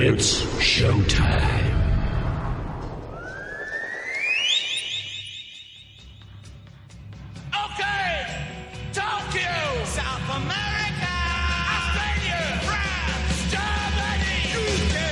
It's showtime. Okay, Tokyo, South America, Australia, France, Germany,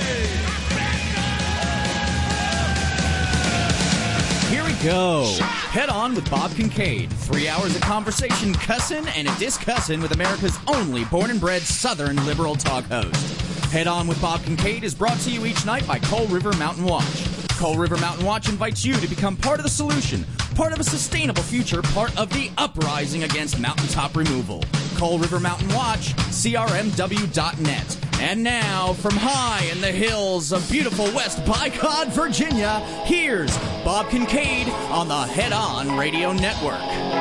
UK, Here we go. Head On with Bob Kincaid. 3 hours of conversation, cussing, and a discussin' with America's only born and bred Southern liberal talk host. Head On with Bob Kincaid is brought to you each night by Coal River Mountain Watch. Coal River Mountain Watch invites you to become part of the solution, part of a sustainable future, part of the uprising against mountaintop removal. Coal River Mountain Watch, crmw.net. And now, from high in the hills of beautiful West Bicod, Virginia, here's Bob Kincaid on the Head On Radio Network.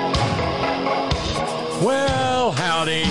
Well, howdy.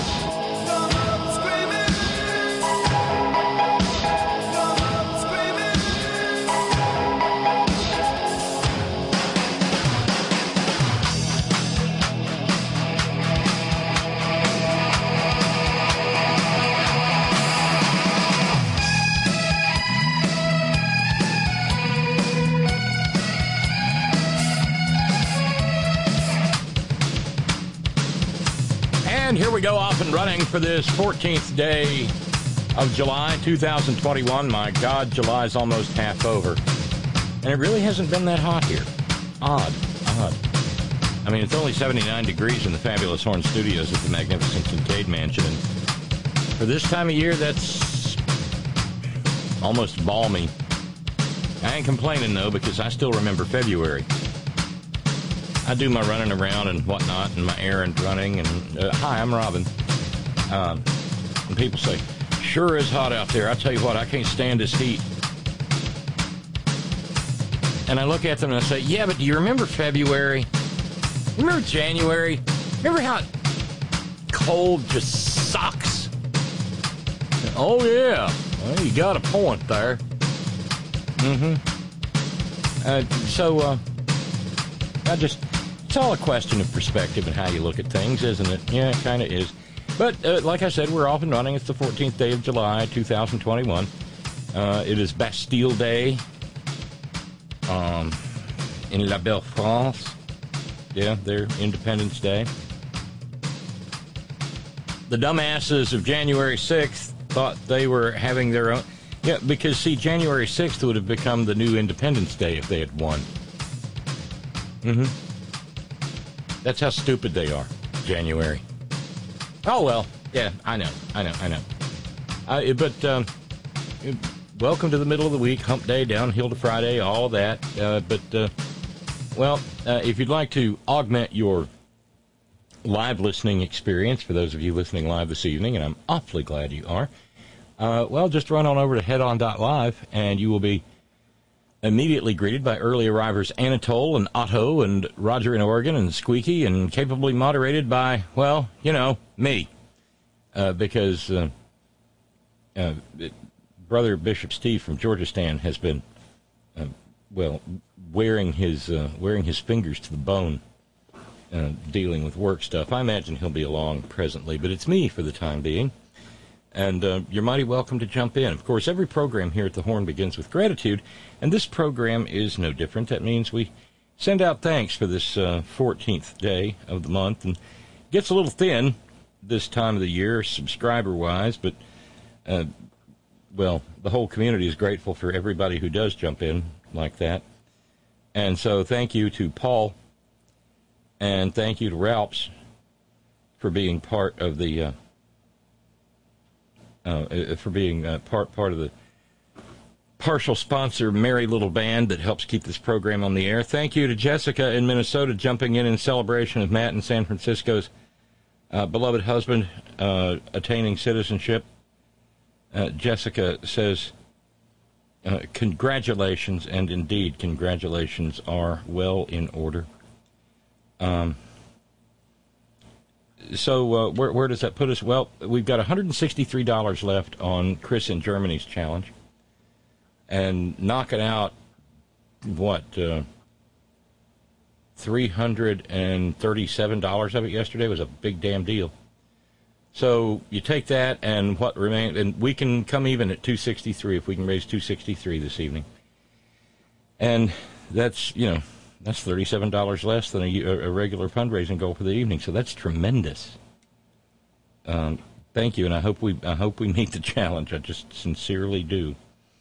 And here we go, off and running for this 14th day of July 2021. My God, July's almost half over. And it really hasn't been that hot here. Odd. I mean, it's only 79 degrees in the Fabulous Horn Studios at the magnificent Kincaid Mansion. And for this time of year, that's almost balmy. I ain't complaining, though, because I still remember February. I do my running around and whatnot and my errand running. And hi, I'm Robin. And people say, sure is hot out there. I tell you what, I can't stand this heat. And I look at them and I say, yeah, but do you remember February? Remember January? Remember how cold just sucks? Oh, yeah. Well, you got a point there. It's all a question of perspective and how you look at things, isn't it? Yeah, it kind of is. But like I said, we're off and running. It's the 14th day of July, 2021. It is Bastille Day in La Belle France. Yeah, their Independence Day. The dumbasses of January 6th thought they were having their own... Yeah, because, see, January 6th would have become the new Independence Day if they had won. That's how stupid they are, January. Oh, well, yeah, I know. But welcome to the middle of the week, hump day, downhill to Friday, all of that. If you'd like to augment your live listening experience, for those of you listening live this evening, and I'm awfully glad you are, just run on over to headon.live, and you will be immediately greeted by early arrivers Anatole and Otto and Roger in Oregon and Squeaky, and capably moderated by, me. Because Brother Bishop Steve from Georgistan has been, wearing his fingers to the bone, dealing with work stuff. I imagine he'll be along presently, but it's me for the time being. And you're mighty welcome to jump in. Of course, every program here at the Horn begins with gratitude, and this program is no different. That means we send out thanks for this 14th day of the month. And it gets a little thin this time of the year, subscriber-wise, but, the whole community is grateful for everybody who does jump in like that. And so thank you to Paul, and thank you to Ralphs for being part of the... part of the partial sponsor, Merry Little Band, that helps keep this program on the air. Thank you to Jessica in Minnesota, jumping in celebration of Matt in San Francisco's beloved husband attaining citizenship. Jessica says, congratulations, and indeed, congratulations are well in order. So where does that put us? Well, we've got $163 left on Chris in Germany's challenge. And knocking out, $337 of it yesterday was a big damn deal. So you take that and what remains, and we can come even at 263 if we can raise 263 this evening. And that's, that's $37 less than a regular fundraising goal for the evening. So that's tremendous. Thank you, and I hope we meet the challenge. I just sincerely do.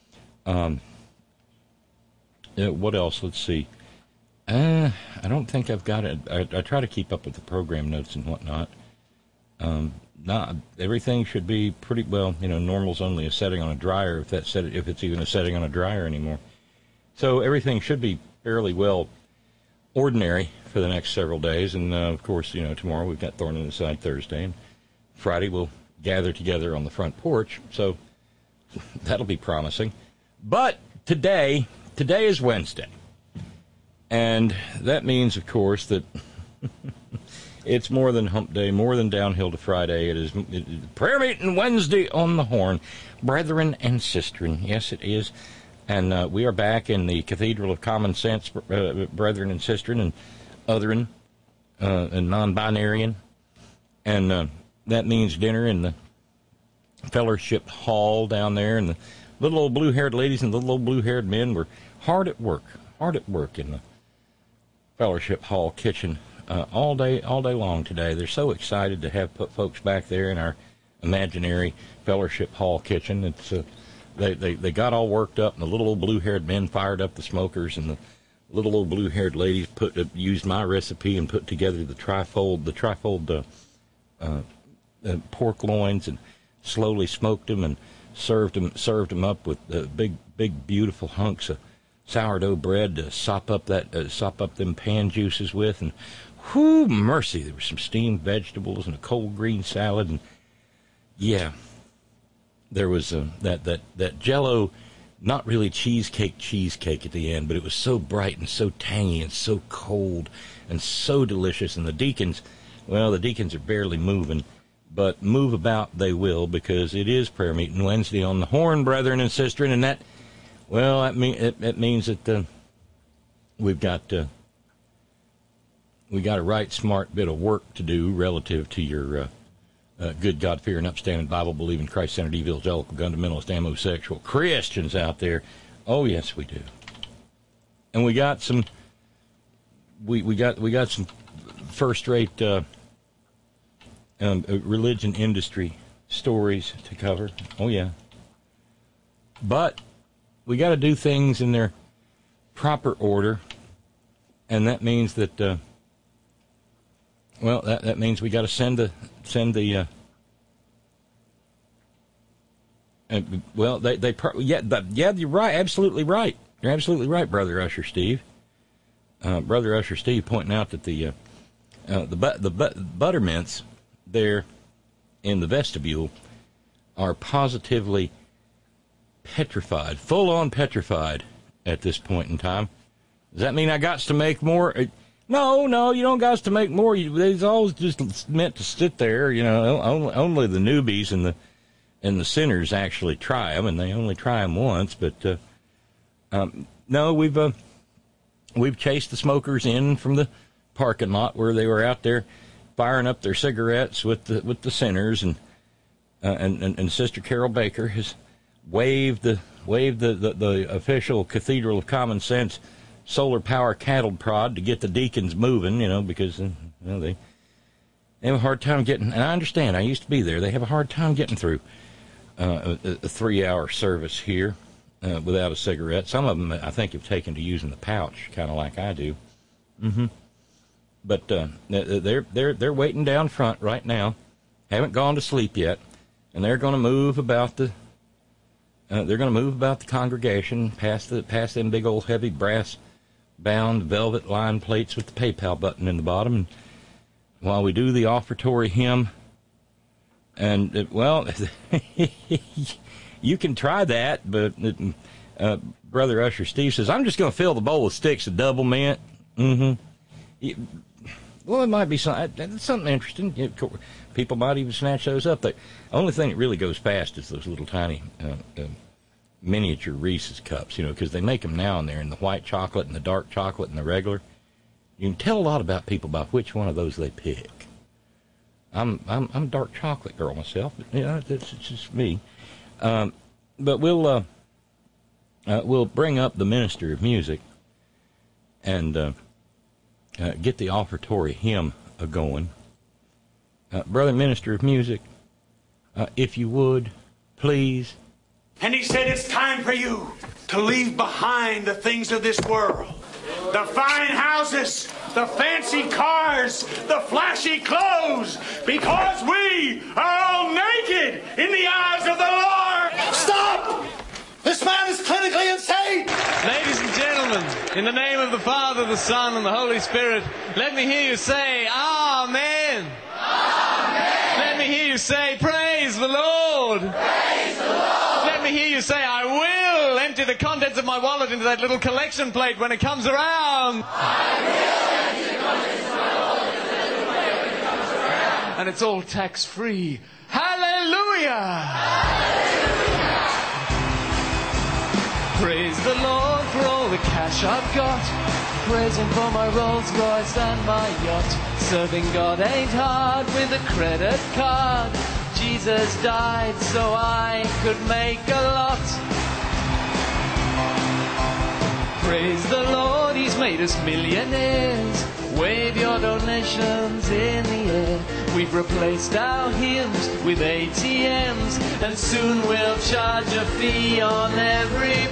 What else? Let's see. I don't think I've got it. I try to keep up with the program notes and whatnot. Everything should be pretty well. Normal's only a setting on a dryer, if it's even a setting on a dryer anymore. So everything should be fairly well ordinary for the next several days. And of course, tomorrow we've got Thorn in the Side Thursday, and Friday we'll gather together on the front porch. So that'll be promising. But today is Wednesday. And that means, of course, that it's more than hump day, more than downhill to Friday. It is prayer meeting Wednesday on the Horn. Brethren and Sistren, yes, it is. And we are back in the Cathedral of Common Sense, Brethren and Sistren, and otherin, and non-binarian. And that means dinner in the fellowship hall down there. And the little old blue-haired ladies and little old blue-haired men were hard at work in the fellowship hall kitchen all day long today. They're so excited to have put folks back there in our imaginary fellowship hall kitchen. It's they got all worked up, and the little old blue-haired men fired up the smokers, and the little old blue-haired ladies used my recipe and put together the trifold pork loins, and slowly smoked them and served them up with big beautiful hunks of sourdough bread to sop up them pan juices with, and whoo mercy, there were some steamed vegetables and a cold green salad, and yeah, there was that Jell-O, not really cheesecake at the end, but it was so bright and so tangy and so cold and so delicious. And the deacons are barely moving, but move about they will, because it is prayer meeting Wednesday on the Horn, brethren and sistren, and that means that we got a right smart bit of work to do relative to your good God-fearing, upstanding, Bible-believing, Christ-centered, evangelical, fundamentalist, amosexual Christians out there. Oh yes, we do. And we got some some first-rate religion industry stories to cover. Oh yeah. But we got to do things in their proper order, and that means that that means we got to send the you're right, absolutely right. You're absolutely right, Brother Usher Steve. Brother Usher Steve pointing out that the buttermints there in the vestibule are positively petrified, full-on petrified at this point in time. Does that mean I got to make more? No, you don't got to make more. They's always just meant to sit there. Only the newbies and the sinners actually try them, and they only try them once. But no, we've chased the smokers in from the parking lot where they were out there firing up their cigarettes with the sinners, and Sister Carol Baker has waved the official Cathedral of Common Sense solar power cattle prod to get the deacons moving, because they have a hard time getting, and I understand, I used to be there, they have a hard time getting through a 3-hour service here without a cigarette. Some of them, I think, have taken to using the pouch, kind of like I do. Mm-hmm. But they're waiting down front right now, haven't gone to sleep yet, and they're going to move about the congregation past them big old heavy brass-bound velvet lined plates with the PayPal button in the bottom. And while we do the offertory hymn, and you can try that, but Brother Usher Steve says, I'm just going to fill the bowl with sticks of double mint. Mm-hmm. Well, it might be something interesting. People might even snatch those up. The only thing that really goes fast is those little tiny miniature Reese's cups, because they make them now, and they're in the white chocolate and the dark chocolate and the regular. You can tell a lot about people by which one of those they pick. I'm dark chocolate girl myself. But, it's just me. But we'll bring up the minister of music and get the offertory hymn going. Brother minister of music, if you would, please. And he said, it's time for you to leave behind the things of this world. The fine houses, the fancy cars, the flashy clothes, because we are all naked in the eyes of the Lord. Stop! This man is clinically insane! Ladies and gentlemen, in the name of the Father, the Son, and the Holy Spirit, let me hear you say, Amen. Amen. Let me hear you say, praise the Lord. Praise the Lord. Let me hear you say, I will empty the contents of my wallet into that little collection plate when it comes around. I will empty the contents of my wallet into that little plate when it comes around. And it's all tax-free. Hallelujah! Hallelujah! Praise the Lord for all the cash I've got. Praise Him for my Rolls Royce and my yacht. Serving God ain't hard with a credit card. Jesus died so I could make a lot. Praise the Lord, He's made us millionaires. Wave your donations in the air. We've replaced our hymns with ATMs, and soon we'll charge a fee on every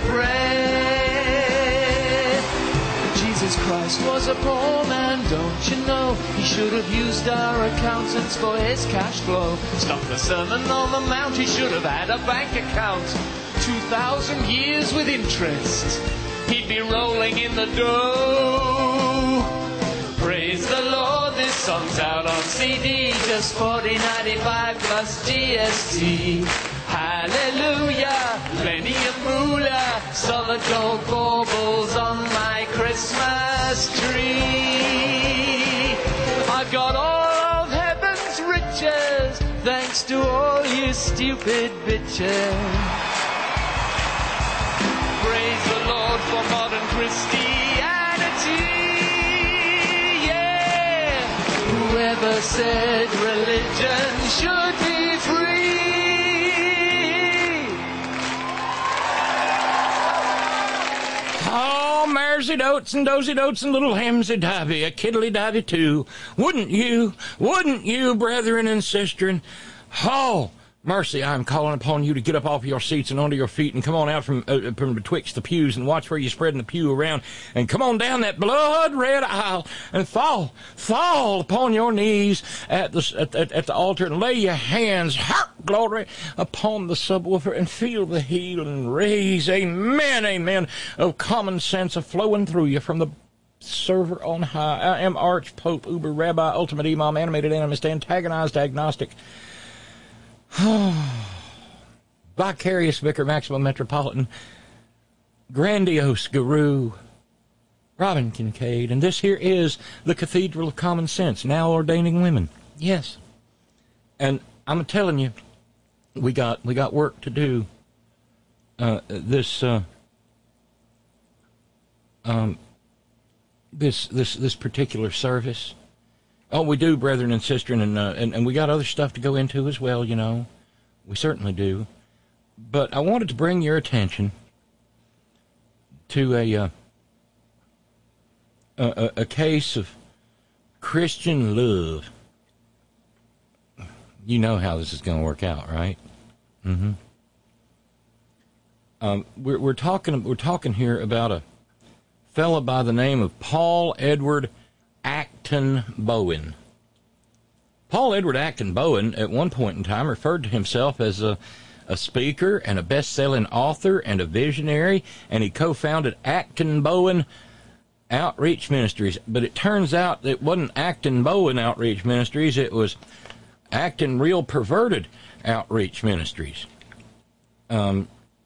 prayer. Jesus Christ was a poor man, don't you know? He should have used our accountants for his cash flow. Stop the Sermon on the Mount, he should have had a bank account. 2,000 years with interest, he'd be rolling in the dough. Praise the Lord, this song's out on CD, just $40.95 plus GST. Hallelujah, plenty of moolah, solid gold baubles on my Christmas tree. I've got all of heaven's riches, thanks to all you stupid bitches. Praise the Lord for modern Christianity. Whoever said religion should be free? Oh, Maresy Dotes and Dozy Dotes and little Hamsy Davy, a kiddly davy too. Wouldn't you, brethren and sistren? Oh, mercy, I'm calling upon you to get up off your seats and onto your feet and come on out from betwixt the pews and watch where you're spreading the pew around and come on down that blood-red aisle and fall upon your knees at the altar and lay your hands, hark, glory, upon the subwoofer and feel the healing rays, amen, of common sense a-flowing through you from the server on high. I am Archpope, Uber Rabbi, Ultimate Imam, Animated Animist, Antagonized Agnostic, Vicarious Vicar, Maximum Metropolitan, Grandiose Guru, Robin Kincaid, and this here is the Cathedral of Common Sense, now ordaining women. Yes. And I'm telling you, we got work to do. This particular service. Oh, we do, brethren and sistren, and we got other stuff to go into as well, you know. We certainly do. But I wanted to bring your attention to a case of Christian love. You know how this is going to work out, right? Mm-hmm. We're talking here about a fella by the name of Paul Edward Acton Bowen. Paul Edward Acton Bowen, at one point in time, referred to himself as a speaker and a best-selling author and a visionary, and he co-founded Acton Bowen Outreach Ministries. But it turns out it wasn't Acton Bowen Outreach Ministries, it was Acton Real Perverted Outreach Ministries. And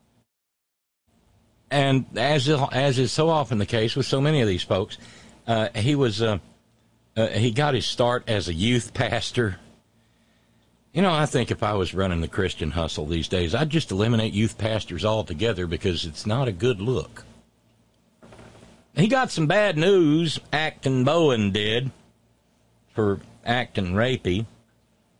as is so often the case with so many of these folks, he got his start as a youth pastor. You know, I think if I was running the Christian hustle these days, I'd just eliminate youth pastors altogether because it's not a good look. He got some bad news, Acton Bowen did, for acting rapey.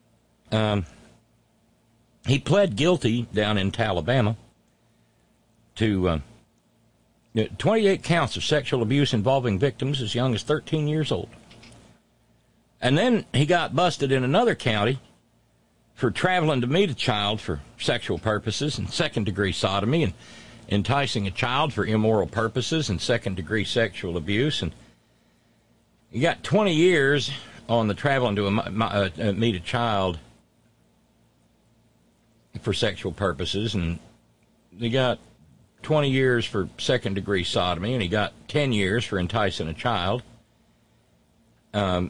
He pled guilty down in Alabama to 28 counts of sexual abuse involving victims as young as 13 years old. And then he got busted in another county for traveling to meet a child for sexual purposes and second-degree sodomy and enticing a child for immoral purposes and second-degree sexual abuse. And he got 20 years on the traveling to meet a child for sexual purposes, and he got 20 years for second-degree sodomy, and he got 10 years for enticing a child. And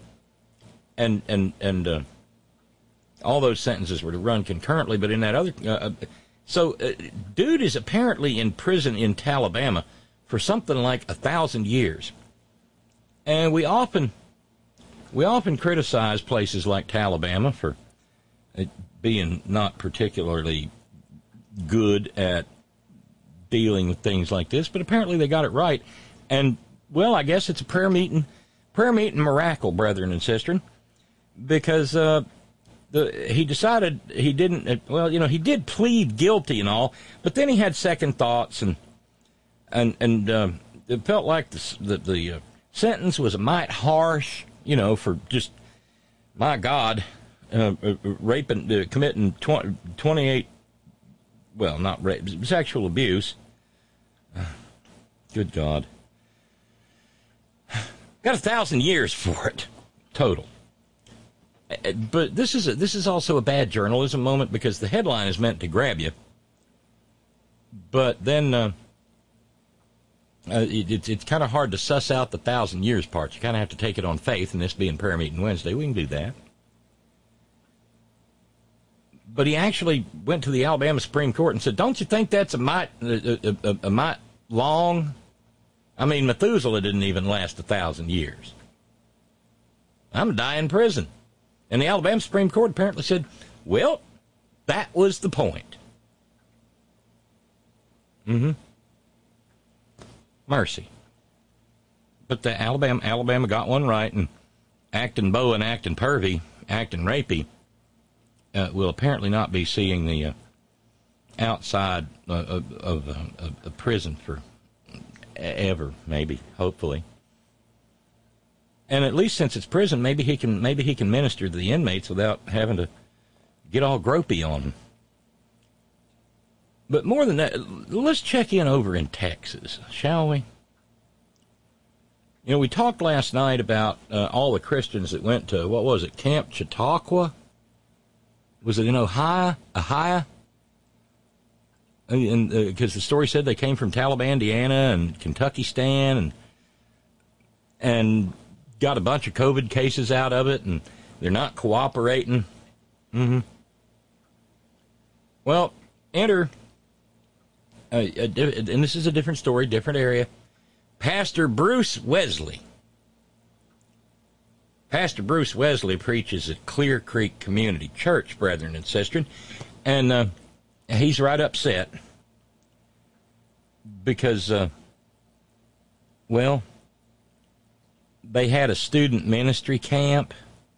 all those sentences were to run concurrently, but in that other... dude is apparently in prison in Alabama for something like 1,000 years. And we often criticize places like Alabama for being not particularly good at dealing with things like this, but apparently they got it right. And, well, I guess it's a prayer meeting miracle, brethren and sisters, because he decided he didn't, he did plead guilty and all, but then he had second thoughts, and it felt like the sentence was a mite harsh, for just, my God, raping, committing 28, well, not rape, sexual abuse. Good God. Got 1,000 years for it, total. But this is also a bad journalism moment, because the headline is meant to grab you. But then it's kind of hard to suss out the 1,000 years part. You kind of have to take it on faith, and this being Prayer Meeting Wednesday, we can do that. But he actually went to the Alabama Supreme Court and said, don't you think that's a mite long? I mean, Methuselah didn't even last 1,000 years. I'm going to die in prison. And the Alabama Supreme Court apparently said, well, that was the point. Mercy. But the Alabama got one right, and acting beau and acting pervy, acting rapey, will apparently not be seeing the outside of prison for ever, maybe, hopefully. And at least since it's prison, maybe he can minister to the inmates without having to get all gropey on them. But more than that, let's check in over in Texas, shall we? We talked last night about all the Christians that went to, what was it, Camp Chautauqua? Was it in Ohio? And because the story said they came from Taliban, Indiana, and Kentucky Stan, and got a bunch of COVID cases out of it, and they're not cooperating. Well, enter, and this is a different story, different area, Pastor Bruce Wesley. Pastor Bruce Wesley preaches at Clear Creek Community Church, brethren and sisters, and he's right upset because, they had a student ministry camp.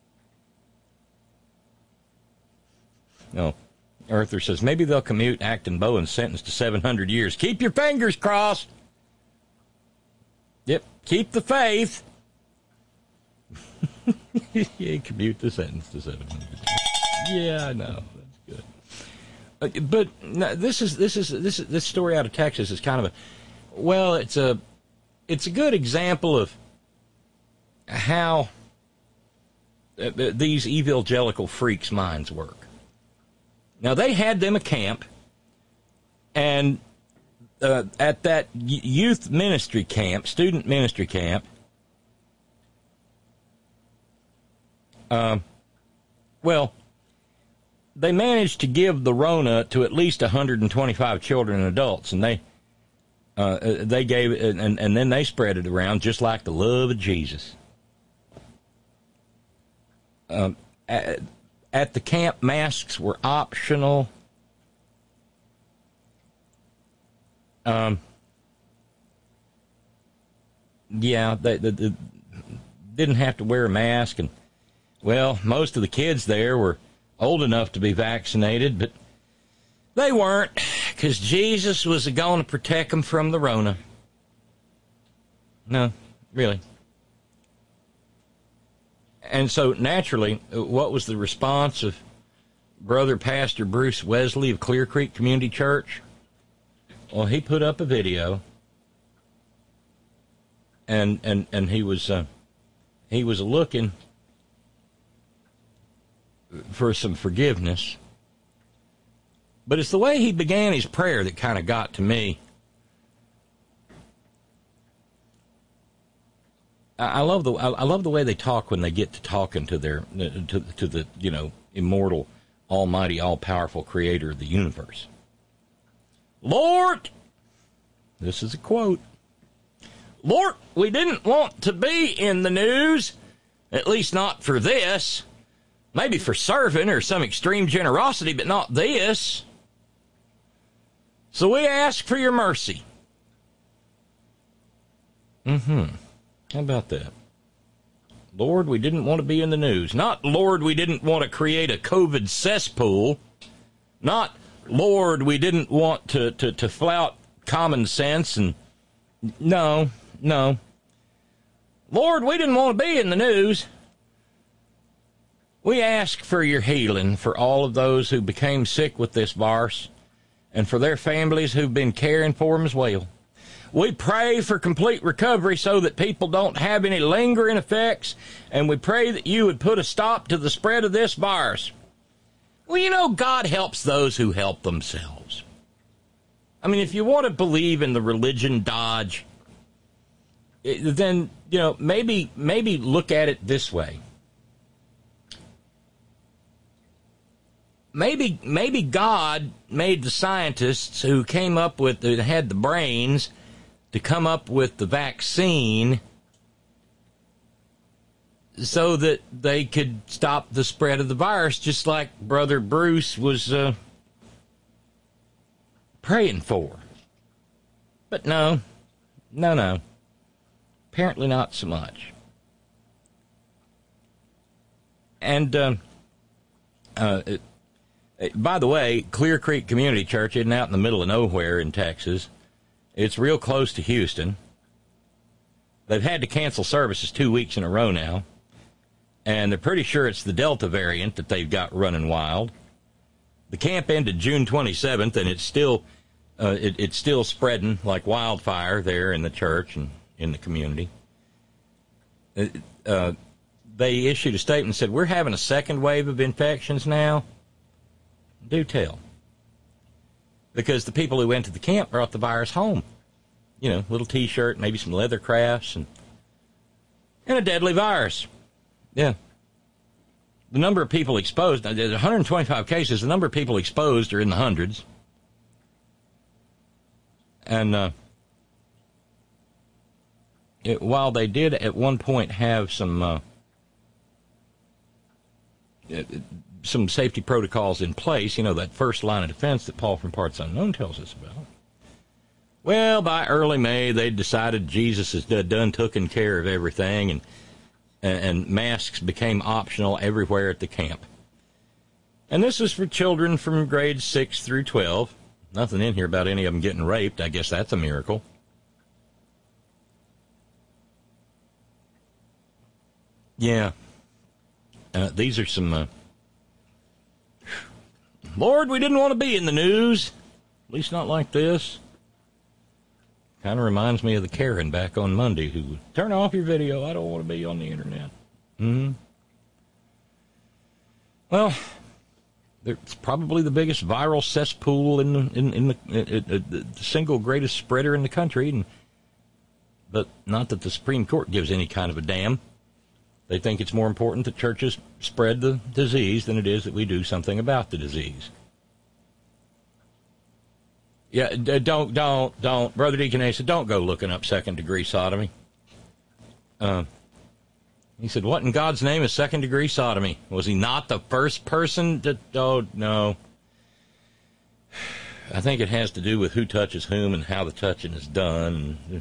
No, Arthur says, maybe they'll commute Acton Bowen's sentence to 700 years. Keep your fingers crossed. Yep, keep the faith. Yeah, commute the sentence to 700 years. Yeah, I know. That's good. But no, this story out of Texas is kind of it's a good example of how these evangelical freaks' minds work. Now, they had them a camp, and at that youth ministry camp, student ministry camp, they managed to give the Rona to at least 125 children and adults, and they gave it, and then they spread it around just like the love of Jesus. At the camp, masks were optional. They didn't have to wear a mask, and most of the kids there were old enough to be vaccinated, but they weren't, because Jesus was going to protect them from the Rona. No, really. And so, naturally, what was the response of Brother Pastor Bruce Wesley of Clear Creek Community Church? Well, he put up a video, and he was looking for some forgiveness. But it's the way he began his prayer that kind of got to me. I love the way they talk when they get to talking to their to the immortal, almighty, all-powerful creator of the universe. Lord, this is a quote. Lord, we didn't want to be in the news, at least not for this. Maybe for serving or some extreme generosity, but not this. So we ask for your mercy. How about that? Lord, we didn't want to be in the news. Not, Lord, we didn't want to create a COVID cesspool. Not, Lord, we didn't want to flout common sense. And no. Lord, we didn't want to be in the news. We ask for your healing for all of those who became sick with this virus and for their families who've been caring for them as well. We pray for complete recovery so that people don't have any lingering effects, and we pray that you would put a stop to the spread of this virus. Well, God helps those who help themselves. I mean, if you want to believe in the religion dodge, then, maybe look at it this way. Maybe God made the scientists who came up with, who had the brains to come up with the vaccine so that they could stop the spread of the virus, just like Brother Bruce was praying for. But no. Apparently not so much. And, by the way, Clear Creek Community Church isn't out in the middle of nowhere in Texas. It's real close to Houston. They've had to cancel services 2 weeks in a row now, and they're pretty sure it's the Delta variant that they've got running wild. The camp ended June 27th, and it's still spreading like wildfire there in the church and in the community. They issued a statement and said, we're having a second wave of infections now. Do tell. Because the people who went to the camp brought the virus home. Little T-shirt, maybe some leather crafts, and a deadly virus. Yeah. The number of people exposed, there's 125 cases, the number of people exposed are in the hundreds. And while they did at one point have some safety protocols in place, that first line of defense that Paul from Parts Unknown tells us about. Well, by early May, they decided Jesus has done taken care of everything, and masks became optional everywhere at the camp. And this is for children from grades 6 through 12. Nothing in here about any of them getting raped. I guess that's a miracle. Yeah. These are some... Lord, we didn't want to be in the news. At least not like this. Kind of reminds me of the Karen back on Monday who, turn off your video, I don't want to be on the internet. Well, it's probably the biggest viral cesspool in the single greatest spreader in the country, but not that the Supreme Court gives any kind of a damn. They think it's more important that churches spread the disease than it is that we do something about the disease. Yeah, don't. Brother Deacon Asa, don't go looking up second-degree sodomy. He said, what in God's name is second-degree sodomy? Was he not the first person to... Oh, no. I think it has to do with who touches whom and how the touching is done.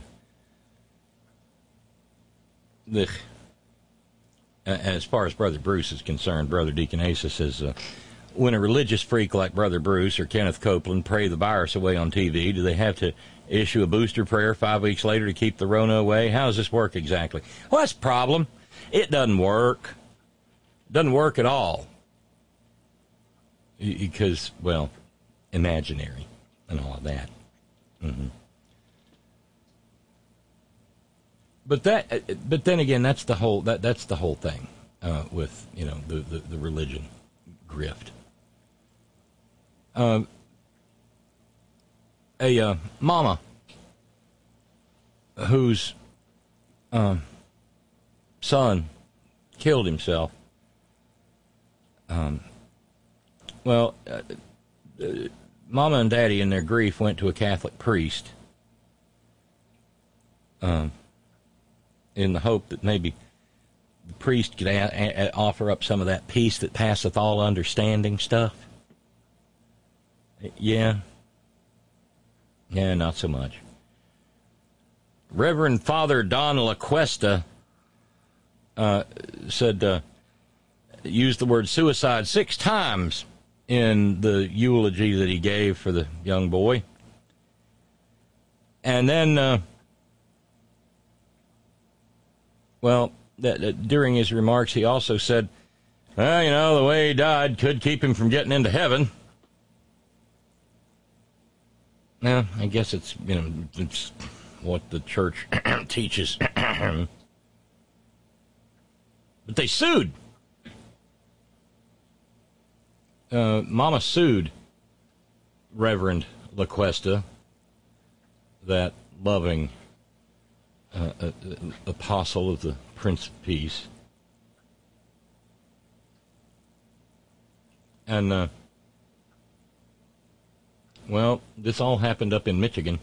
As far as Brother Bruce is concerned, Brother Deacon Asa says, when a religious freak like Brother Bruce or Kenneth Copeland pray the virus away on TV, do they have to issue a booster prayer 5 weeks later to keep the Rona away? How does this work exactly? Well, that's the problem. It doesn't work. It doesn't work at all. Because, well, imaginary and all of that. Mm-hmm. But then again, that's the whole thing with the religion grift. A mama whose son killed himself. Mama and Daddy, in their grief, went to a Catholic priest in the hope that maybe the priest could offer up some of that peace that passeth all understanding stuff. Yeah, not so much. Reverend Father Don LaQuesta used the word suicide 6 times in the eulogy that he gave for the young boy. And then, during his remarks, he also said, well, the way he died could keep him from getting into heaven. Well, I guess it's what the church teaches. But they sued. Mama sued Reverend LaQuesta, that loving apostle of the Prince of Peace. And, this all happened up in Michigan.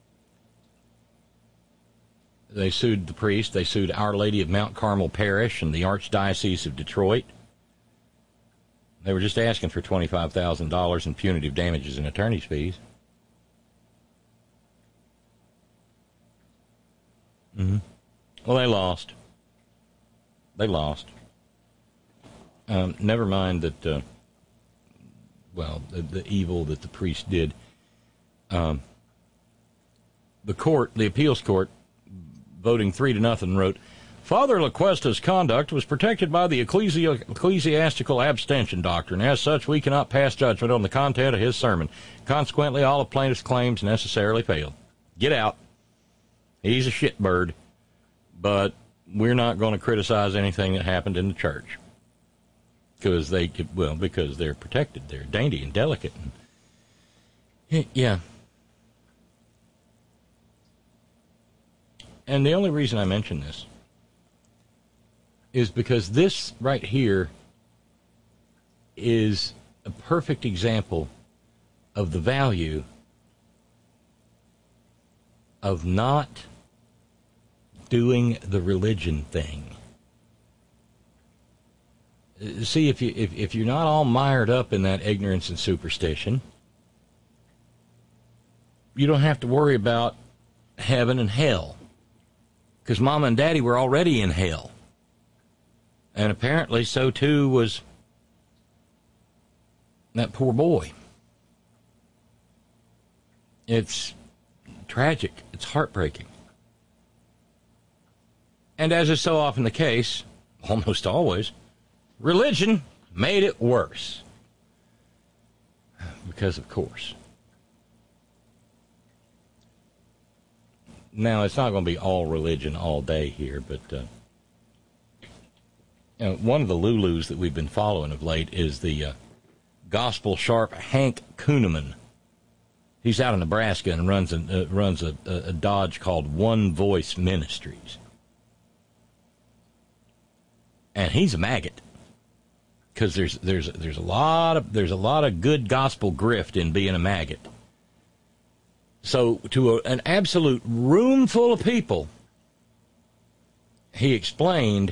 They sued the priest. They sued Our Lady of Mount Carmel Parish and the Archdiocese of Detroit. They were just asking for $25,000 in punitive damages and attorney's fees. Mm-hmm. Well, they lost. Never mind that, the evil that the priest did. The appeals court, voting 3-0, wrote, Father LaQuesta's conduct was protected by the ecclesiastical abstention doctrine. As such, we cannot pass judgment on the content of his sermon. Consequently, all of plaintiff's claims necessarily failed. Get out. He's a shitbird, but we're not going to criticize anything that happened in the church. Because they're protected. They're dainty and delicate. Yeah. And the only reason I mention this is because this right here is a perfect example of the value of not doing the religion thing. See, if you're not all mired up in that ignorance and superstition, you don't have to worry about heaven and hell, because Mama and Daddy were already in hell. And apparently so too was that poor boy. It's tragic. It's heartbreaking. And as is so often the case, almost always, religion made it worse. Because, of course. Now, it's not going to be all religion all day here, but one of the Lulus that we've been following of late is the gospel sharp Hank Kuhneman. He's out in Nebraska and runs a Dodge called One Voice Ministries. And he's a maggot, because there's a lot of good gospel grift in being a maggot. So to an absolute room full of people, he explained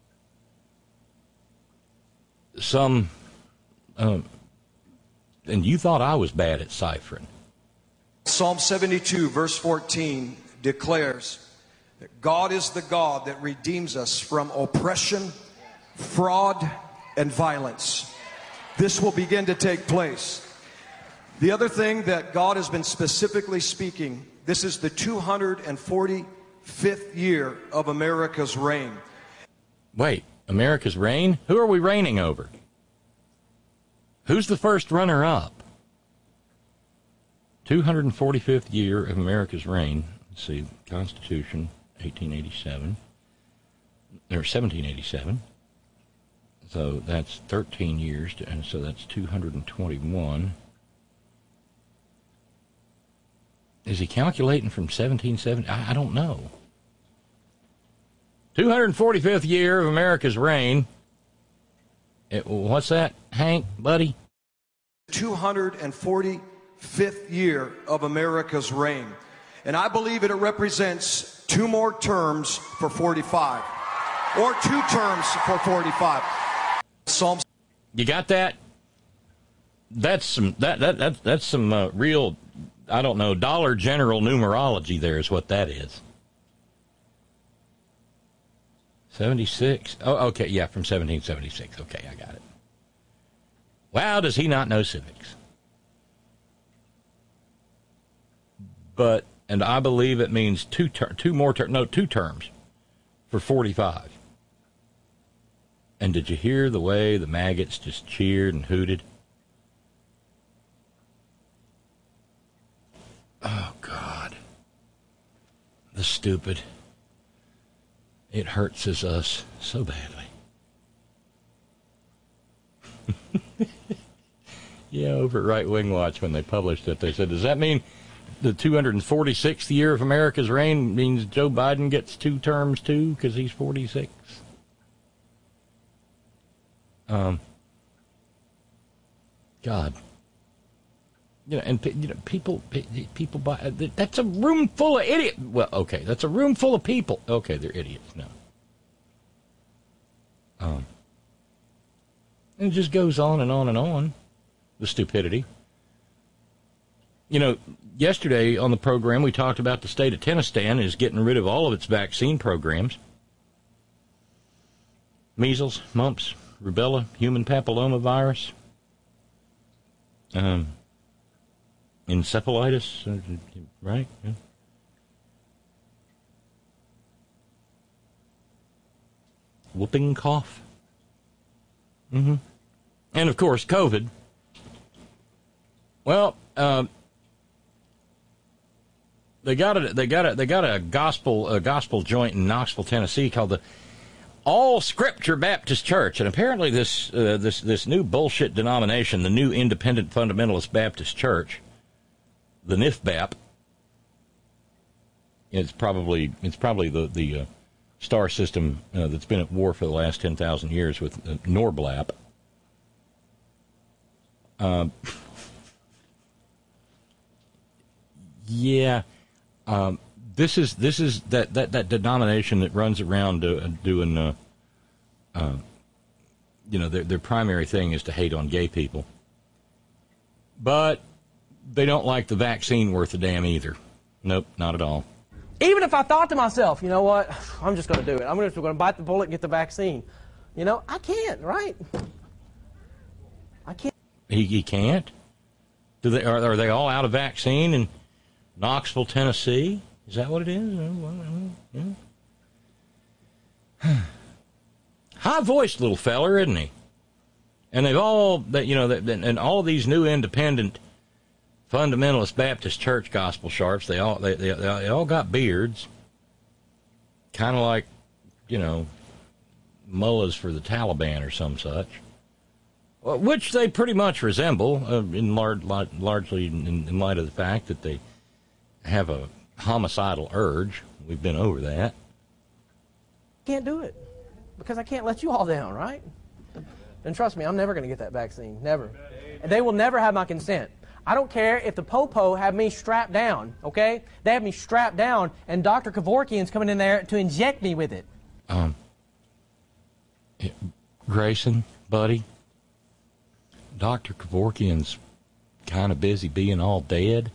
some, and you thought I was bad at ciphering. Psalm 72, verse 14 declares that God is the God that redeems us from oppression, fraud, and violence. this will begin to take place. The other thing that God has been specifically speaking, this is the 245th year of America's reign. Wait, America's reign? Who are we reigning over? Who's the first runner-up? 245th year of America's reign. Let's see, Constitution, 1887, or 1787. So that's 13 years, and so that's 221. Is he calculating from 1770? I don't know. 245th year of America's reign. What's that, Hank, buddy? 245th year of America's reign. And I believe it represents 2 more terms for 45. Or 2 terms for 45. Psalms. You got that? That's some that's some real, I don't know, Dollar General numerology there is what that is. 76. Oh, okay, yeah, from 1776. Okay, I got it. Wow, does he not know civics? But, and I believe it means 2 terms for 45. And did you hear the way the maggots just cheered and hooted? Oh, God. The stupid. It hurts us so badly. Yeah, over at Right Wing Watch, when they published it, they said, does that mean the 246th year of America's reign means Joe Biden gets 2 terms too because he's 46? God. You know, and people buy. That's a room full of idiots. Well, okay, that's a room full of people. Okay, they're idiots now. And it just goes on and on and on. The stupidity. You know, yesterday on the program we talked about the state of Tennessee is getting rid of all of its vaccine programs. Measles, mumps, rubella, human papillomavirus, encephalitis, right? Yeah. Whooping cough. Mm-hmm. And of course, COVID. Well, they got a gospel joint in Knoxville, Tennessee called the All Scripture Baptist Church, and apparently this new bullshit denomination, the New Independent Fundamentalist Baptist Church, the NIFBAP, it's probably the star system that's been at war for the last 10,000 years with NORBLAP. Yeah, this is that denomination that runs around doing, their primary thing is to hate on gay people, but they don't like the vaccine worth a damn either. Nope, not at all. Even if I thought to myself, you know what, I'm just going to do it. I'm just going to bite the bullet and get the vaccine. You know, I can't, right? I can't. He can't? Are they all out of vaccine in Knoxville, Tennessee? Is that what it is? Yeah. High-voiced little feller, isn't he? And they've all, and all of these new independent fundamentalist Baptist church gospel sharps, they all got beards, kind of like, mullahs for the Taliban or some such, which they pretty much resemble, largely in light of the fact that they have a homicidal urge. We've been over that. Can't do it because I can't let you all down, right? And trust me, I'm never going to get that vaccine, never. And they will never have my consent. I don't care if the Popo have me strapped down, okay? They have me strapped down, and Dr. Kevorkian's coming in there to inject me with it. Grayson, buddy, Dr. Kevorkian's kind of busy being all dead.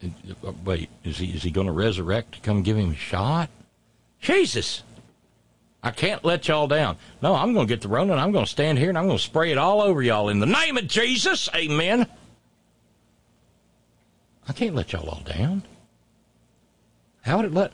Wait, is he going to resurrect to come give him a shot? Jesus! I can't let y'all down. No, I'm going to get the Rona, and I'm going to stand here, and I'm going to spray it all over y'all in the name of Jesus. Amen. I can't let y'all all down. How would it let...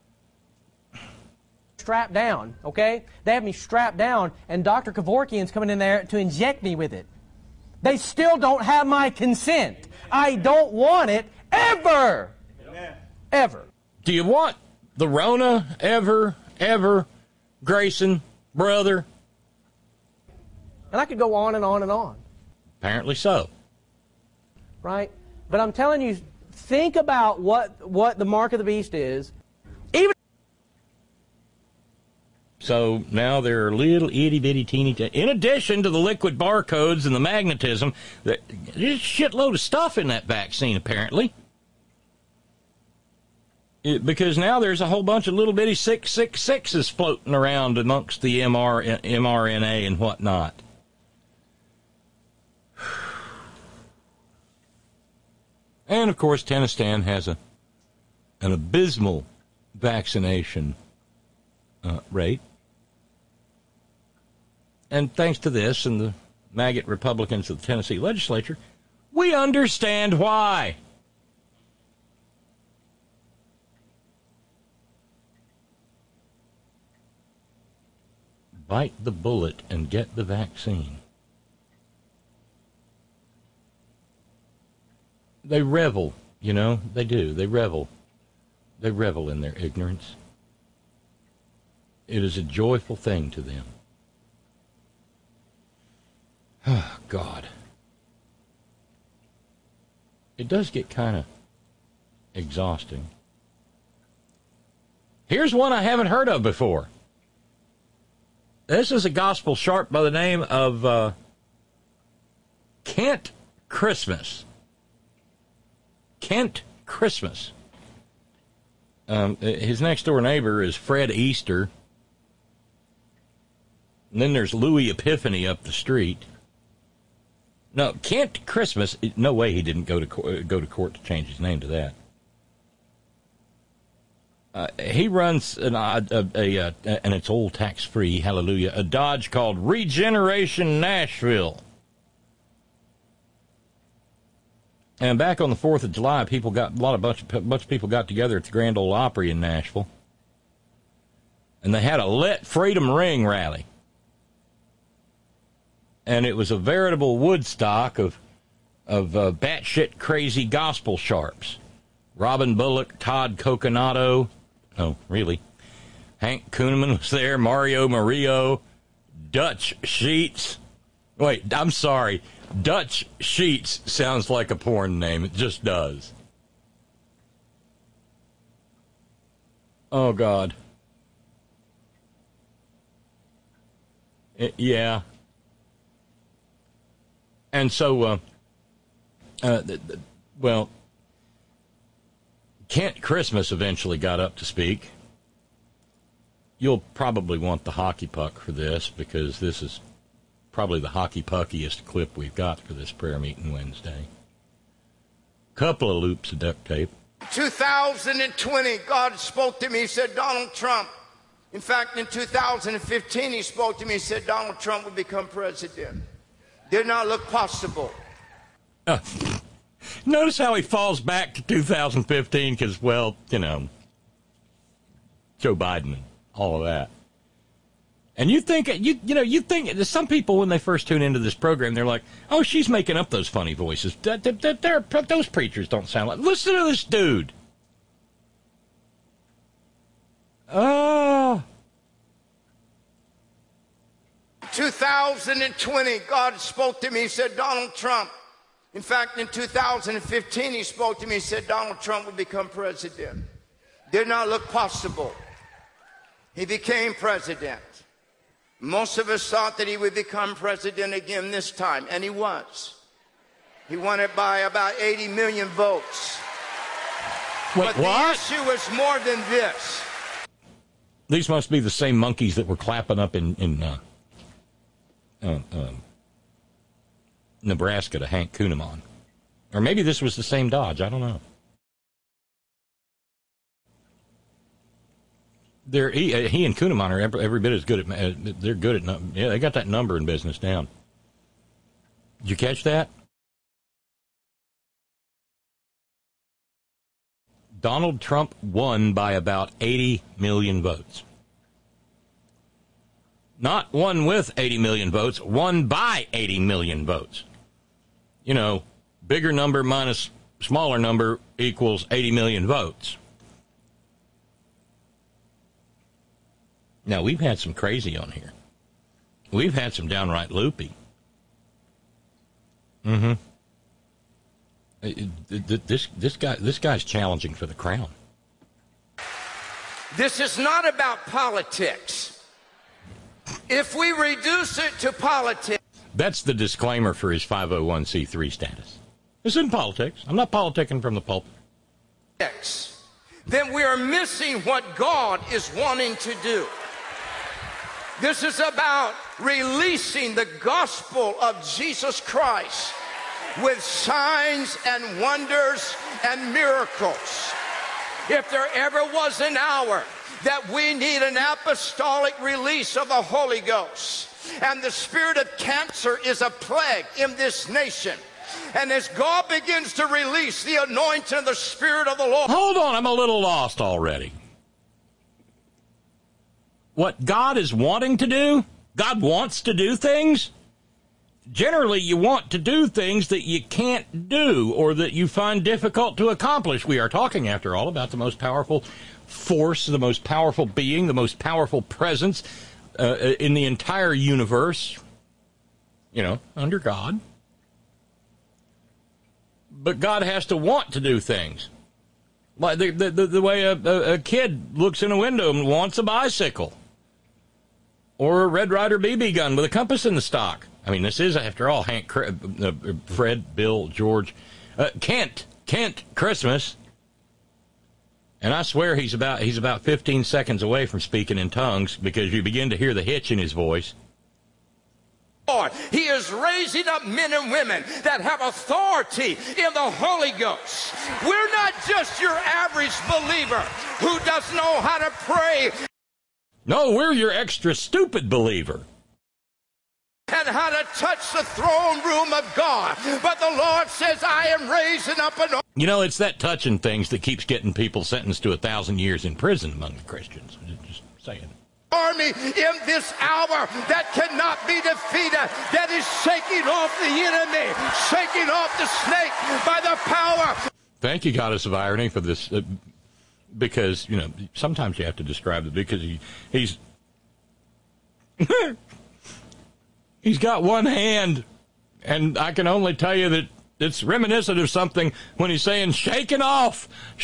Strapped down, okay? They have me strapped down, and Dr. Kevorkian's coming in there to inject me with it. They still don't have my consent. I don't want it ever. Amen. Ever. Do you want the Rona ever, Grayson, brother? And I could go on and on and on. Apparently so. Right? But I'm telling you, think about what the mark of the beast is. Even so now there are little itty-bitty teeny... in addition to the liquid barcodes and the magnetism, there's a shitload of stuff in that vaccine, apparently. Because now there's a whole bunch of little bitty 666s floating around amongst the mRNA and whatnot. And, of course, Tennistan has an abysmal vaccination rate. And thanks to this and the maggot Republicans of the Tennessee legislature, we understand why. Bite the bullet and get the vaccine. They revel, you know, they do. They revel. They revel in their ignorance. It is a joyful thing to them. Oh, God. It does get kind of exhausting. Here's one I haven't heard of before. This is a gospel sharp by the name of Kent Christmas. Kent Christmas. His next door neighbor is Fred Easter. And then there's Louis Epiphany up the street. No, Kent Christmas. No way he didn't go to court to change his name to that. He runs and it's all tax-free, hallelujah, a Dodge called Regeneration Nashville. And back on the 4th of July, bunch of people got together at the Grand Ole Opry in Nashville, and they had a Let Freedom Ring rally. And it was a veritable Woodstock of batshit crazy gospel sharps. Robin Bullock, Todd Coconato. Oh, really? Hank Kuhneman was there, Mario Murillo, Dutch Sheets. Wait, I'm sorry. Dutch Sheets sounds like a porn name. It just does. Oh, God. Yeah. And so, well, Kent Christmas eventually got up to speak. You'll probably want the hockey puck for this, because this is probably the hockey puckiest clip we've got for this prayer meeting Wednesday. Couple of loops of duct tape. 2020, God spoke to me, he said, Donald Trump. In fact, in 2015, he spoke to me, he said, Donald Trump would become president. Did not look possible. Notice how he falls back to 2015 because, well, you know, Joe Biden and all of that. And you think, you think some people, when they first tune into this program, they're like, oh, she's making up those funny voices. Those preachers don't sound like... Listen to this dude. Oh... 2020, God spoke to me, he said, Donald Trump. In fact, in 2015, he spoke to me, he said, Donald Trump would become president. Did not look possible. He became president. Most of us thought that he would become president again this time, and he was. He won it by about 80 million votes. Wait, but what? The issue was more than this. These must be the same monkeys that were clapping up in Nebraska to Hank Kuhneman. Or maybe this was the same Dodge. I don't know. He and Kuhneman are every bit as good at. They're good at. Yeah, they got that number in business down. Did you catch that? Donald Trump won by about 80 million votes. Not won with 80 million votes, won by 80 million votes. You know, bigger number minus smaller number equals 80 million votes. Now, we've had some crazy on here. We've had some downright loopy. Mm-hmm. This guy's challenging for the crown. This is not about politics. If we reduce it to politics... That's the disclaimer for his 501c3 status. This isn't politics. I'm not politicking from the pulpit. Then we are missing what God is wanting to do. This is about releasing the gospel of Jesus Christ with signs and wonders and miracles. If there ever was an hour that we need an apostolic release of the Holy Ghost, and the spirit of cancer is a plague in this nation, and as God begins to release the anointing of the Spirit of the Lord... Hold on, I'm a little lost already. What God is wanting to do? God wants to do things? Generally, you want to do things that you can't do or that you find difficult to accomplish. We are talking, after all, about the most powerful force, the most powerful being, the most powerful presence in the entire universe, you know, under God. But God has to want to do things. Like the way a kid looks in a window and wants a bicycle. Or a Red Ryder BB gun with a compass in the stock. I mean, this is, after all, Fred, Bill, George, Kent Christmas. And I swear he's about 15 seconds away from speaking in tongues, because you begin to hear the hitch in his voice. Lord, He is raising up men and women that have authority in the Holy Ghost. We're not just your average believer who doesn't know how to pray. No, we're your extra stupid believer. And how to touch the throne room of God. But the Lord says, I am raising up an... You know, it's that touching things that keeps getting people sentenced to 1,000 years in prison among the Christians. Just saying. Army in this hour that cannot be defeated, that is shaking off the enemy, shaking off the snake by the power. Thank you, Goddess of Irony, for this, because, you know, sometimes you have to describe it, because he's he's got one hand, and I can only tell you that it's reminiscent of something when he's saying, shaking off,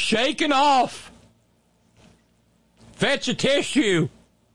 fetch a tissue.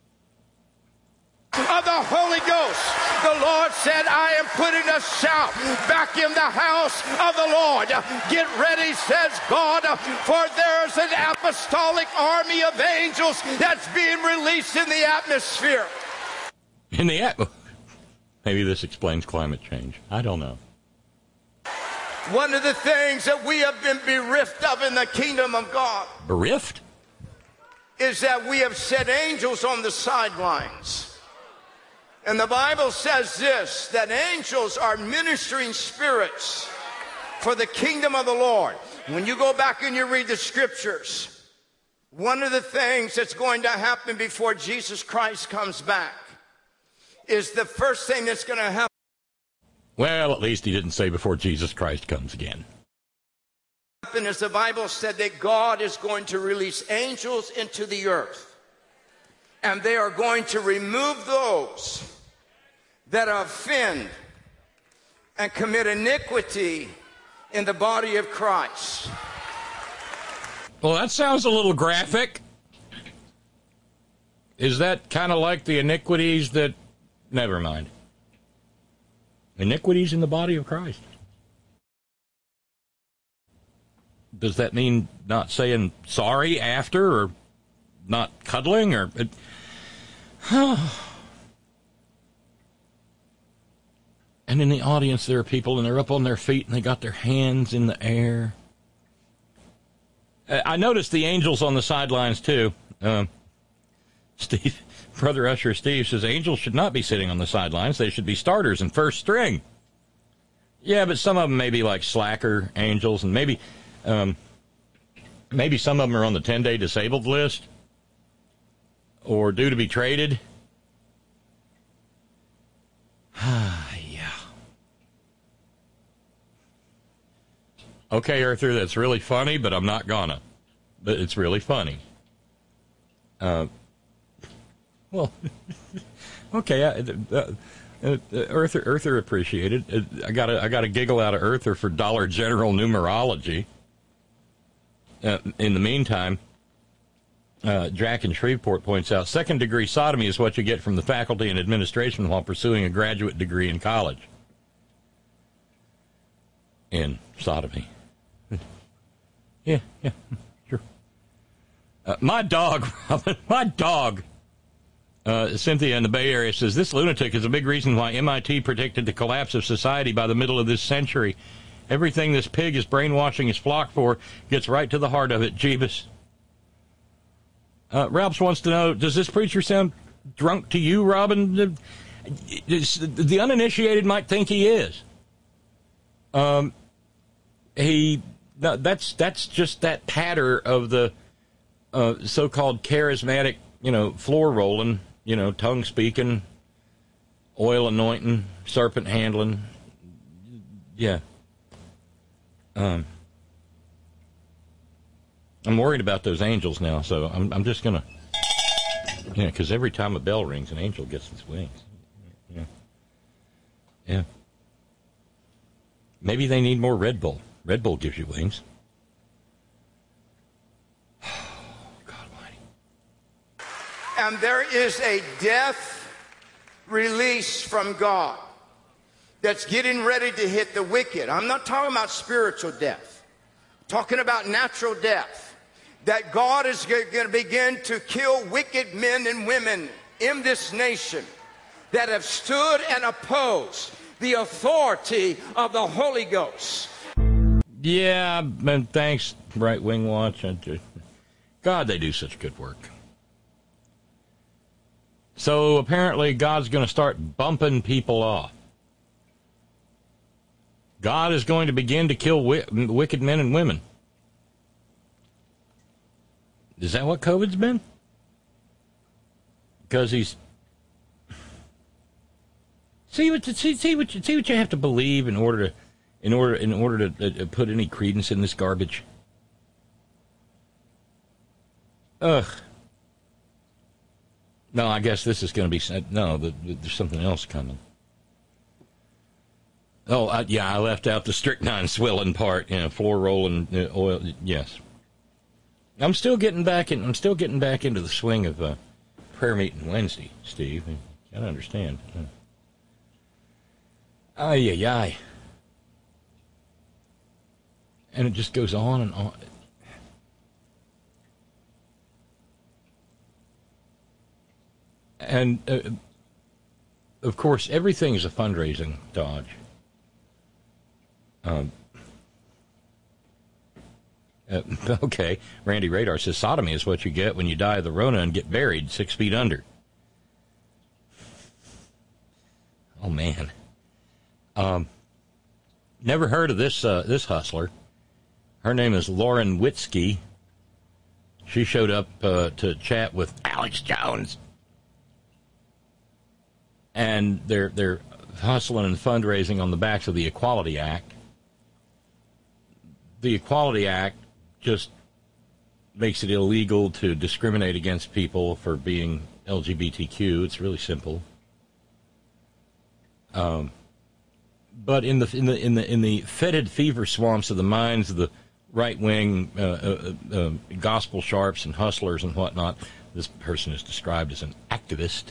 Of the Holy Ghost. The Lord said, I am putting a shout back in the house of the Lord. Get ready, says God, for there's an apostolic army of angels that's being released in the atmosphere. In the atmosphere? Maybe this explains climate change. I don't know. One of the things that we have been bereft of in the kingdom of God. Bereft? Is that we have set angels on the sidelines. And the Bible says this, that angels are ministering spirits for the kingdom of the Lord. When you go back and you read the scriptures, one of the things that's going to happen before Jesus Christ comes back is the first thing that's going to happen. Well, at least he didn't say before Jesus Christ comes again. And as the Bible said, that God is going to release angels into the earth. And they are going to remove those that offend and commit iniquity in the body of Christ. Well, that sounds a little graphic. Is that kind of like the iniquities that... Never mind. Iniquities in the body of Christ. Does that mean not saying sorry after, or not cuddling, or... And in the audience there are people, and they're up on their feet, and they got their hands in the air. I noticed the angels on the sidelines too. Steve, Brother Usher Steve says, Angels should not be sitting on the sidelines. They should be starters and first string. Yeah, but some of them may be like slacker Angels, and maybe some of them are on the 10-day disabled list or due to be traded. Yeah. Okay, Arthur, that's really funny, but I'm not gonna. But it's really funny. Well, okay. Arthur appreciated. I got a giggle out of Arthur for Dollar General numerology. In the meantime, Jack in Shreveport points out, second-degree sodomy is what you get from the faculty and administration while pursuing a graduate degree in college. In sodomy. Yeah, sure. My dog, Cynthia in the Bay Area says, this lunatic is a big reason why MIT predicted the collapse of society by the middle of this century. Everything this pig is brainwashing his flock for gets right to the heart of it, Jeebus. Ralphs wants to know, does this preacher sound drunk to you, Robin? The uninitiated might think he is. That's just that patter of the so-called charismatic, floor rolling, tongue speaking, oil anointing, serpent handling. Yeah. I'm worried about those angels now, so I'm just gonna, because every time a bell rings, an angel gets its wings. Yeah. Maybe they need more Red Bull. Red Bull gives you wings. God almighty. And there is a death release from God that's getting ready to hit the wicked. I'm not talking about spiritual death. I'm talking about natural death. That God is going to begin to kill wicked men and women in this nation that have stood and opposed the authority of the Holy Ghost. Yeah, and thanks, Right Wing Watch. God, they do such good work. So apparently God's going to start bumping people off. God is going to begin to kill wicked men and women. Is that what COVID's been? Because he's see what you have to believe in order to put any credence in this garbage. Ugh. No, I guess this is going to be there's something else coming. Oh, I left out the strychnine swilling part. Floor rolling oil. Yes. I'm still getting back into the swing of prayer meeting Wednesday, Steve. You gotta understand. Ay. And it just goes on and on. And of course, everything is a fundraising dodge. Okay, Randy Radar says sodomy is what you get when you die of the Rona and get buried 6 feet under. Oh man, never heard of this hustler. Her name is Lauren Witzke. She showed up to chat with Alex Jones, and they're hustling and fundraising on the backs of the Equality Act. The Equality Act just makes it illegal to discriminate against people for being LGBTQ. It's really simple. But in the fetid fever swamps of the minds of the right wing gospel sharps and hustlers and whatnot, this person is described as an activist.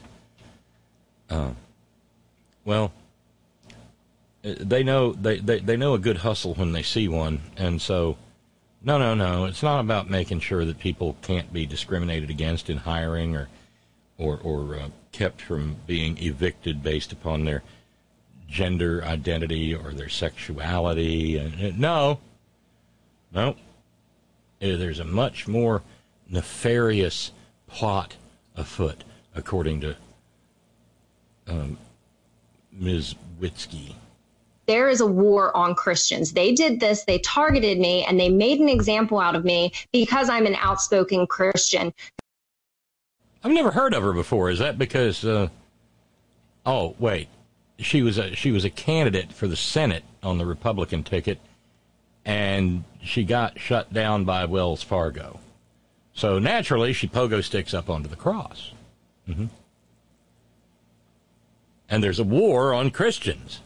Well, they know a good hustle when they see one, and so no. It's not about making sure that people can't be discriminated against in hiring or kept from being evicted based upon their gender identity or their sexuality. No. There's a much more nefarious plot afoot, according to Ms. Witzke. There is a war on Christians. They did this, they targeted me, and they made an example out of me because I'm an outspoken Christian. I've never heard of her before. Is that because, oh, wait, she was a candidate for the Senate on the Republican ticket, and she got shut down by Wells Fargo. So naturally, she pogo sticks up onto the cross. Mm-hmm. And there's a war on Christians.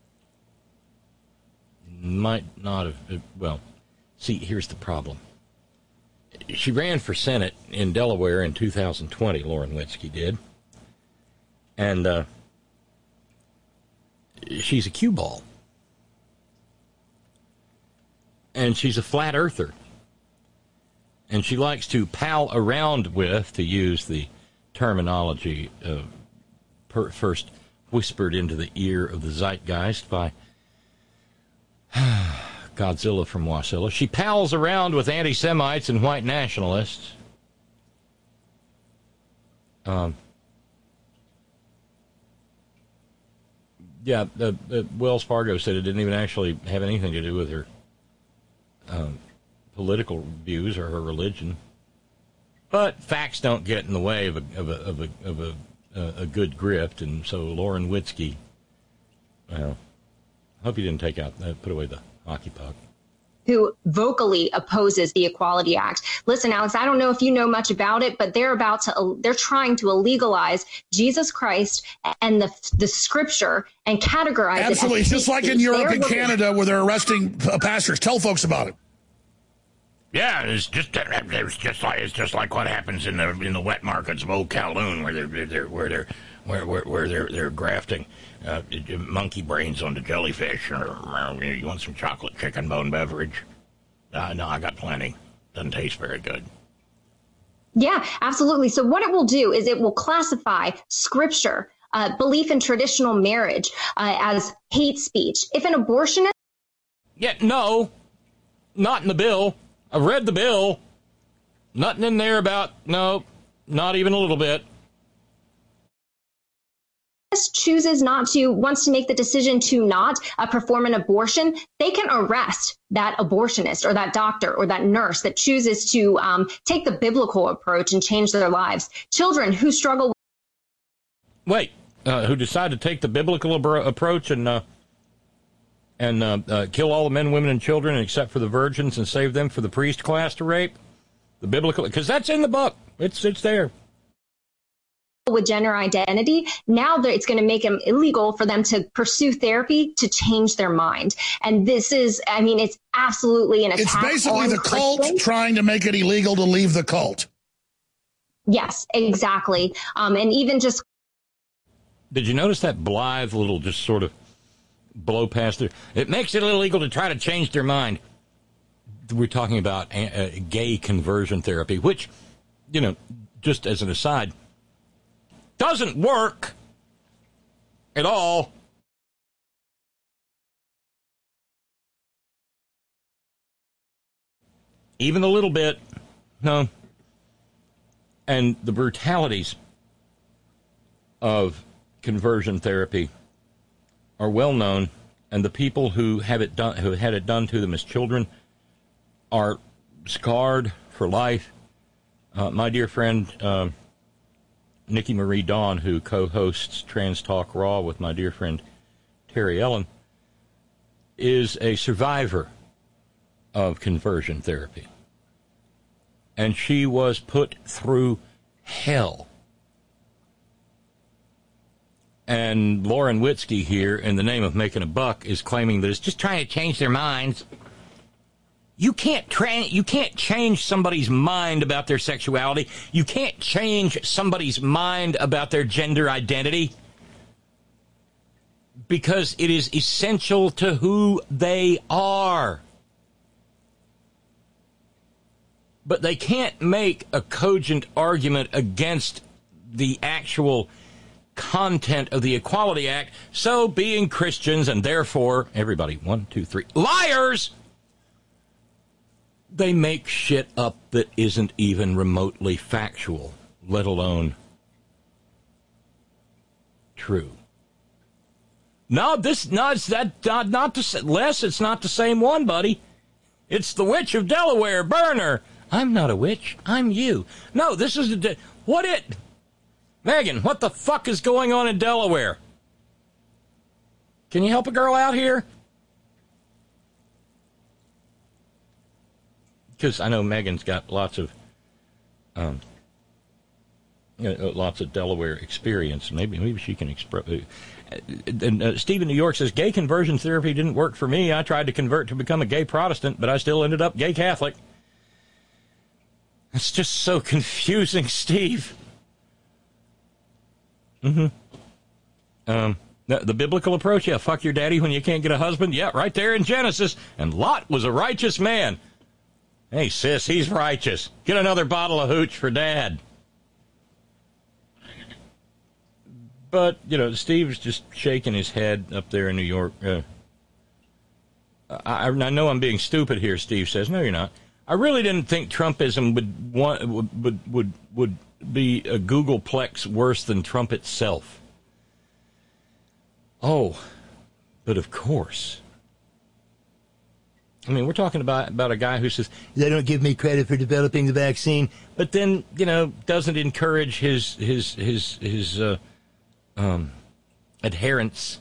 Might not have, well, see, here's the problem. She ran for Senate in Delaware in 2020, Lauren Witzke did. And she's a cue ball. And she's a flat earther. And she likes to pal around with, to use the terminology first whispered into the ear of the zeitgeist by Godzilla from Wasilla. She pals around with anti-Semites and white nationalists. Yeah, the Wells Fargo said it didn't even actually have anything to do with her political views or her religion. But facts don't get in the way of a good grift, and so Lauren Witzke, well, I hope you didn't put away the hockey puck. Who vocally opposes the Equality Act. Listen, Alex, I don't know if you know much about it, but they're trying to illegalize Jesus Christ and the scripture and categorize it. Absolutely, just like in Europe and Canada where they're arresting pastors. Tell folks about it. Yeah, it's just like what happens in the wet markets of Old Kowloon, where they're grafting monkey brains onto jellyfish. Or you want some chocolate chicken bone beverage? No, I got plenty. Doesn't taste very good. Yeah, absolutely. So what it will do is it will classify scripture, belief in traditional marriage, as hate speech. If an abortionist... Yeah, no, not in the bill. I've read the bill. Nothing in there about, no, not even a little bit. Wants to make the decision to not perform an abortion, they can arrest that abortionist or that doctor or that nurse that chooses to take the biblical approach and change their lives. Children who struggle. Wait, who decide to take the biblical approach and kill all the men, women, and children except for the virgins and save them for the priest class to rape? The biblical, because that's in the book. It's there. With gender identity, now it's going to make them illegal for them to pursue therapy to change their mind. And this is, I mean, it's absolutely an attack. It's basically on the cult Christians trying to make it illegal to leave the cult. Yes, exactly. And even just... Did you notice that blithe little just sort of blow past there? It makes it illegal to try to change their mind. We're talking about gay conversion therapy, which, you know, just as an aside, doesn't work at all. Even a little bit. No. And the brutalities of conversion therapy are well known, and the people who had it done to them as children are scarred for life. My dear friend Nikki Marie Dawn, who co-hosts Trans Talk Raw with my dear friend Terry Ellen, is a survivor of conversion therapy. And she was put through hell. And Lauren Witzke here, in the name of making a buck, is claiming that it's just trying to change their minds. You can't change somebody's mind about their sexuality. You can't change somebody's mind about their gender identity, because it is essential to who they are. But they can't make a cogent argument against the actual content of the Equality Act. So, being Christians, and therefore, everybody, 1, 2, 3, liars! They make shit up that isn't even remotely factual. let alone true. It's not the same one, buddy. It's the Witch of Delaware, Burner. I'm not a witch. I'm you. No, this is Megan, what the fuck is going on in Delaware? Can you help a girl out here? Because I know Megan's got lots of Delaware experience. Maybe she can express. And Steve in New York says, gay conversion therapy didn't work for me. I tried to convert to become a gay Protestant, but I still ended up gay Catholic. It's just so confusing, Steve. The biblical approach, yeah, fuck your daddy when you can't get a husband. Yeah, right there in Genesis. And Lot was a righteous man. Hey, sis, he's righteous. Get another bottle of hooch for Dad. But, Steve's just shaking his head up there in New York. I know I'm being stupid here, Steve says. No, you're not. I really didn't think Trumpism would be a Googleplex worse than Trump itself. Oh, but of course. I mean, we're talking about a guy who says, they don't give me credit for developing the vaccine, but then, doesn't encourage his adherents,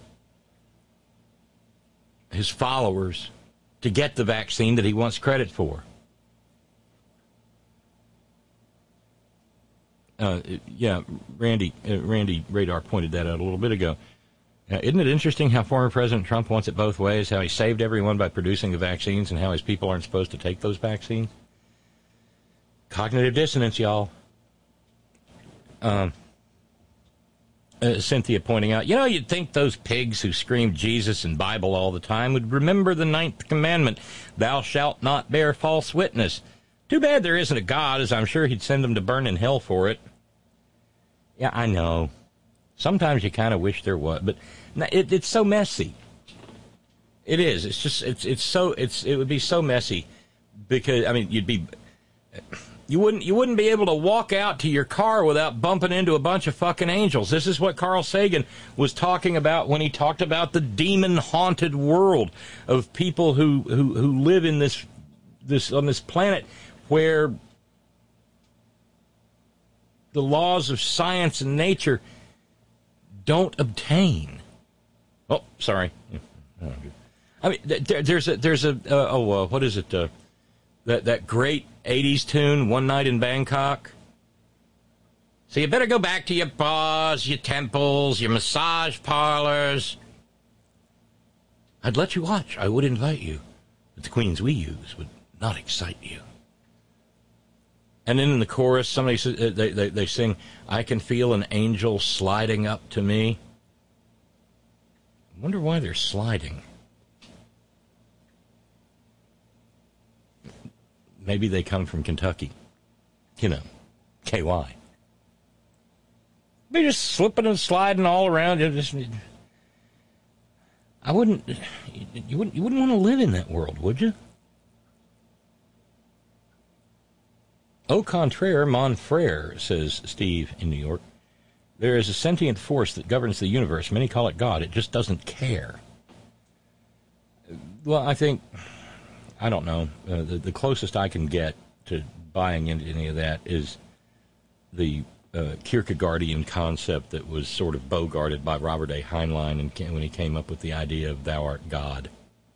his followers, to get the vaccine that he wants credit for. Randy Radar pointed that out a little bit ago. Isn't it interesting how former President Trump wants it both ways, how he saved everyone by producing the vaccines and how his people aren't supposed to take those vaccines? Cognitive dissonance, y'all. Cynthia pointing out, you'd think those pigs who scream Jesus and Bible all the time would remember the 9th commandment, thou shalt not bear false witness. Too bad there isn't a God, as I'm sure he'd send them to burn in hell for it. Yeah, I know. Sometimes you kind of wish there was, but it's so messy. It is. It's just it would be so messy because you wouldn't be able to walk out to your car without bumping into a bunch of fucking angels. This is what Carl Sagan was talking about when he talked about the demon-haunted world of people who live in this on this planet where the laws of science and nature don't obtain. Oh, sorry. I mean, there's a what is it? That great 80s tune, One Night in Bangkok. So you better go back to your bars, your temples, your massage parlors. I'd let you watch. I would invite you. But the queens we use would not excite you. And then in the chorus, somebody they sing, I can feel an angel sliding up to me. I wonder why they're sliding. Maybe they come from Kentucky. KY. They're just slipping and sliding all around. You wouldn't want to live in that world, would you? Au contraire, mon frere, says Steve in New York. There is a sentient force that governs the universe. Many call it God. It just doesn't care. Well, I don't know. The closest I can get to buying into any of that is the Kierkegaardian concept that was sort of bogarted by Robert A. Heinlein when he came up with the idea of thou art God.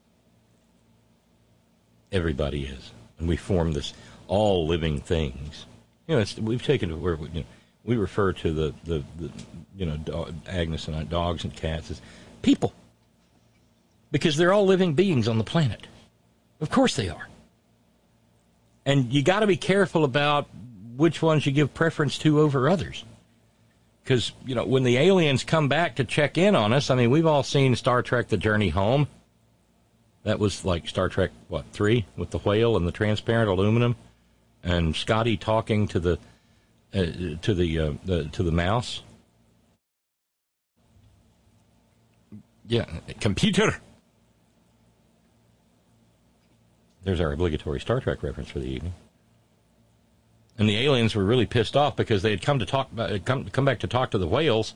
Everybody is. And we form this all living things. We've taken it where we refer to the Agnes and I, dogs and cats as people. Because they're all living beings on the planet. Of course they are. And you got to be careful about which ones you give preference to over others. Because, when the aliens come back to check in on us, we've all seen Star Trek The Journey Home. That was like Star Trek, 3, with the whale and the transparent aluminum, and Scotty talking to the mouse. Yeah, computer. There's our obligatory Star Trek reference for the evening. And the aliens were really pissed off because they had come back to talk to the whales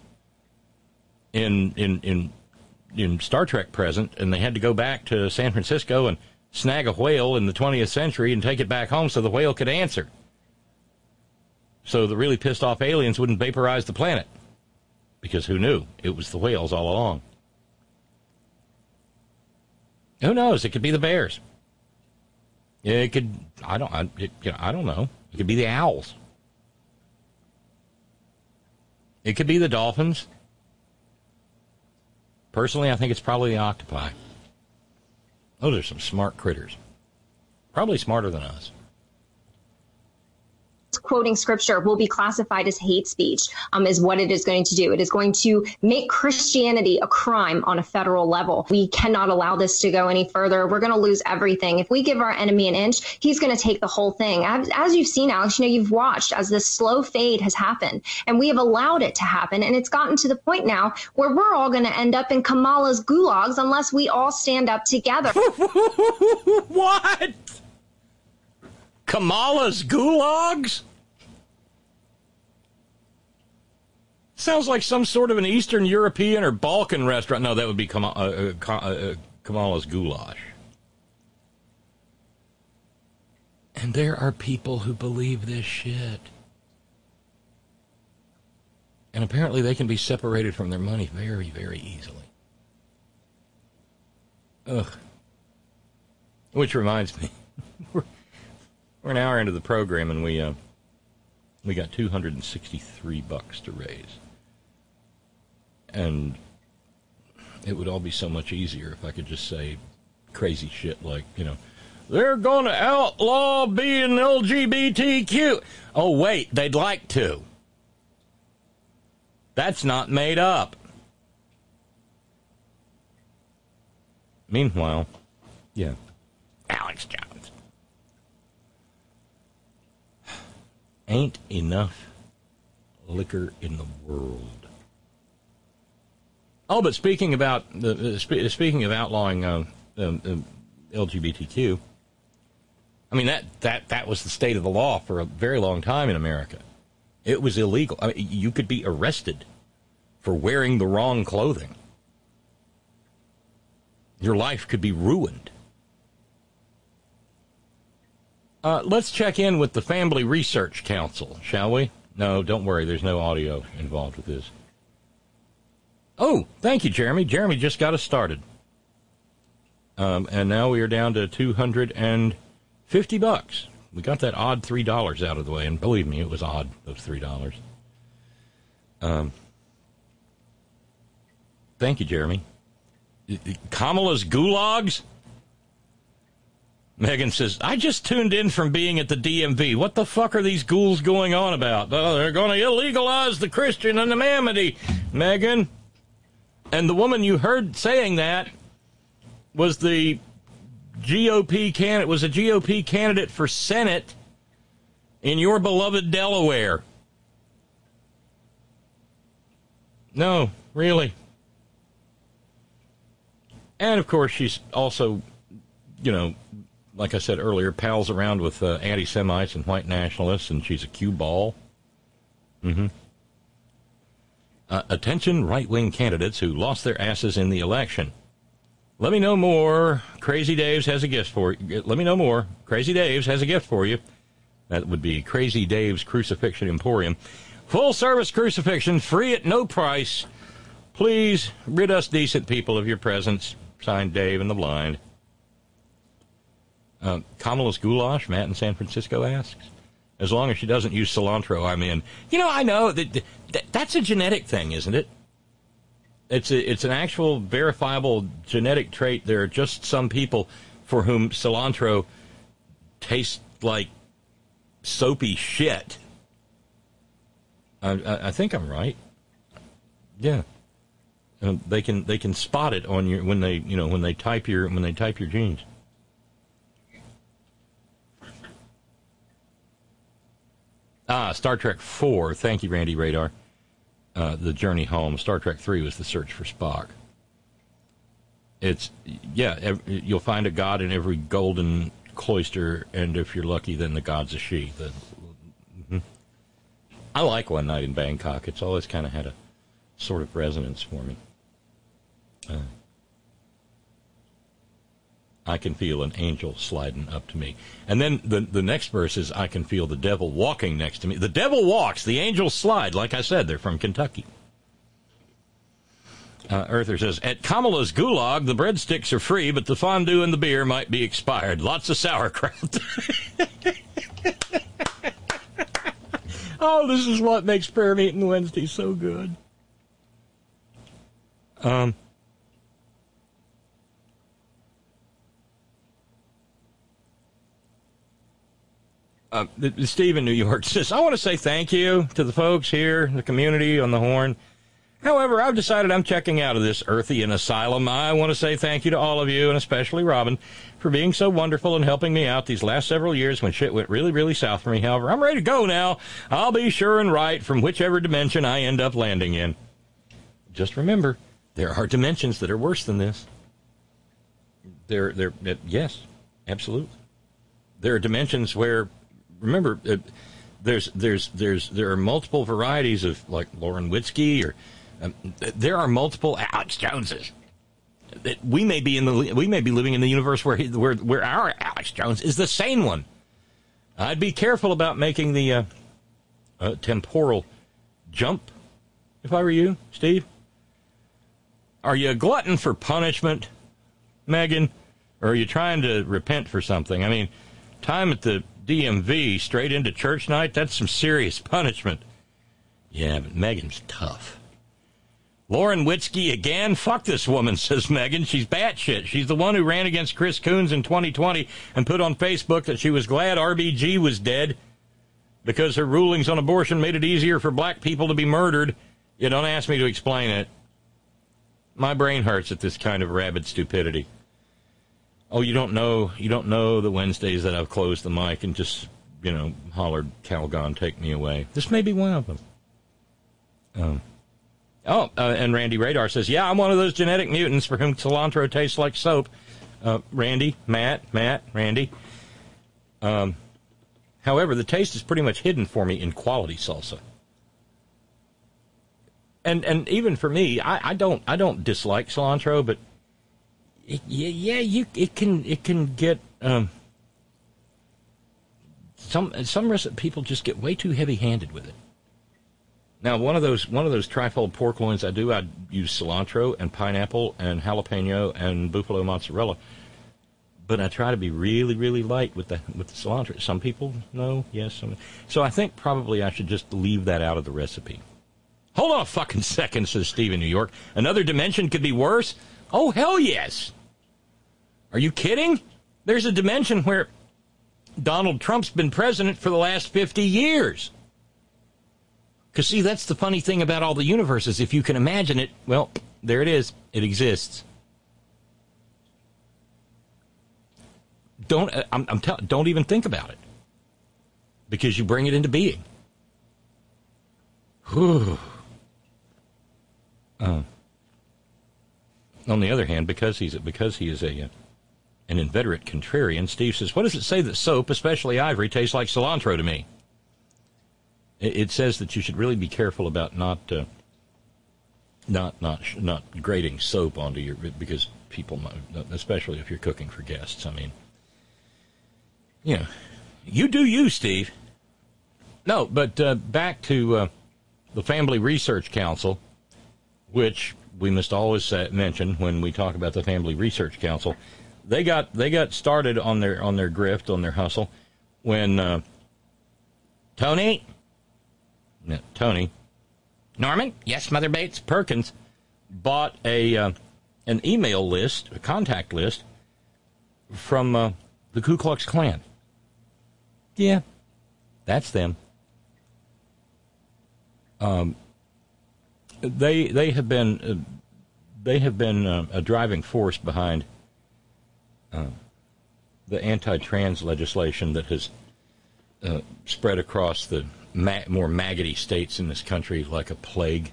in Star Trek present, and they had to go back to San Francisco and snag a whale in the 20th century and take it back home so the whale could answer. So the really pissed off aliens wouldn't vaporize the planet. Because who knew? It was the whales all along. Who knows? It could be the bears. It could, I don't know. It could be the owls. It could be the dolphins. Personally, I think it's probably the octopi. Those are some smart critters. Probably smarter than us. Quoting scripture will be classified as hate speech, is what it is going to do. It is going to make Christianity a crime on a federal level. We cannot allow this to go any further. We're going to lose everything. If we give our enemy an inch, he's going to take the whole thing. As you've seen, Alex, you've watched as this slow fade has happened, and we have allowed it to happen. And it's gotten to the point now where we're all going to end up in Kamala's gulags unless we all stand up together. What? Kamala's gulags? Sounds like some sort of an Eastern European or Balkan restaurant. No, that would be Kamala's goulash. And there are people who believe this shit. And apparently they can be separated from their money very, very easily. Ugh. Which reminds me, we're an hour into the program, and we got $263 to raise. And it would all be so much easier if I could just say crazy shit like, they're going to outlaw being LGBTQ. Oh, wait, they'd like to. That's not made up. Meanwhile, yeah, Alex Jones. Ain't enough liquor in the world. Oh, but speaking of outlawing LGBTQ, I mean that was the state of the law for a very long time in America. It was illegal. I mean, you could be arrested for wearing the wrong clothing. Your life could be ruined. Let's check in with the Family Research Council, shall we? No, don't worry. There's no audio involved with this. Oh, thank you, Jeremy. Jeremy just got us started. And now we are down to $250. We got that odd $3 out of the way, and believe me, it was odd, those $3. Thank you, Jeremy. Kamala's gulags? Megan says, I just tuned in from being at the DMV. What the fuck are these ghouls going on about? Oh, they're going to illegalize the Christian anonymity, Megan. And the woman you heard saying that was the GOP candidate, was a GOP candidate for Senate in your beloved Delaware. No, really. And, of course, she's also, like I said earlier, pals around with anti-Semites and white nationalists, and she's a cue ball. Mm-hmm. Attention right-wing candidates who lost their asses in the election. Let me know more. Crazy Dave's has a gift for you. Let me know more. Crazy Dave's has a gift for you. That would be Crazy Dave's Crucifixion Emporium. Full-service crucifixion, free at no price. Please rid us decent people of your presence. Signed, Dave and the Blind. Kamala's goulash, Matt in San Francisco asks. As long as she doesn't use cilantro, I'm in. I know that's a genetic thing, isn't it? It's an actual verifiable genetic trait. There are just some people for whom cilantro tastes like soapy shit. I think I'm right. Yeah, they can spot it on your when they type your genes. Star Trek 4. Thank you, Randy Radar. The Journey Home. Star Trek 3 was the search for Spock. You'll find a god in every golden cloister, and if you're lucky, then the god's a she. The I like One Night in Bangkok. It's always kind of had a sort of resonance for me. I can feel an angel sliding up to me. And then the next verse is, I can feel the devil walking next to me. The devil walks, the angels slide. Like I said, they're from Kentucky. Earther says, at Kamala's Gulag, the breadsticks are free, but the fondue and the beer might be expired. Lots of sauerkraut. Oh, this is what makes prayer meeting Wednesday so good. Steve in New York says, I want to say thank you to the folks here, the community on the Horn. However, I've decided I'm checking out of this Earthian asylum. I want to say thank you to all of you, and especially Robin, for being so wonderful and helping me out these last several years when shit went really, really south for me. However, I'm ready to go now. I'll be sure and right from whichever dimension I end up landing in. Just remember, there are dimensions that are worse than this. Yes, absolutely. There are dimensions where, remember, there are multiple varieties of, like Lauren Witzke, or there are multiple Alex Joneses. We may be living in the universe where our Alex Jones is the sane one. I'd be careful about making the temporal jump if I were you, Steve. Are you a glutton for punishment, Megan, or are you trying to repent for something? I mean, time at the DMV straight into church night, that's some serious punishment. Yeah, but Megan's tough. Lauren Witzke again? Fuck this woman, says Megan. She's batshit. She's the one who ran against Chris Coons in 2020 and put on Facebook that she was glad RBG was dead because her rulings on abortion made it easier for black people to be murdered. You don't ask me to explain it. My brain hurts at this kind of rabid stupidity. Oh, you don't know the Wednesdays that I've closed the mic and just, hollered, Calgon, take me away. This may be one of them. And Randy Radar says, yeah, I'm one of those genetic mutants for whom cilantro tastes like soap. Randy, Matt, Randy. However, the taste is pretty much hidden for me in quality salsa. And even for me, I don't dislike cilantro, but it can get some people just get way too heavy-handed with it. Now, one of those trifold pork loins I use cilantro and pineapple and jalapeno and buffalo mozzarella, but I try to be really, really light with the cilantro. Some people know, yes. So I think probably I should just leave that out of the recipe. Hold on a fucking second, says Steve in New York. Another dimension could be worse? Oh, hell yes. Are you kidding? There's a dimension where Donald Trump's been president for the last 50 years. Because, see, that's the funny thing about all the universes. If you can imagine it, well, there it is. It exists. Don't even think about it. Because you bring it into being. Whew. On the other hand, because he is an inveterate contrarian, Steve says, what does it say that soap, especially ivory, tastes like cilantro to me? It says that you should really be careful about not grating soap onto your, because people, especially if you're cooking for guests. I mean, you do you, Steve. No, but back to the Family Research Council, which we must always mention when we talk about the Family Research Council. They got started on their grift, on their hustle, when Tony, Norman, yes, Mother Bates Perkins, bought an email list, a contact list from the Ku Klux Klan. Yeah, that's them. They have been a driving force behind the anti-trans legislation that has spread across the more maggoty states in this country like a plague.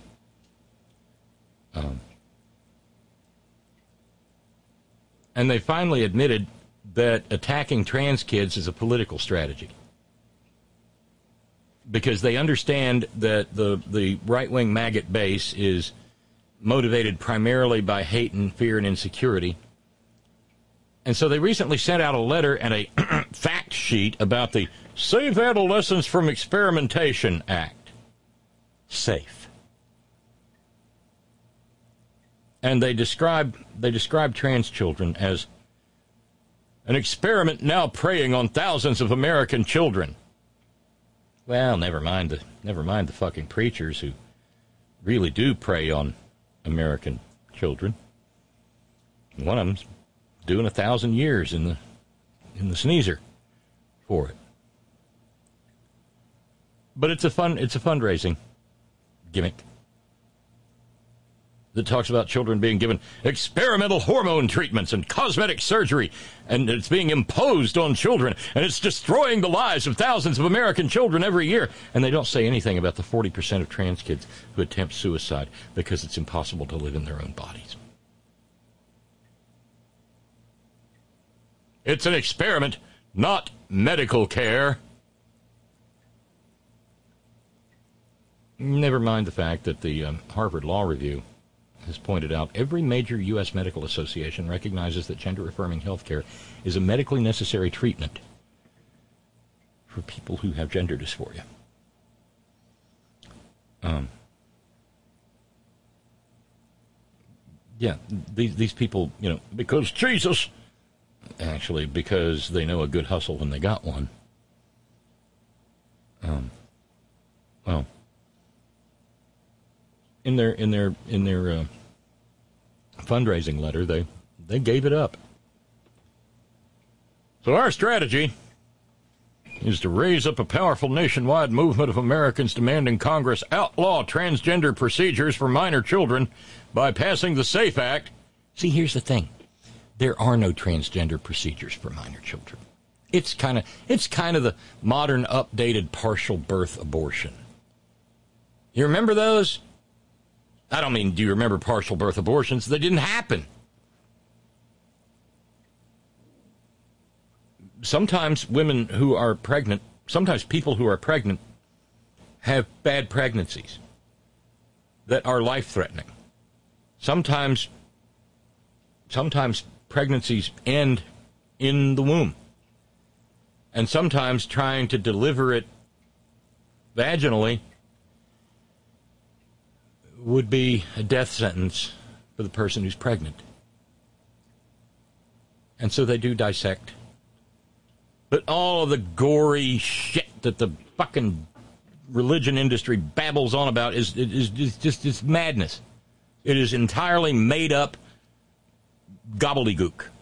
And they finally admitted that attacking trans kids is a political strategy. because they understand that the right-wing maggot base is motivated primarily by hate and fear and insecurity. And so they recently sent out a letter and a fact sheet about the Save Adolescents from Experimentation Act. SAFE. And they describe trans children as an experiment now preying on thousands of American children. Well, never mind the fucking preachers who really do prey on American children. One of them's doing 1,000 years in the sneezer for it. But it's a fundraising gimmick that talks about children being given experimental hormone treatments and cosmetic surgery, and it's being imposed on children, and it's destroying the lives of thousands of American children every year. And they don't say anything about the 40% of trans kids who attempt suicide because it's impossible to live in their own bodies. It's an experiment, not medical care. Never mind the fact that the Harvard Law Review has pointed out every major U.S. medical association recognizes that gender-affirming health care is a medically necessary treatment for people who have gender dysphoria. These people, because Jesus, actually because they know a good hustle when they got one. Well, in their fundraising letter, they gave it up. So our strategy is to raise up a powerful nationwide movement of Americans demanding Congress outlaw transgender procedures for minor children by passing the SAFE Act. See, here's the thing. There are no transgender procedures for minor children. It's kind of the modern, updated partial birth abortion. You remember those? I don't mean, do you remember partial birth abortions? They didn't happen. Sometimes women who are pregnant, sometimes people who are pregnant have bad pregnancies that are life-threatening. Sometimes pregnancies end in the womb. And sometimes trying to deliver it vaginally would be a death sentence for the person who's pregnant. And so they do dissect. But all of the gory shit that the fucking religion industry babbles on about is just madness. It is entirely made up gobbledygook.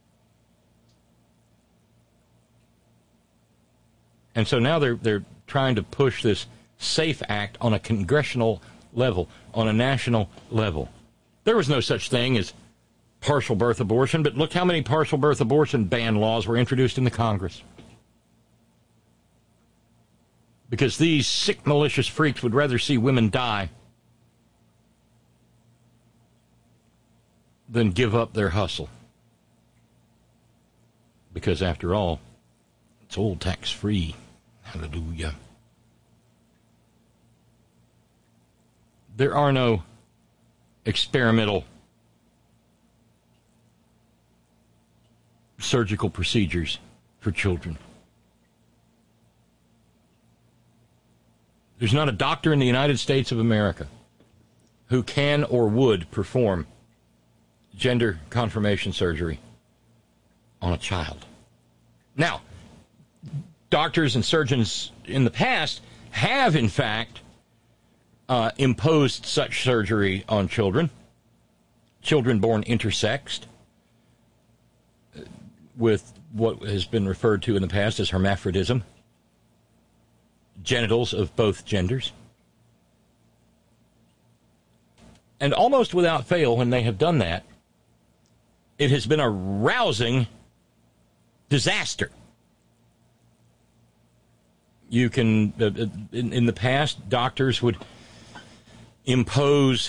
And so now they're trying to push this SAFE Act on a congressional level, on a national level. There was no such thing as partial birth abortion, but look how many partial birth abortion ban laws were introduced in the Congress. Because these sick, malicious freaks would rather see women die than give up their hustle. Because after all, it's all tax-free. Hallelujah. There are no experimental surgical procedures for children. There's not a doctor in the United States of America who can or would perform gender confirmation surgery on a child. Now, doctors and surgeons in the past have, in fact, imposed such surgery on children born intersexed, with what has been referred to in the past as hermaphrodism, genitals of both genders. And almost without fail, when they have done that, it has been a rousing disaster. You can, in the past, doctors would impose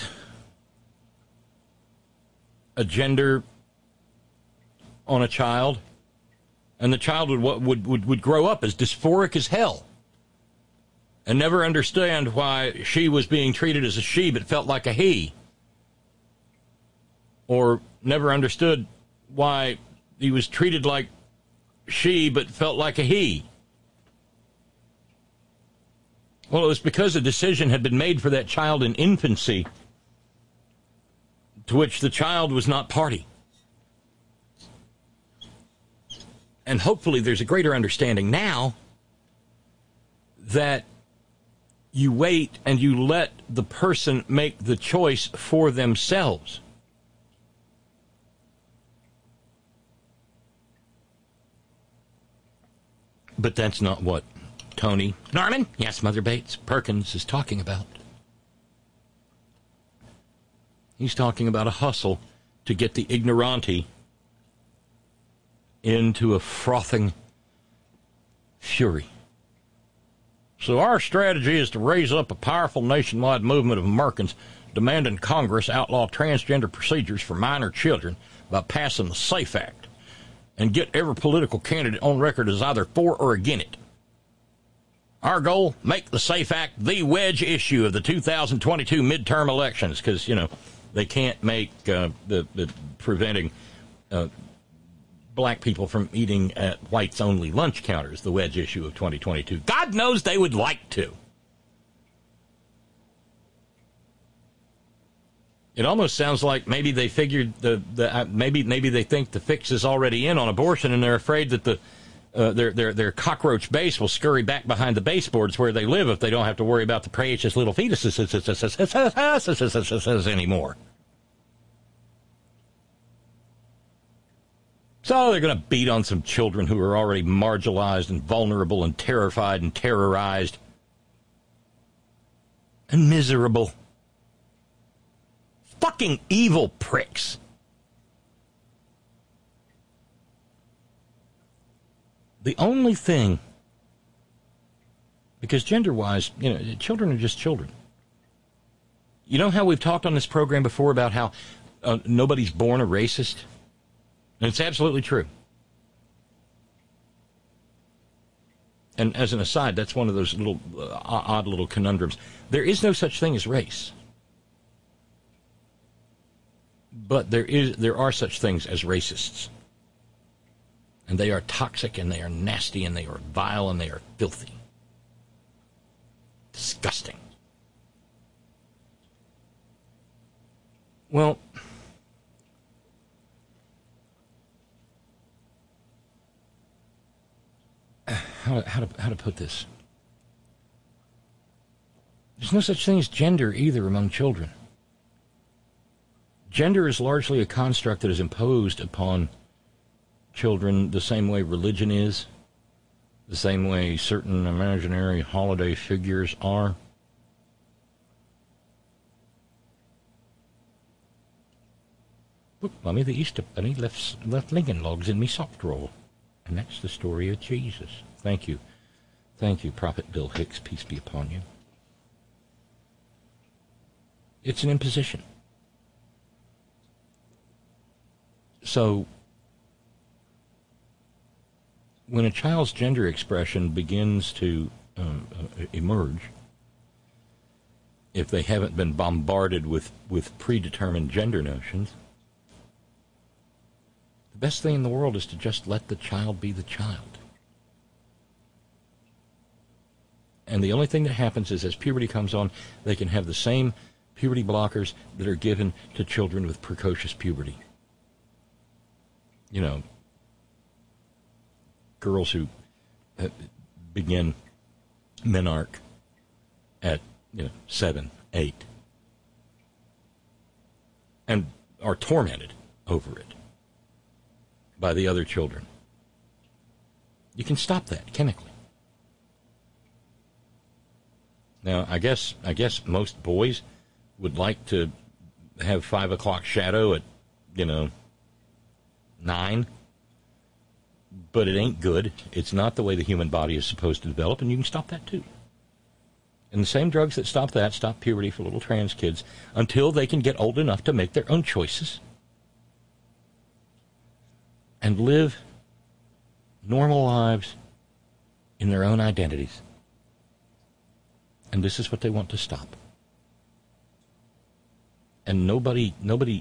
a gender on a child, and the child would grow up as dysphoric as hell. and never understand why she was being treated as a she but felt like a he, or never understood why he was treated like she but felt like a he. Well, it was because a decision had been made for that child in infancy to which the child was not party. And hopefully there's a greater understanding now that you wait and you let the person make the choice for themselves. But that's not what Tony Norman, yes, Mother Bates, Perkins is talking about. He's talking about a hustle to get the ignoranti into a frothing fury. So our strategy is to raise up a powerful nationwide movement of Americans demanding Congress outlaw transgender procedures for minor children by passing the SAFE Act and get every political candidate on record as either for or against it. Our goal, make the SAFE Act the wedge issue of the 2022 midterm elections, because, you know, they can't make the preventing black people from eating at whites-only lunch counters the wedge issue of 2022. God knows they would like to. It almost sounds like maybe they figured maybe they think the fix is already in on abortion, and they're afraid that their cockroach base will scurry back behind the baseboards where they live if they don't have to worry about the precious little fetuses anymore. So they're going to beat on some children who are already marginalized and vulnerable and terrified and terrorized and miserable. Fucking evil pricks. The only thing, because gender-wise, you know, children are just children. You know how we've talked on this program before about how nobody's born a racist? And it's absolutely true. And as an aside, that's one of those little odd little conundrums. There is no such thing as race. But there are such things as racists. And they are toxic, and they are nasty, and they are vile, and they are filthy. Disgusting. Well, how to put this? There's no such thing as gender either among children. Gender is largely a construct that is imposed upon children the same way religion is, the same way certain imaginary holiday figures are. Look, Mummy, the Easter Bunny left Lincoln logs in me sock drawer. And that's the story of Jesus. Thank you. Thank you, Prophet Bill Hicks. Peace be upon you. It's an imposition. So, when a child's gender expression begins to emerge, if they haven't been bombarded with predetermined gender notions, the best thing in the world is to just let the child be the child. And the only thing that happens is as puberty comes on, they can have the same puberty blockers that are given to children with precocious puberty. You know, girls who begin menarche at 7, 8, and are tormented over it by the other children. You can stop that chemically. Now, I guess most boys would like to have 5 o'clock shadow at 9. But it ain't good. It's not the way the human body is supposed to develop, and you can stop that too. And the same drugs that stop that stop puberty for little trans kids until they can get old enough to make their own choices and live normal lives in their own identities. And this is what they want to stop. And nobody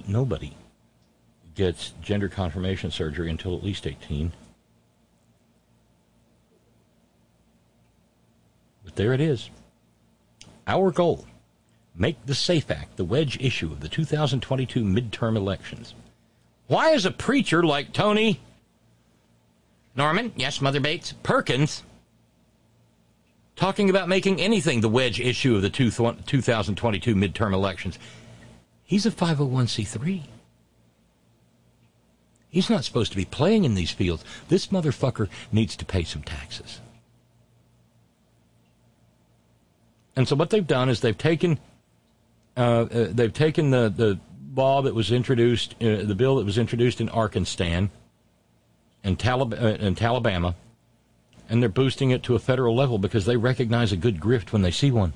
gets gender confirmation surgery until at least 18. But there it is. Our goal, make the SAFE Act the wedge issue of the 2022 midterm elections. Why is a preacher like Tony Norman, yes, Mother Bates, Perkins, talking about making anything the wedge issue of the 2022 midterm elections? He's a 501c3. He's not supposed to be playing in these fields. This motherfucker needs to pay some taxes. And so what they've done is they've taken the law that was introduced, the bill that was introduced in Arkansas and Alabama, and they're boosting it to a federal level because they recognize a good grift when they see one.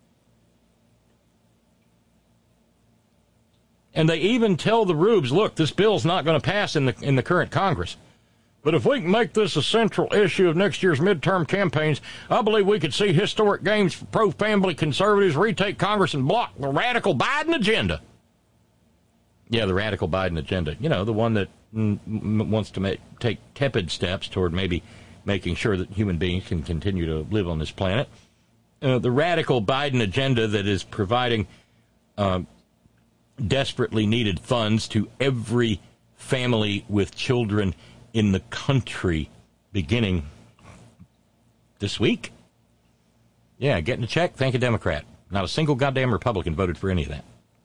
And they even tell the rubes, look, this bill's not going to pass in the current Congress. But if we can make this a central issue of next year's midterm campaigns, I believe we could see historic gains for pro-family conservatives retake Congress and block the radical Biden agenda. Yeah, the radical Biden agenda. You know, the one that wants to take tepid steps toward maybe making sure that human beings can continue to live on this planet. The radical Biden agenda that is providing desperately needed funds to every family with children in the country beginning this week. Yeah, getting a check, thank a Democrat. Not a single goddamn Republican voted for any of that.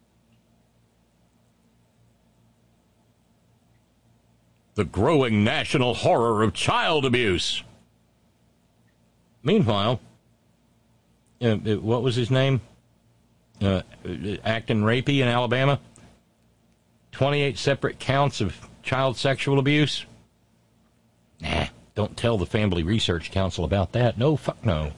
The growing national horror of child abuse. Meanwhile, what was his name? Acton Rapey in Alabama. 28 separate counts of child sexual abuse. Nah, don't tell the Family Research Council about that. No, fuck no.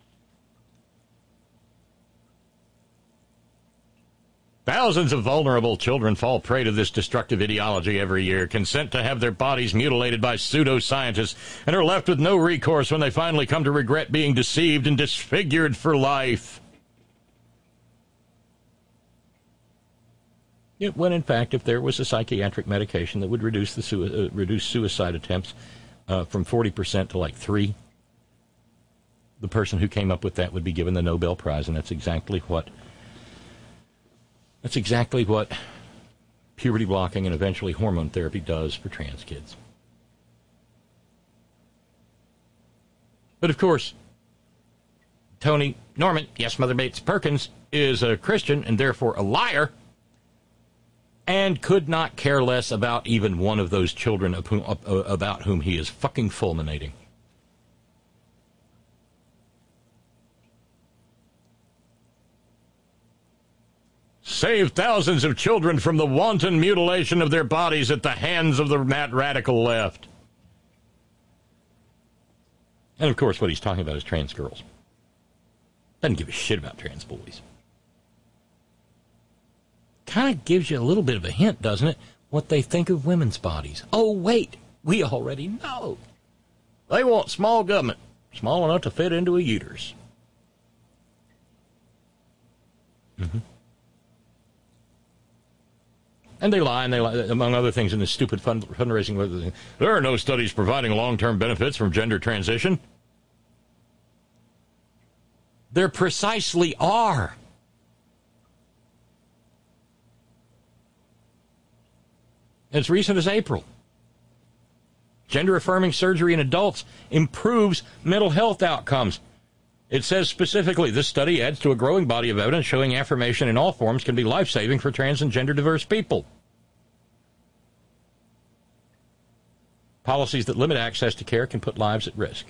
Thousands of vulnerable children fall prey to this destructive ideology every year, consent to have their bodies mutilated by pseudoscientists, and are left with no recourse when they finally come to regret being deceived and disfigured for life. When, in fact, if there was a psychiatric medication that would reduce suicide attempts from 40% to like 3%, the person who came up with that would be given the Nobel Prize, and that's exactly what puberty blocking and eventually hormone therapy does for trans kids. But of course, Tony Norman, yes, Mother Bates Perkins, is a Christian and therefore a liar, and could not care less about even one of those children about whom he is fucking fulminating. Save thousands of children from the wanton mutilation of their bodies at the hands of the radical left. And of course, what he's talking about is trans girls. Doesn't give a shit about trans boys. Kind of gives you a little bit of a hint, doesn't it? What they think of women's bodies. Oh, wait, we already know. They want small government, small enough to fit into a uterus. Mm-hmm. And they lie, among other things, in this stupid fundraising. There are no studies providing long-term benefits from gender transition. There precisely are. As recent as April. Gender-affirming surgery in adults improves mental health outcomes. It says specifically, this study adds to a growing body of evidence showing affirmation in all forms can be life-saving for trans and gender-diverse people. Policies that limit access to care can put lives at risk.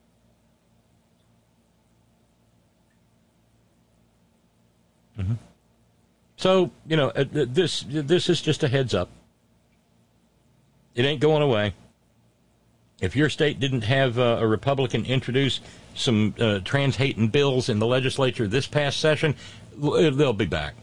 Mm-hmm. So, this is just a heads up. It ain't going away. If your state didn't have a Republican introduce some trans-hating bills in the legislature this past session, they'll be back.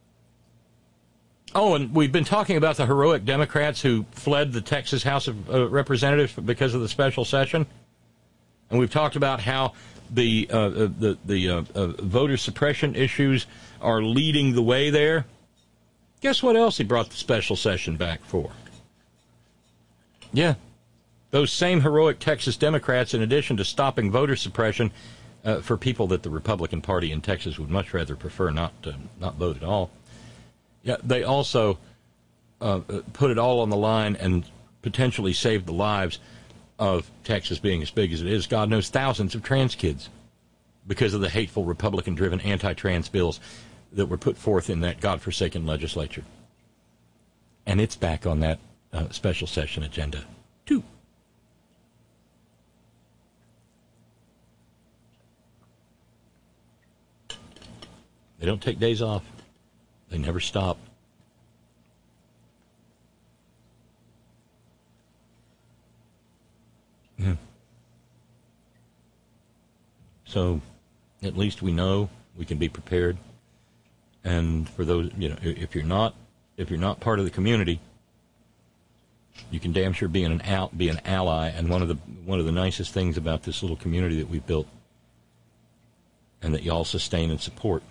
Oh, and we've been talking about the heroic Democrats who fled the Texas House of Representatives because of the special session. And we've talked about how the voter suppression issues are leading the way there. Guess what else he brought the special session back for? Yeah, those same heroic Texas Democrats, in addition to stopping voter suppression for people that the Republican Party in Texas would much rather prefer not vote at all, yeah, they also put it all on the line and potentially saved the lives of Texas being as big as it is. God knows, thousands of trans kids because of the hateful Republican-driven anti-trans bills that were put forth in that godforsaken legislature. And it's back on that special session agenda, too. They don't take days off. They never stop. Yeah. So, at least we know we can be prepared. And for those, if you're not part of the community, you can damn sure be an ally. And one of the nicest things about this little community that we've built, and that y'all sustain and support,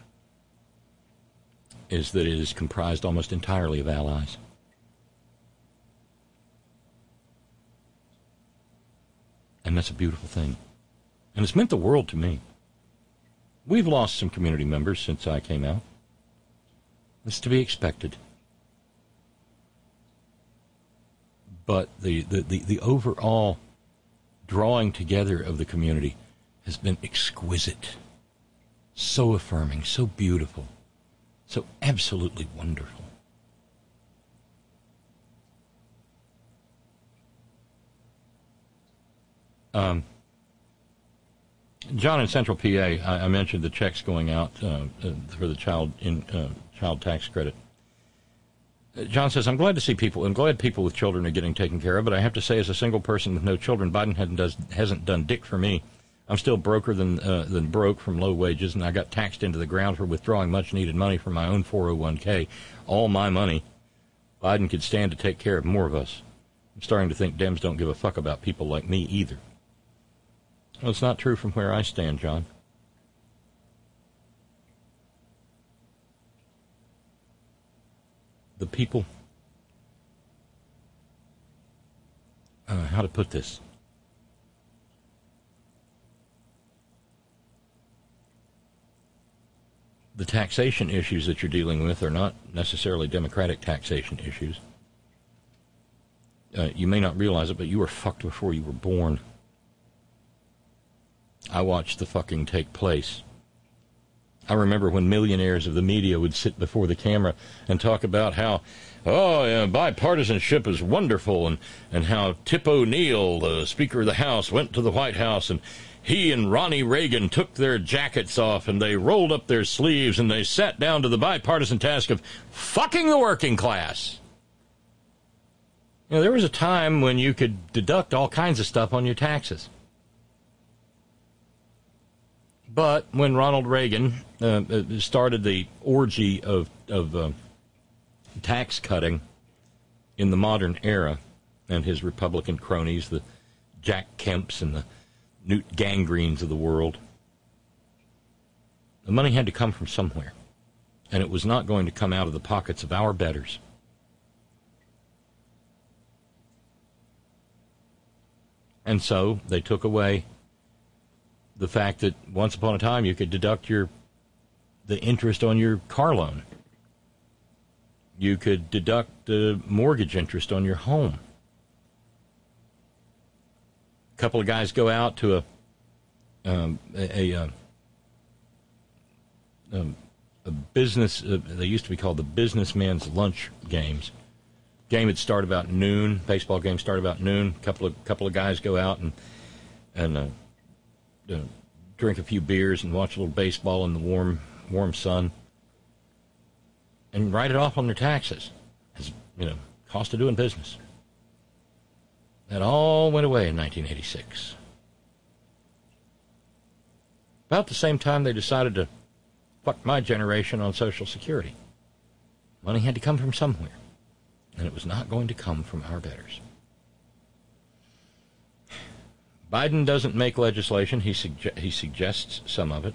is that it is comprised almost entirely of allies. And that's a beautiful thing. And it's meant the world to me. We've lost some community members since I came out. It's to be expected. But the overall drawing together of the community has been exquisite. So affirming, so beautiful, so absolutely wonderful. John in Central PA, I mentioned the checks going out for the child tax credit. John says, I'm glad people with children are getting taken care of, but I have to say, as a single person with no children, Biden hasn't done dick for me. I'm still broker than broke from low wages, and I got taxed into the ground for withdrawing much-needed money from my own 401k. All my money. Biden could stand to take care of more of us. I'm starting to think Dems don't give a fuck about people like me either. Well, it's not true from where I stand, John. The people, how to put this? The taxation issues that you're dealing with are not necessarily Democratic taxation issues. You may not realize it, but you were fucked before you were born. I watched the fucking take place. I remember when millionaires of the media would sit before the camera and talk about how, bipartisanship is wonderful, and how Tip O'Neill, the Speaker of the House, went to the White House, and he and Ronnie Reagan took their jackets off, and they rolled up their sleeves, and they sat down to the bipartisan task of fucking the working class. There was a time when you could deduct all kinds of stuff on your taxes. But when Ronald Reagan started the orgy of tax cutting in the modern era, and his Republican cronies, the Jack Kemps and the Newt Gangreens of the world, the money had to come from somewhere, and it was not going to come out of the pockets of our betters. And so they took away the fact that once upon a time you could deduct the interest on your car loan. You could deduct the mortgage interest on your home. A couple of guys go out to a business, they used to be called the businessman's lunch games. Game would start about noon. Baseball game started about noon. Couple of guys go out and drink a few beers and watch a little baseball in the warm sun, and write it off on their taxes as cost of doing business. That all went away in 1986. About the same time they decided to fuck my generation on Social Security. Money had to come from somewhere, and it was not going to come from our betters. Biden doesn't make legislation. He suggests some of it.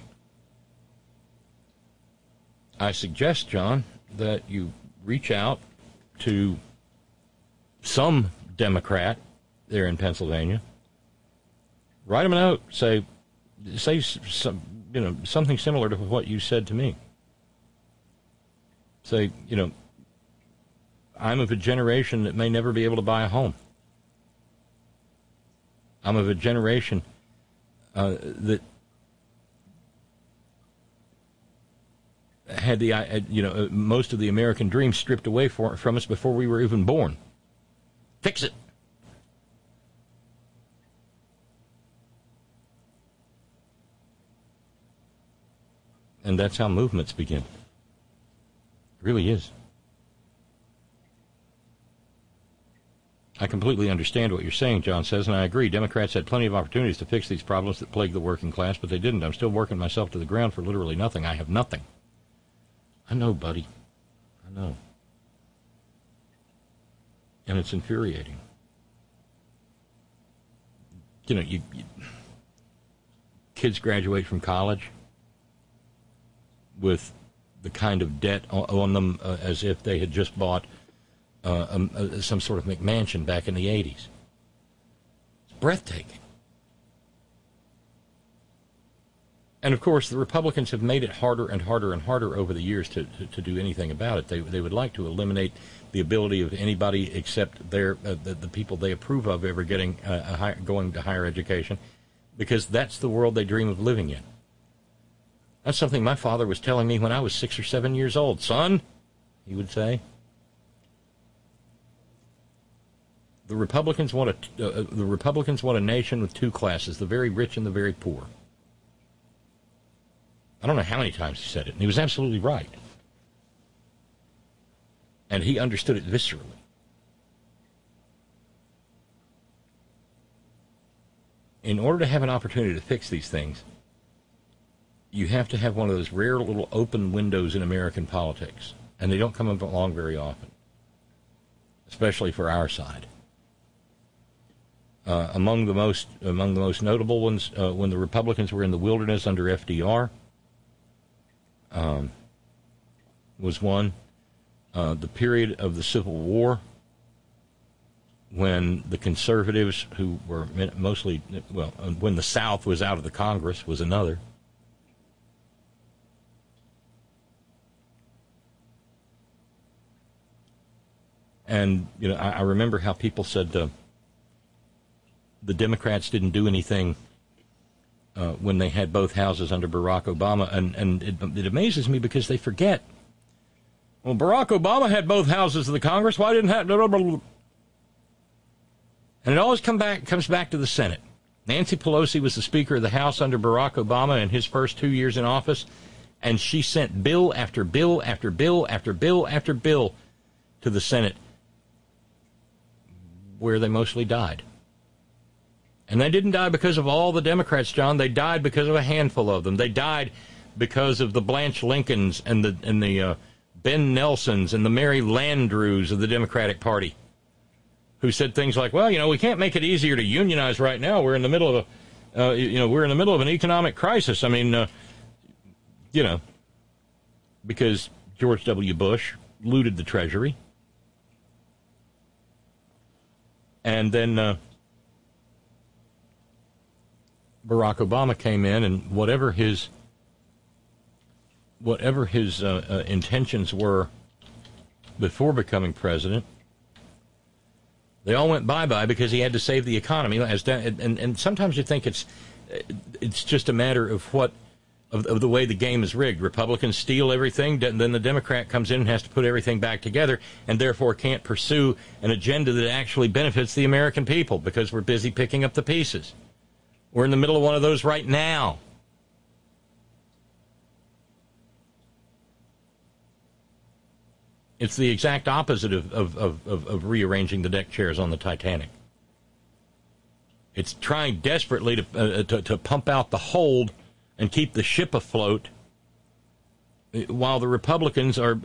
I suggest, John, that you reach out to some Democrat there in Pennsylvania. Write him a note. Say some, something similar to what you said to me. Say, I'm of a generation that may never be able to buy a home. I'm of a generation that had the most of the American dream stripped away from us before we were even born. Fix it. And that's how movements begin. It really is. I completely understand what you're saying, John says, and I agree. Democrats had plenty of opportunities to fix these problems that plague the working class, but they didn't. I'm still working myself to the ground for literally nothing. I have nothing. I know, buddy. I know. And it's infuriating. Kids graduate from college with the kind of debt on them as if they had just bought some sort of McMansion back in the 80s. It's breathtaking. And, of course, the Republicans have made it harder and harder and harder over the years to do anything about it. They would like to eliminate the ability of anybody except the people they approve of ever getting going to higher education, because that's the world they dream of living in. That's something my father was telling me when I was 6 or 7 years old. Son, he would say, the Republicans want a nation with two classes: the very rich and the very poor. I don't know how many times he said it, and he was absolutely right. And he understood it viscerally. In order to have an opportunity to fix these things, you have to have one of those rare little open windows in American politics, and they don't come along very often, especially for our side. Among the most notable ones, when the Republicans were in the wilderness under FDR, was one. The period of the Civil War, when the conservatives, who were mostly, when the South was out of the Congress, was another. And, I remember how people said the Democrats didn't do anything when they had both houses under Barack Obama. And it amazes me because they forget. Well, Barack Obama had both houses of the Congress. Why didn't have... And it always comes back to the Senate. Nancy Pelosi was the Speaker of the House under Barack Obama in his first 2 years in office, and she sent bill after bill after bill after bill after bill to the Senate, where they mostly died. And they didn't die because of all the Democrats, John. They died because of a handful of them. They died because of the Blanche Lincolns and the Ben Nelsons and the Mary Landrieux of the Democratic Party, who said things like, "Well, we can't make it easier to unionize right now. We're in the middle of we're in the middle of an economic crisis." I mean, because George W. Bush looted the Treasury, and then Barack Obama came in, and whatever his intentions were before becoming president, they all went bye-bye because he had to save the economy. And sometimes you think it's just a matter of the way the game is rigged. Republicans steal everything, then the Democrat comes in and has to put everything back together, and therefore can't pursue an agenda that actually benefits the American people because we're busy picking up the pieces. We're in the middle of one of those right now. It's the exact opposite of rearranging the deck chairs on the Titanic. It's trying desperately to pump out the hold and keep the ship afloat, while the Republicans are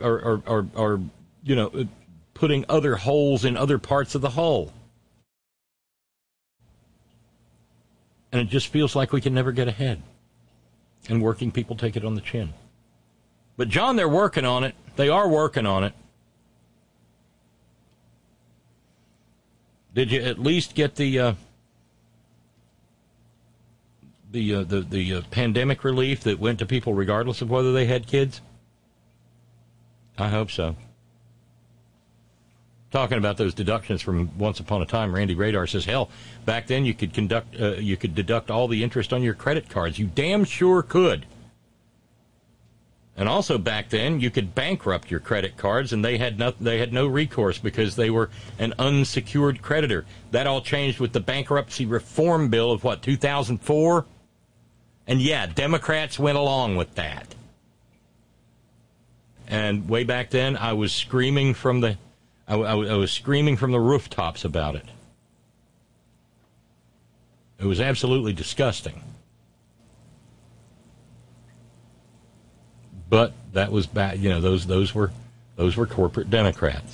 putting other holes in other parts of the hull. And it just feels like we can never get ahead. And working people take it on the chin. But, John, they're working on it. They are working on it. Did you at least get the pandemic relief that went to people regardless of whether they had kids? I hope so. Talking about those deductions from Once Upon a Time, Randy Radar says, hell, back then you could deduct all the interest on your credit cards. You damn sure could. And also back then you could bankrupt your credit cards, and they had no recourse because they were an unsecured creditor. That all changed with the Bankruptcy Reform Bill of 2004? And yeah, Democrats went along with that. And way back then I was screaming from the I was screaming from the rooftops about it. It was absolutely disgusting. But that was bad. You know, those were corporate Democrats.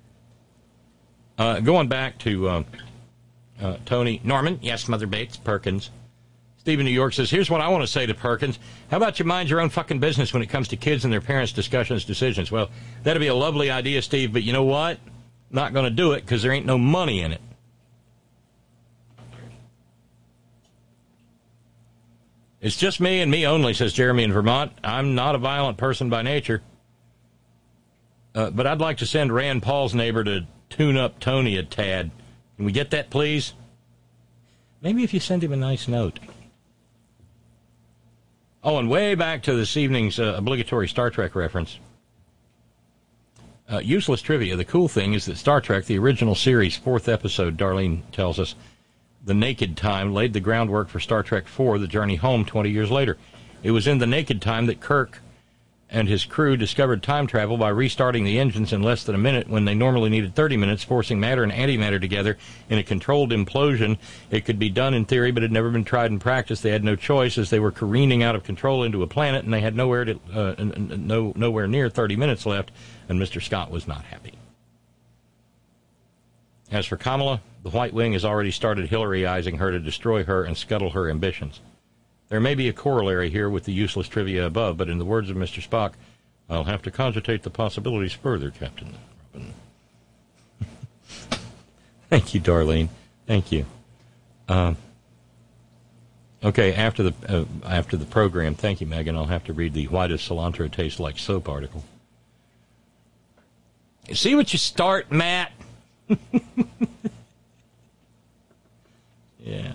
Going back to Tony Norman, yes, Mother Bates Perkins. Stephen New York says, here's what I want to say to Perkins. How about you mind your own fucking business when it comes to kids and their parents' discussions, decisions? Well, that'd be a lovely idea, Steve, but you know what? Not going to do it because there ain't no money in it. It's just me and me only, says Jeremy in Vermont. I'm not a violent person by nature. But I'd like to send Rand Paul's neighbor to tune up Tony a tad. Can we get that, please? Maybe if you send him a nice note. Oh, and way back to this evening's obligatory Star Trek reference. Useless trivia. The cool thing is that Star Trek, the original series, 4th episode, Darlene tells us, The Naked Time, laid the groundwork for Star Trek IV, The Journey Home, 20 years later. It was in The Naked Time that Kirk and his crew discovered time travel by restarting the engines in less than a minute when they normally needed 30 minutes, forcing matter and antimatter together in a controlled implosion. It could be done in theory, but had never been tried in practice. They had no choice as they were careening out of control into a planet, and they had nowhere near 30 minutes left, and Mr. Scott was not happy. As for Kamala, the White Wing has already started Hillaryizing her to destroy her and scuttle her ambitions. There may be a corollary here with the useless trivia above, but in the words of Mr. Spock, I'll have to cogitate the possibilities further, Captain Robin. Thank you, Darlene. Thank you. Okay, after the program, thank you, Megan, I'll have to read the Why Does Cilantro Taste Like Soap article. See what you start, Matt? Yeah.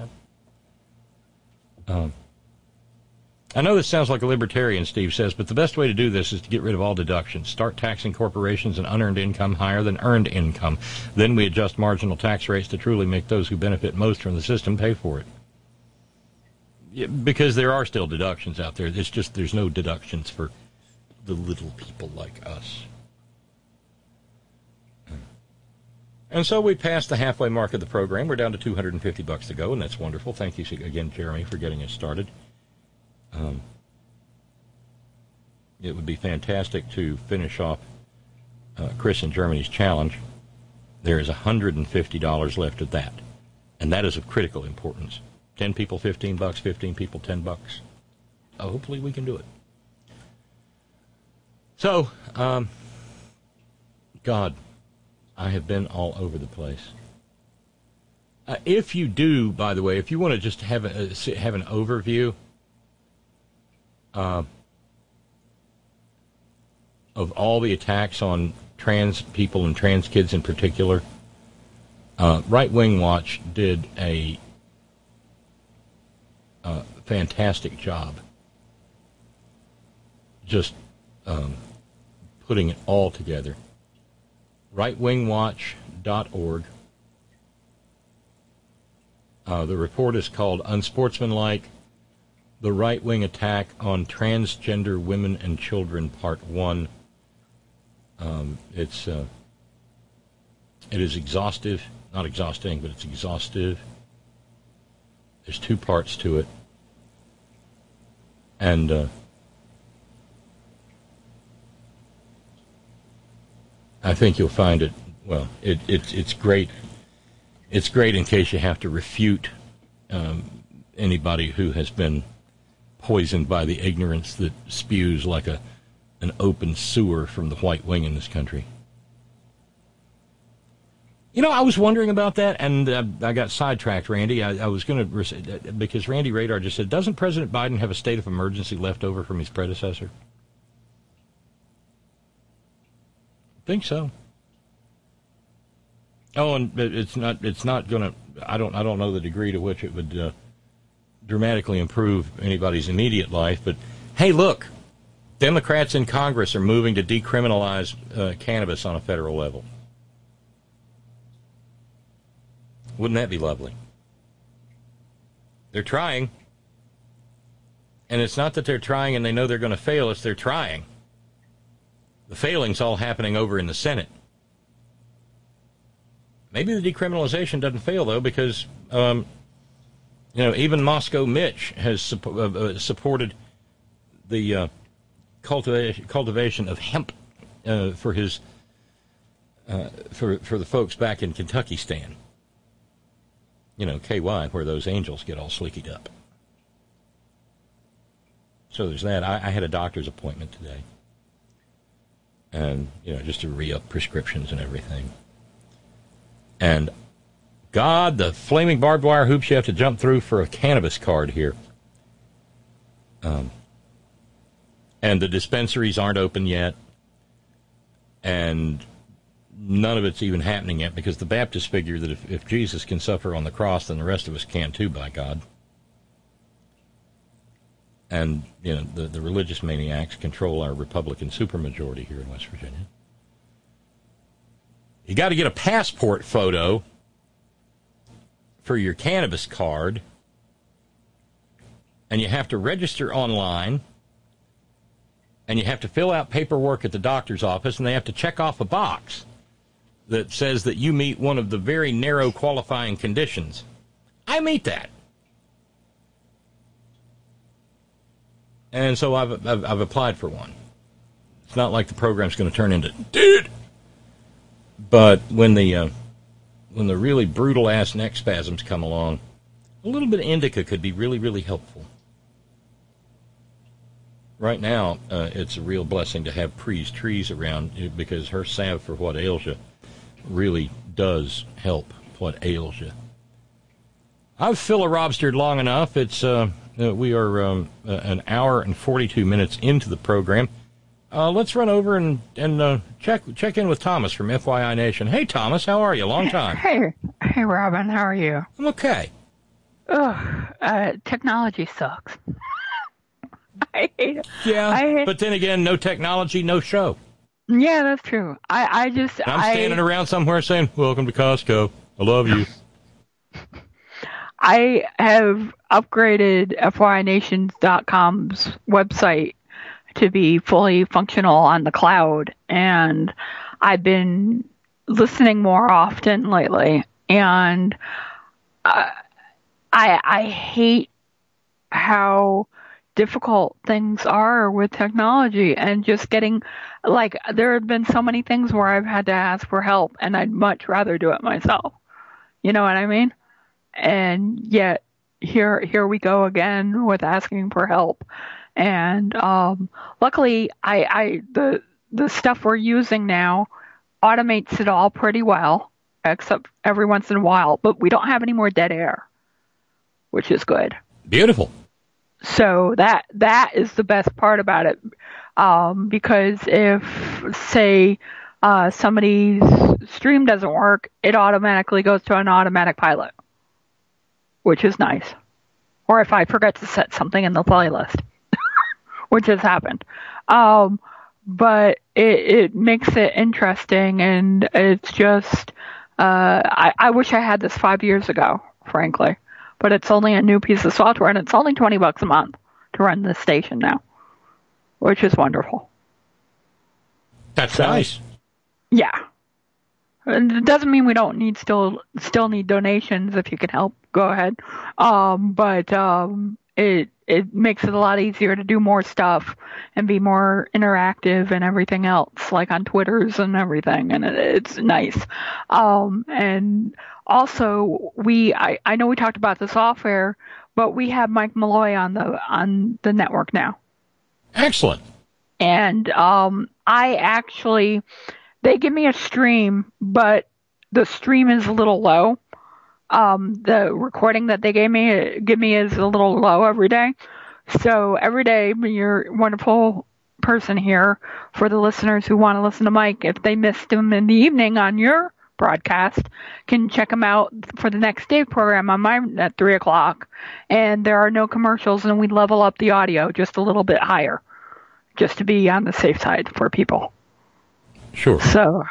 I know this sounds like a libertarian, Steve says, but the best way to do this is to get rid of all deductions. Start taxing corporations and unearned income higher than earned income. Then we adjust marginal tax rates to truly make those who benefit most from the system pay for it. Yeah, because there are still deductions out there. It's just there's no deductions for the little people like us. And so we passed the halfway mark of the program. We're down to $250 to go, and that's wonderful. Thank you again, Jeremy, for getting us started. It would be fantastic to finish off Chris and Germany's challenge. There is $150 left of that, and that is of critical importance. 10 people, $15, 15 people, $10. Hopefully we can do it. So, God, I have been all over the place. If you do, by the way, if you want to just have an overview of all the attacks on trans people and trans kids in particular, Right Wing Watch did a fantastic job just putting it all together. rightwingwatch.org. The report is called Unsportsmanlike, The Right-Wing Attack on Transgender Women and Children, Part 1. It is exhaustive. Not exhausting, but it's exhaustive. There's 2 parts to it. And I think you'll find it, well, it's great. It's great in case you have to refute anybody who has been poisoned by the ignorance that spews like an open sewer from the white wing in this country. You know, I was wondering about that, and I got sidetracked, Randy. I was going to, because Randy Radar just said, doesn't President Biden have a state of emergency left over from his predecessor? I think so. Oh, and it's not going to, I don't know the degree to which it would dramatically improve anybody's immediate life, but hey, look, Democrats in Congress are moving to decriminalize cannabis on a federal level. Wouldn't that be lovely? They're trying. And it's not that they're trying and they know they're going to fail, it's they're trying. The failing's all happening over in the Senate. Maybe the decriminalization doesn't fail, though, because, even Moscow Mitch has supported the cultivation of hemp for his for the folks back in Kentucky stand. KY, where those angels get all slickied up. So there's that. I had a doctor's appointment today. And, just to re-up prescriptions and everything. And, God, the flaming barbed wire hoops you have to jump through for a cannabis card here. And the dispensaries aren't open yet. And none of it's even happening yet because the Baptists figure that if Jesus can suffer on the cross, then the rest of us can too, by God. And, the religious maniacs control our Republican supermajority here in West Virginia. You got to get a passport photo for your cannabis card, and you have to register online, and you have to fill out paperwork at the doctor's office, and they have to check off a box that says that you meet one of the very narrow qualifying conditions. I meet that. And so I've applied for one. It's not like the program's going to turn into, dude. But when the really brutal ass neck spasms come along, a little bit of indica could be really, really helpful. Right now, it's a real blessing to have Pre's trees around because her salve for what ails you really does help what ails you. I've filler-robstered long enough. It's we are an hour and 42 minutes into the program. Let's run over and check in with Thomas from FYI Nation. Hey, Thomas, how are you? Long time. Hey, Robin, how are you? I'm okay. Technology sucks. I hate it. Yeah, but then again, no technology, no show. Yeah, that's true. I'm standing around somewhere saying, welcome to Costco. I love you. I have upgraded FYNations.com's website to be fully functional on the cloud, and I've been listening more often lately, and I hate how difficult things are with technology and just getting, there have been so many things where I've had to ask for help, and I'd much rather do it myself. You know what I mean? And yet, here we go again with asking for help. And luckily, the stuff we're using now automates it all pretty well, except every once in a while. But we don't have any more dead air, which is good. Beautiful. So that is the best part about it, because if, say, somebody's stream doesn't work, it automatically goes to an automatic pilot, which is nice. Or if I forget to set something in the playlist, which has happened. But it makes it interesting, and it's just, I wish I had this 5 years ago, frankly. But it's only a new piece of software, and it's only $20 a month to run this station now, which is wonderful. That's nice. Yeah. And it doesn't mean we don't need still need donations. If you can help, go ahead. But it makes it a lot easier to do more stuff and be more interactive and everything else, like on Twitters and everything, and it's nice. And also, I know we talked about the software, but we have Mike Malloy on the network now. Excellent. And they give me a stream, but the stream is a little low. The recording that they give me is a little low every day. So every day, your wonderful person here, for the listeners who want to listen to Mike, if they missed him in the evening on your broadcast, can check him out for the next day program on mine at 3 o'clock. And there are no commercials, and we level up the audio just a little bit higher, just to be on the safe side for people. Sure. So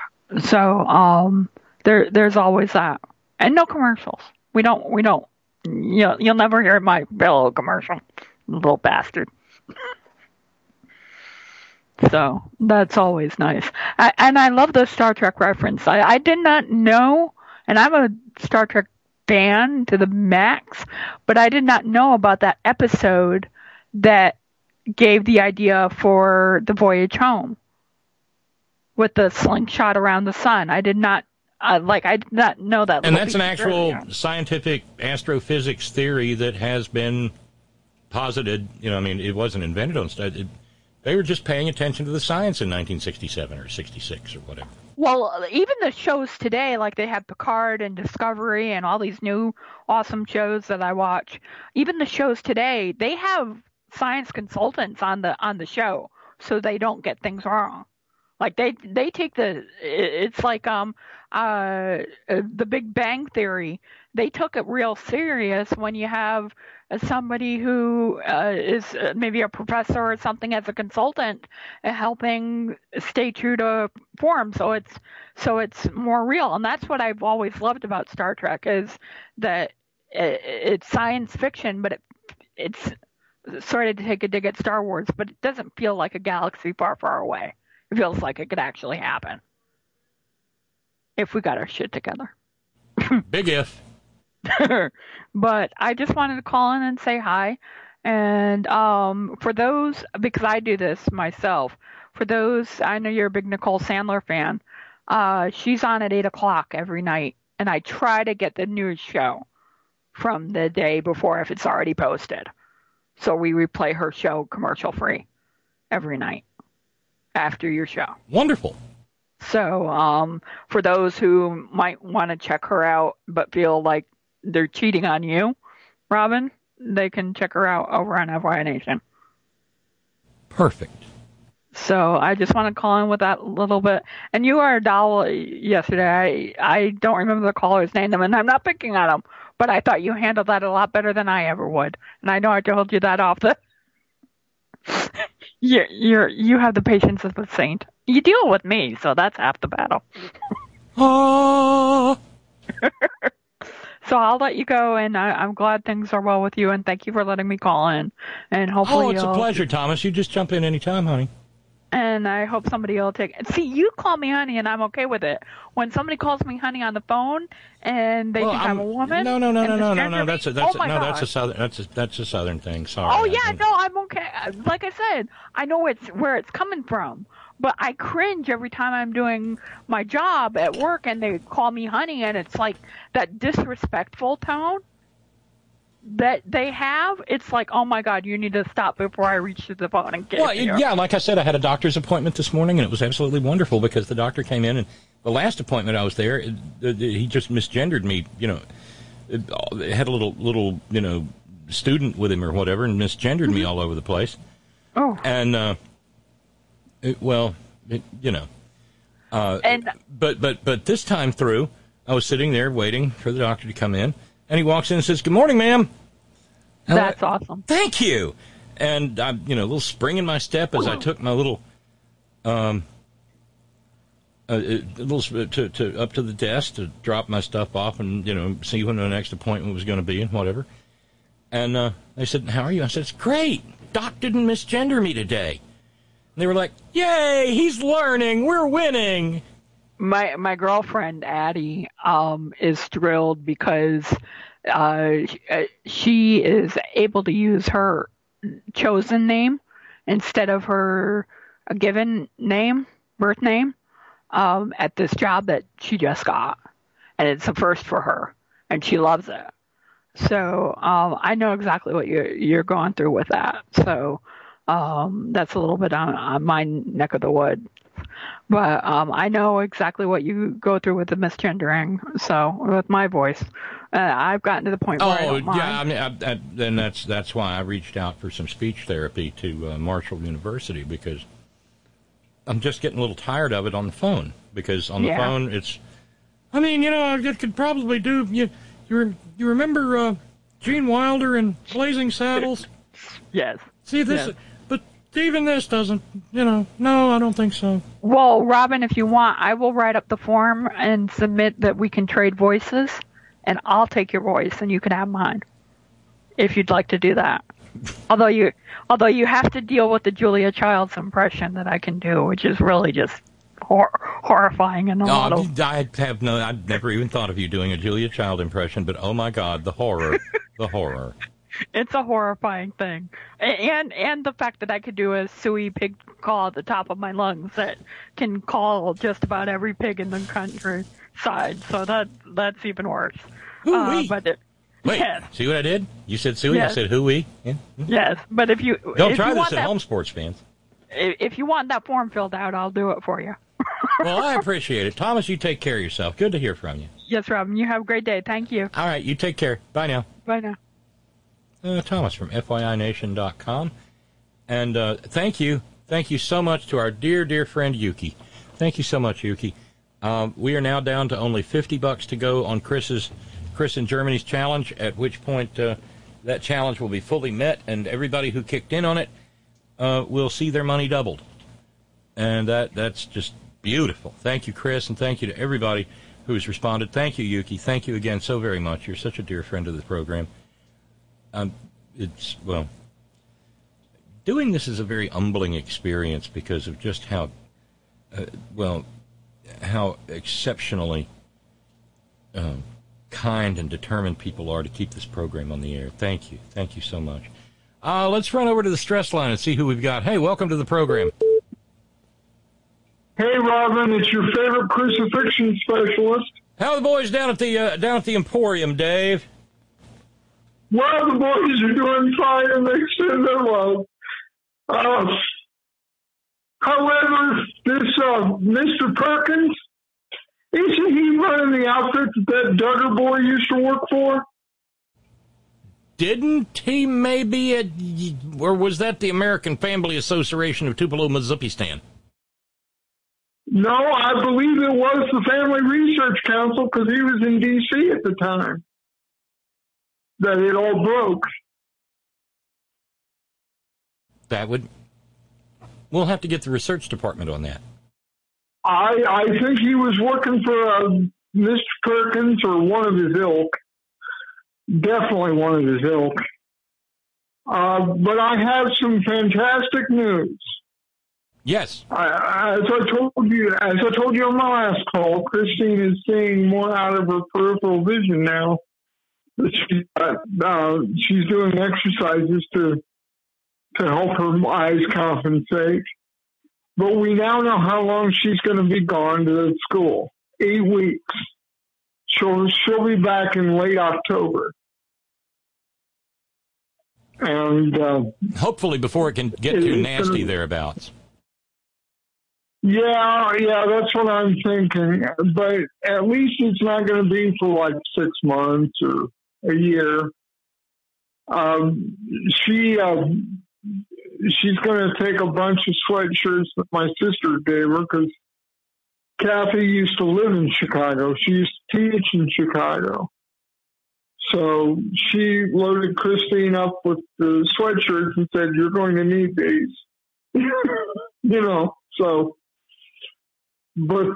there's always that, and no commercials. We don't. You'll never hear my Bello commercial, little bastard. So that's always nice. And I love the Star Trek reference. I did not know, and I'm a Star Trek fan to the max, but I did not know about that episode that gave the idea for the voyage home with the slingshot around the sun. I did not know that. And that's an actual scientific astrophysics theory that has been posited. It wasn't invented on study. They were just paying attention to the science in 1967 or 66 or whatever. Well, even the shows today, like they have Picard and Discovery and all these new awesome shows that I watch, even the shows today, they have science consultants on the show so they don't get things wrong. Like they take it's like the Big Bang Theory. They took it real serious when you have somebody who is maybe a professor or something as a consultant helping stay true to form. So it's more real, and that's what I've always loved about Star Trek is that it's science fiction, but it's sort of to take a dig at Star Wars, but it doesn't feel like a galaxy far, far away. It feels like it could actually happen if we got our shit together. Big if. But I just wanted to call in and say hi. And for those, because I do this myself, for those, I know you're a big Nicole Sandler fan. She's on at 8 o'clock every night. And I try to get the news show from the day before if it's already posted. So we replay her show commercial free every night after your show. Wonderful. So for those who might want to check her out but feel like they're cheating on you, Robin, they can check her out over on FYI Nation. Perfect. So I just want to call in with that little bit. And you are a doll yesterday. I don't remember the caller's name, and I'm not picking on him, but I thought you handled that a lot better than I ever would. And I know I told you that off the... You have the patience of a saint. You deal with me, so that's half the battle. So I'll let you go, and I'm glad things are well with you, and thank you for letting me call in. And hopefully it's a pleasure, Thomas. You just jump in anytime, honey. And I hope somebody will take it. See, you call me honey, and I'm okay with it. When somebody calls me honey on the phone, and they think I'm a woman, no. That's a southern thing. Sorry. Oh yeah, no, I'm okay. Like I said, I know where it's coming from, but I cringe every time I'm doing my job at work, and they call me honey, and it's like that disrespectful tone that they have. It's like, oh my God, you need to stop before I reach to the phone and get you. Yeah, like I said, I had a doctor's appointment this morning, and it was absolutely wonderful because the doctor came in, and the last appointment I was there, he just misgendered me. It had a little student with him or whatever, and misgendered me all over the place. Oh. And but this time through, I was sitting there waiting for the doctor to come in. And he walks in and says, "Good morning, ma'am." That's awesome. Thank you. And I'm, a little spring in my step as I took my little, up to the desk to drop my stuff off and, see when the next appointment was going to be and whatever. And they said, "How are you?" I said, "It's great. Doc didn't misgender me today." And they were like, "Yay, he's learning. We're winning." My girlfriend Addie is thrilled because she is able to use her chosen name instead of her given name, birth name, at this job that she just got, and it's a first for her, and she loves it. So I know exactly what you're going through with that. So that's a little bit on my neck of the wood. But I know exactly what you go through with the misgendering. So with my voice, I've gotten to the point where I don't mind. Yeah, I mean, then that's why I reached out for some speech therapy to Marshall University, because I'm just getting a little tired of it on the phone. Because on the phone, it's, I mean, you know, I could probably do. You remember Gene Wilder and Blazing Saddles? Yes. See this. Yes. Even this doesn't, no, I don't think so. Well, Robin, if you want, I will write up the form and submit that we can trade voices, and I'll take your voice and you can have mine, if you'd like to do that. although you have to deal with the Julia Childs impression that I can do, which is really just horrifying and I've never even thought of you doing a Julia Child impression, but oh my God, the horror, the horror. It's a horrifying thing. And the fact that I could do a suey pig call at the top of my lungs that can call just about every pig in the countryside. So that's even worse. Hooey. Wait, yes. See what I did? You said suey, yes. I said hooey. Yeah. Yes, but if you... Don't try this at home, sports fans. If you want that form filled out, I'll do it for you. Well, I appreciate it. Thomas, you take care of yourself. Good to hear from you. Yes, Robin. You have a great day. Thank you. All right, you take care. Bye now. Bye now. Thomas from FYINation.com. And thank you so much to our dear friend Yuki. Thank you so much, Yuki. We are now down to only $50 to go on Chris in Germany's challenge, at which point that challenge will be fully met, and everybody who kicked in on it will see their money doubled. And that's just beautiful. Thank you, Chris, and thank you to everybody who has responded. Thank you, Yuki. Thank you again so very much. You're such a dear friend of the program. Doing this is a very humbling experience because of just how exceptionally kind and determined people are to keep this program on the air. Thank you so much. Let's run over to the stress line and see who we've got. Hey, welcome to the program. Hey, Robin, it's your favorite crucifixion specialist. How are the boys down at the Emporium, Dave? Well, the boys are doing fine and they send their love. However, this Mr. Perkins, isn't he running the outfit that Duggar boy used to work for? Didn't he maybe, or was that the American Family Association of Tupelo, Mazzupistan? No, I believe it was the Family Research Council because he was in D.C. at the time that it all broke. We'll have to get the research department on that. I think he was working for Mr. Perkins or one of his ilk. Definitely one of his ilk. But I have some fantastic news. Yes. As I told you on my last call, Christine is seeing more out of her peripheral vision now. She's doing exercises to help her eyes compensate. But we now know how long she's going to be gone to school. 8 weeks. She'll be back in late October. And hopefully before it can get too nasty thereabouts. Yeah, that's what I'm thinking. But at least it's not going to be for like 6 months or a year. She's going to take a bunch of sweatshirts that my sister gave her because Kathy used to live in Chicago. She used to teach in Chicago. So she loaded Christine up with the sweatshirts and said, "You're going to need these." So. But,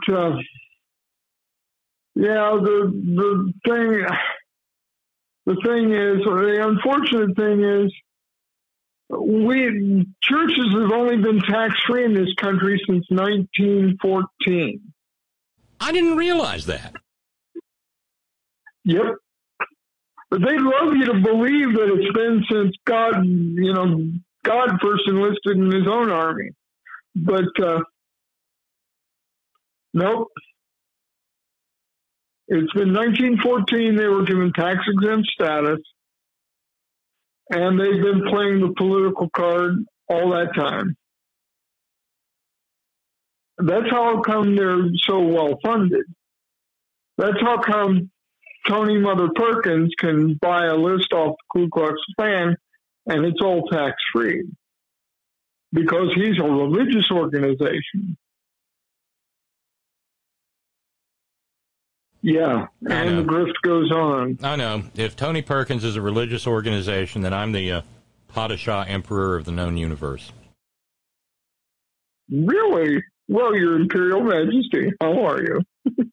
the unfortunate thing is, churches have only been tax-free in this country since 1914. I didn't realize that. Yep. But they'd love you to believe that it's been since God first enlisted in his own army. But, nope. It's been 1914 they were given tax-exempt status, and they've been playing the political card all that time. That's how come they're so well-funded. That's how come Tony Mother Perkins can buy a list off the Ku Klux Klan, and it's all tax-free, because he's a religious organization. Yeah, and the grift goes on. I know. If Tony Perkins is a religious organization, then I'm the Padishah Emperor of the known universe. Really? Well, Your Imperial Majesty, how are you?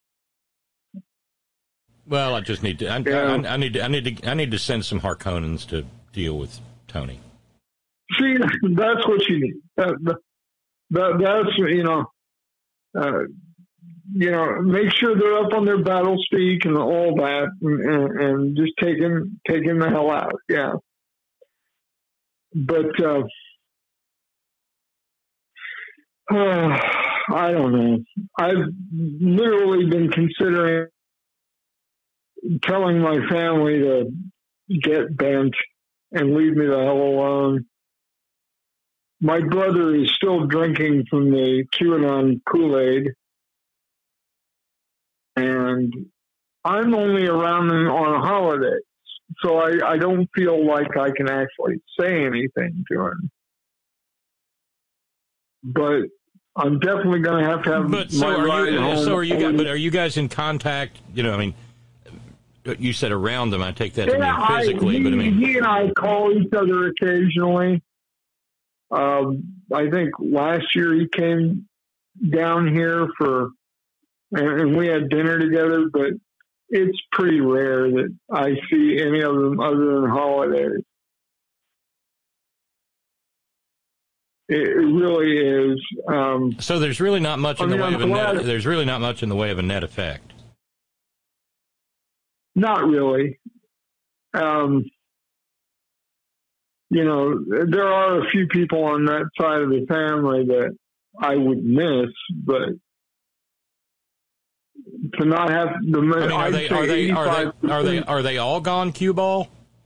Well, I just need to. I need to send some Harkonnens to deal with Tony. See, that's what you need. That's make sure they're up on their battle speak and all that, and just take him the hell out. Yeah. But I don't know. I've literally been considering telling my family to get bent and leave me the hell alone. My brother is still drinking from the QAnon Kool-Aid, and I'm only around them on holidays, so I don't feel like I can actually say anything to him. But I'm definitely going to have But are you guys in contact? You said around them. I take that to mean physically, but I mean he and I call each other occasionally. I think last year he came down here and we had dinner together, but it's pretty rare that I see any of them other than holidays. It really is. So there's really not much in the way of a net. There's really not much in the way of a net effect. Not really. There are a few people on that side of the family that I would miss, but to not have the money. Are they all gone cue ball?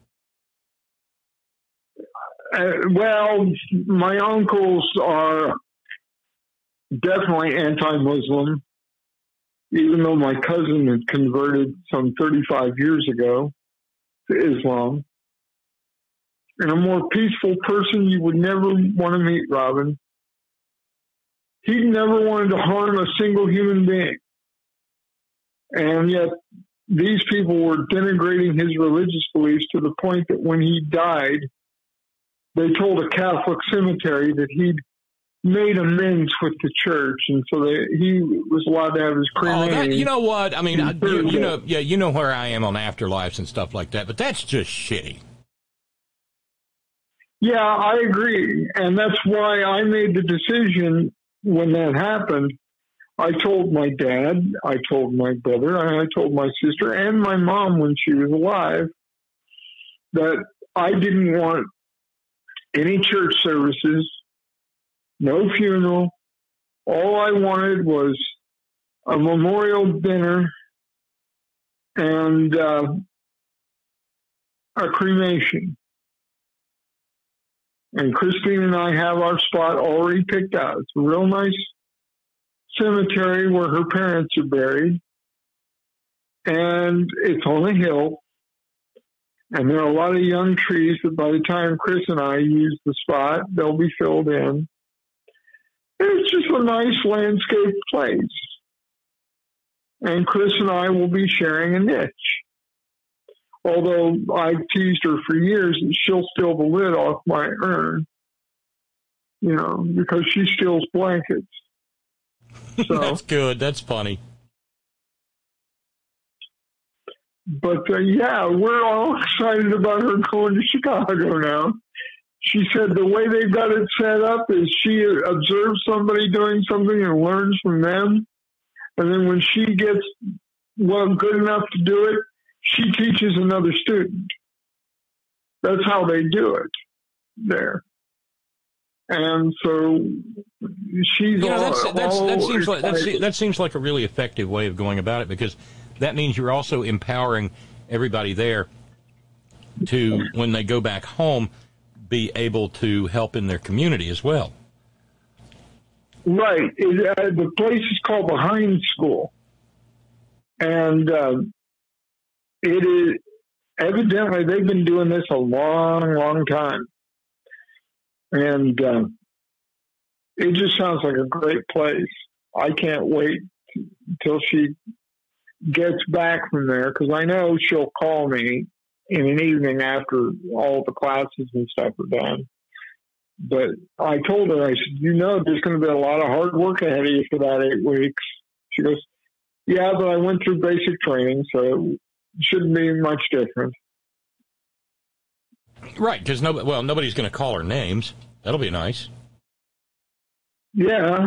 Well, my uncles are definitely anti-Muslim, even though my cousin had converted some 35 years ago to Islam. And a more peaceful person you would never want to meet, Robin. He never wanted to harm a single human being. And yet these people were denigrating his religious beliefs to the point that when he died, they told a Catholic cemetery that he'd made amends with the church, and so he was allowed to have his cremation. You know what? I mean, you know where I am on afterlives and stuff like that, but that's just shitty. Yeah, I agree, and that's why I made the decision when that happened. I told my dad, I told my brother, I told my sister, and my mom when she was alive that I didn't want any church services, no funeral. All I wanted was a memorial dinner and a cremation. And Christine and I have our spot already picked out. It's a real nice cemetery where her parents are buried. And it's on a hill. And there are a lot of young trees that by the time Chris and I use the spot, they'll be filled in. It's just a nice landscape place. And Chris and I will be sharing a niche. Although I've teased her for years that she'll steal the lid off my urn, because she steals blankets. So, that's good. That's funny. But, we're all excited about her going to Chicago now. She said the way they've got it set up is she observes somebody doing something and learns from them. And then when she gets good enough to do it, she teaches another student. That's how they do it there. And so she's that seems like a really effective way of going about it, because that means you're also empowering everybody there to, when they go back home, be able to help in their community as well. Right. The place is called the Heinz School. And it is, evidently, they've been doing this a long, long time. And it just sounds like a great place. I can't wait till she gets back from there, because I know she'll call me in an evening after all the classes and stuff are done. But I told her, I said, there's going to be a lot of hard work ahead of you for that 8 weeks. She goes, yeah, but I went through basic training, so it shouldn't be much different. Right, because nobody's going to call her names. That'll be nice. Yeah.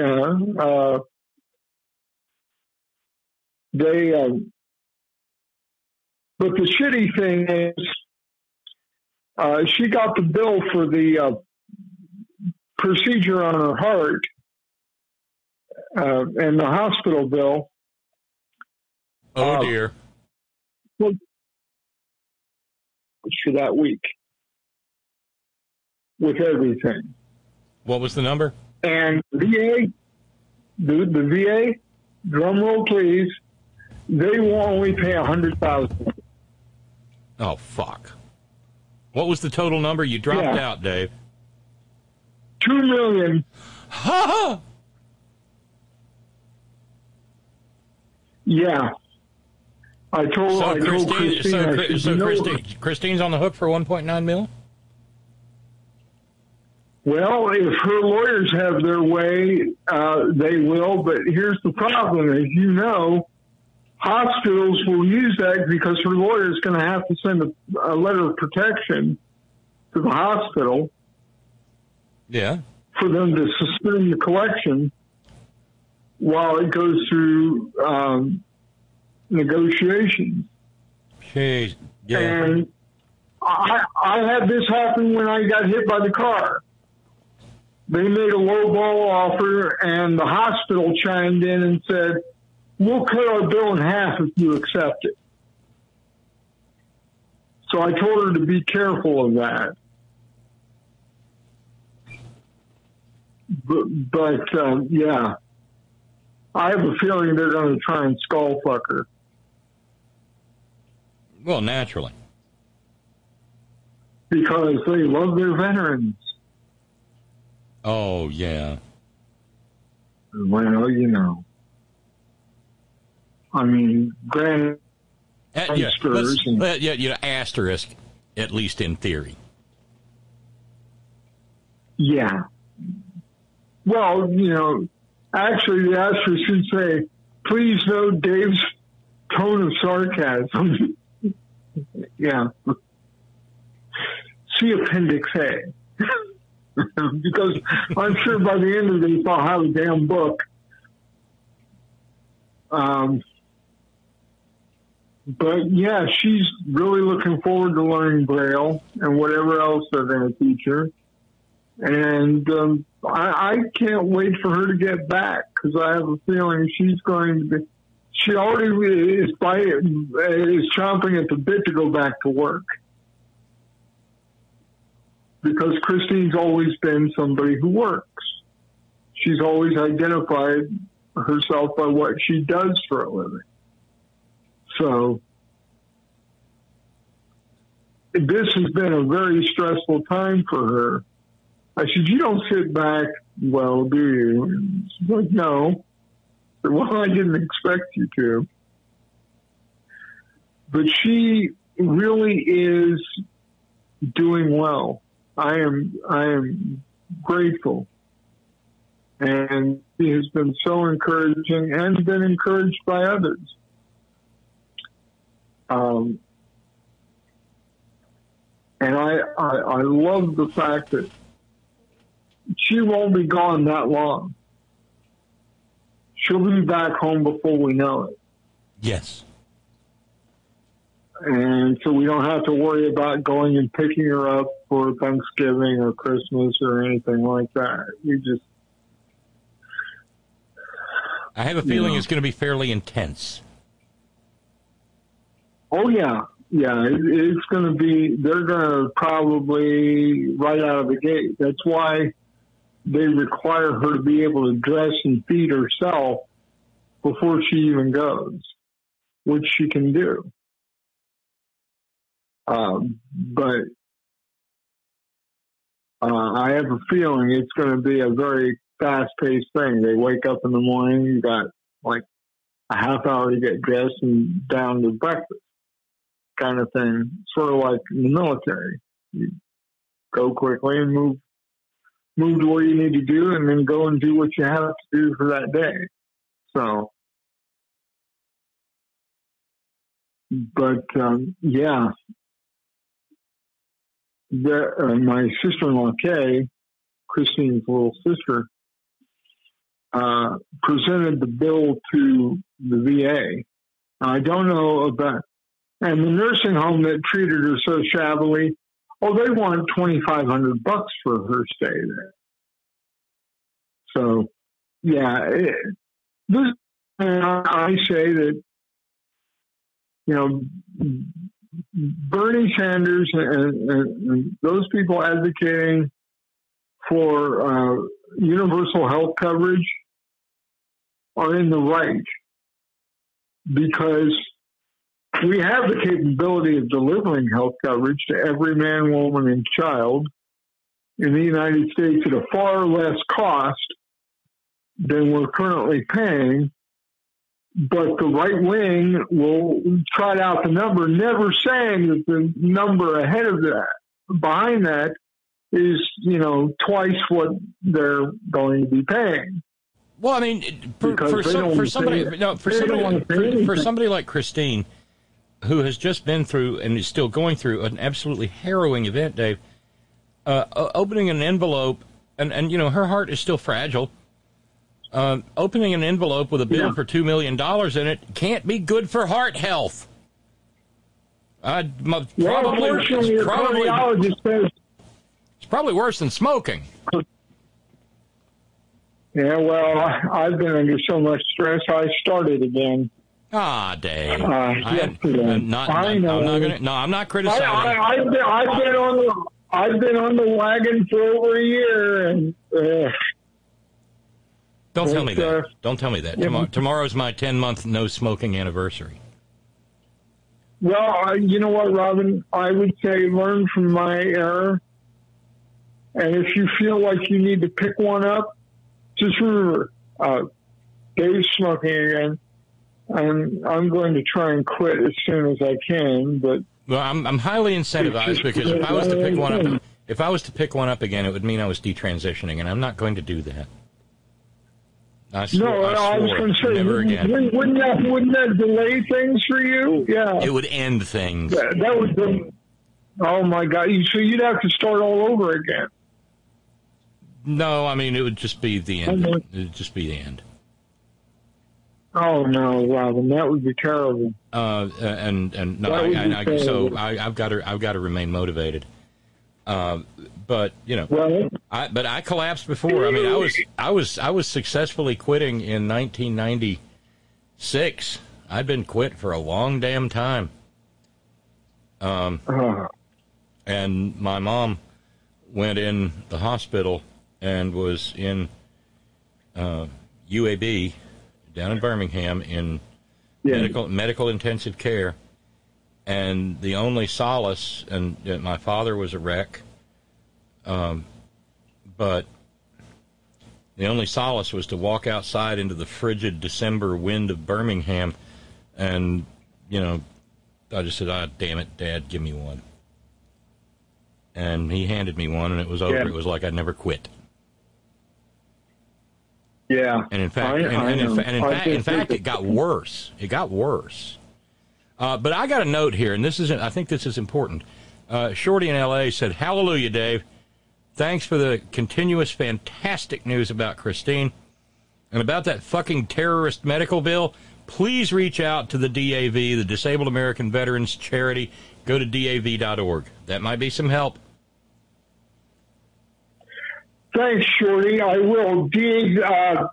But the shitty thing is, she got the bill for the procedure on her heart, and the hospital bill. Oh dear. For that week, with everything. What was the number? And the VA, drum roll please, they will only pay $100,000. Oh fuck! What was the total number? You dropped out, Dave. $2 million. Ha! Yeah. I told Christine. Christine's on the hook for $1.9 million? Well, if her lawyers have their way, they will. But here's the problem: as you know, hospitals will use that because her lawyer is going to have to send a letter of protection to the hospital. Yeah. For them to suspend the collection while it goes through negotiations. Jeez. Yeah. And I had this happen when I got hit by the car. They made a low ball offer, and the hospital chimed in and said, we'll cut our bill in half if you accept it. So I told her to be careful of that. But yeah, I have a feeling they're going to try and skull fuck her. Well, naturally. Because they love their veterans. Oh, yeah. Well, I mean, asterisk, at least in theory. Yeah. Well, actually, the asterisk should say, please note Dave's tone of sarcasm. Yeah. See Appendix A. Because I'm sure by the end of this, I'll have a damn book. But yeah, she's really looking forward to learning Braille and whatever else they're going to teach her. And I can't wait for her to get back, because I have a feeling she's going to be. She already is chomping at the bit to go back to work. Because Christine's always been somebody who works. She's always identified herself by what she does for a living. So this has been a very stressful time for her. I said, you don't sit back well, do you? She's like, no. I said, well, I didn't expect you to. But she really is doing well. I am grateful. And she has been so encouraging and been encouraged by others. And I love the fact that she won't be gone that long. She'll be back home before we know it. Yes. And so we don't have to worry about going and picking her up for Thanksgiving or Christmas or anything like that. I have a feeling it's going to be fairly intense. Oh, yeah. Yeah, it's going to be, they're going to probably right out of the gate. That's why they require her to be able to dress and feed herself before she even goes, which she can do. But I have a feeling it's going to be a very fast-paced thing. They wake up in the morning, you got like a half hour to get dressed and down to breakfast kind of thing, sort of like in the military. You go quickly and move to what you need to do and then go and do what you have to do for that day. So, but yeah, my sister-in-law, Kay, Christine's little sister, presented the bill to the VA. I don't know about, and the nursing home that treated her so shabbily, they want $2,500 for her stay there. So, yeah, I say that, Bernie Sanders and those people advocating for universal health coverage are in the right, because we have the capability of delivering health coverage to every man, woman, and child in the United States at a far less cost than we're currently paying. But the right wing will trot out the number, never saying that the number ahead of that, behind that, is, twice what they're going to be paying. Well, I mean, for somebody like Christine, who has just been through and is still going through an absolutely harrowing event, Dave, opening an envelope, and her heart is still fragile. Opening an envelope with a bill for $2 million in it can't be good for heart health. It's probably worse than smoking. Yeah, well, I've been under so much stress, I started again. Ah, Dave. I'm not criticizing. I've been on the wagon for over a year, and don't tell me that. Don't tell me that. Tomorrow's my 10-month no smoking anniversary. Well, you know what, Robin? I would say learn from my error, and if you feel like you need to pick one up, just remember, Dave's smoking again. I'm going to try and quit as soon as I can, but I'm highly incentivized, because if I was to pick one up again, it would mean I was detransitioning, and I'm not going to do that. I was going to say, never again. Wouldn't that delay things for you? Yeah, it would end things. That would be. Oh my God! So you'd have to start all over again. No, I mean, it would just be the end. It would just be the end. Oh no, Robin, that would be terrible. So I've got to remain motivated. But I collapsed before. I mean, I was successfully quitting in 1996. I'd been quit for a long damn time. And my mom went in the hospital and was in UAB down in Birmingham in medical intensive care. And the only solace, and my father was a wreck, but the only solace was to walk outside into the frigid December wind of Birmingham, and, I just said, damn it, Dad, give me one. And he handed me one, and it was over. Yeah. It was like I'd never quit. Yeah. And in fact, it got worse. It got worse. But I got a note here, and I think this is important. Shorty in L.A. said, "Hallelujah, Dave. Thanks for the continuous fantastic news about Christine. And about that fucking terrorist medical bill, please reach out to the DAV, the Disabled American Veterans Charity. Go to DAV.org. That might be some help." Thanks, Shorty. I will.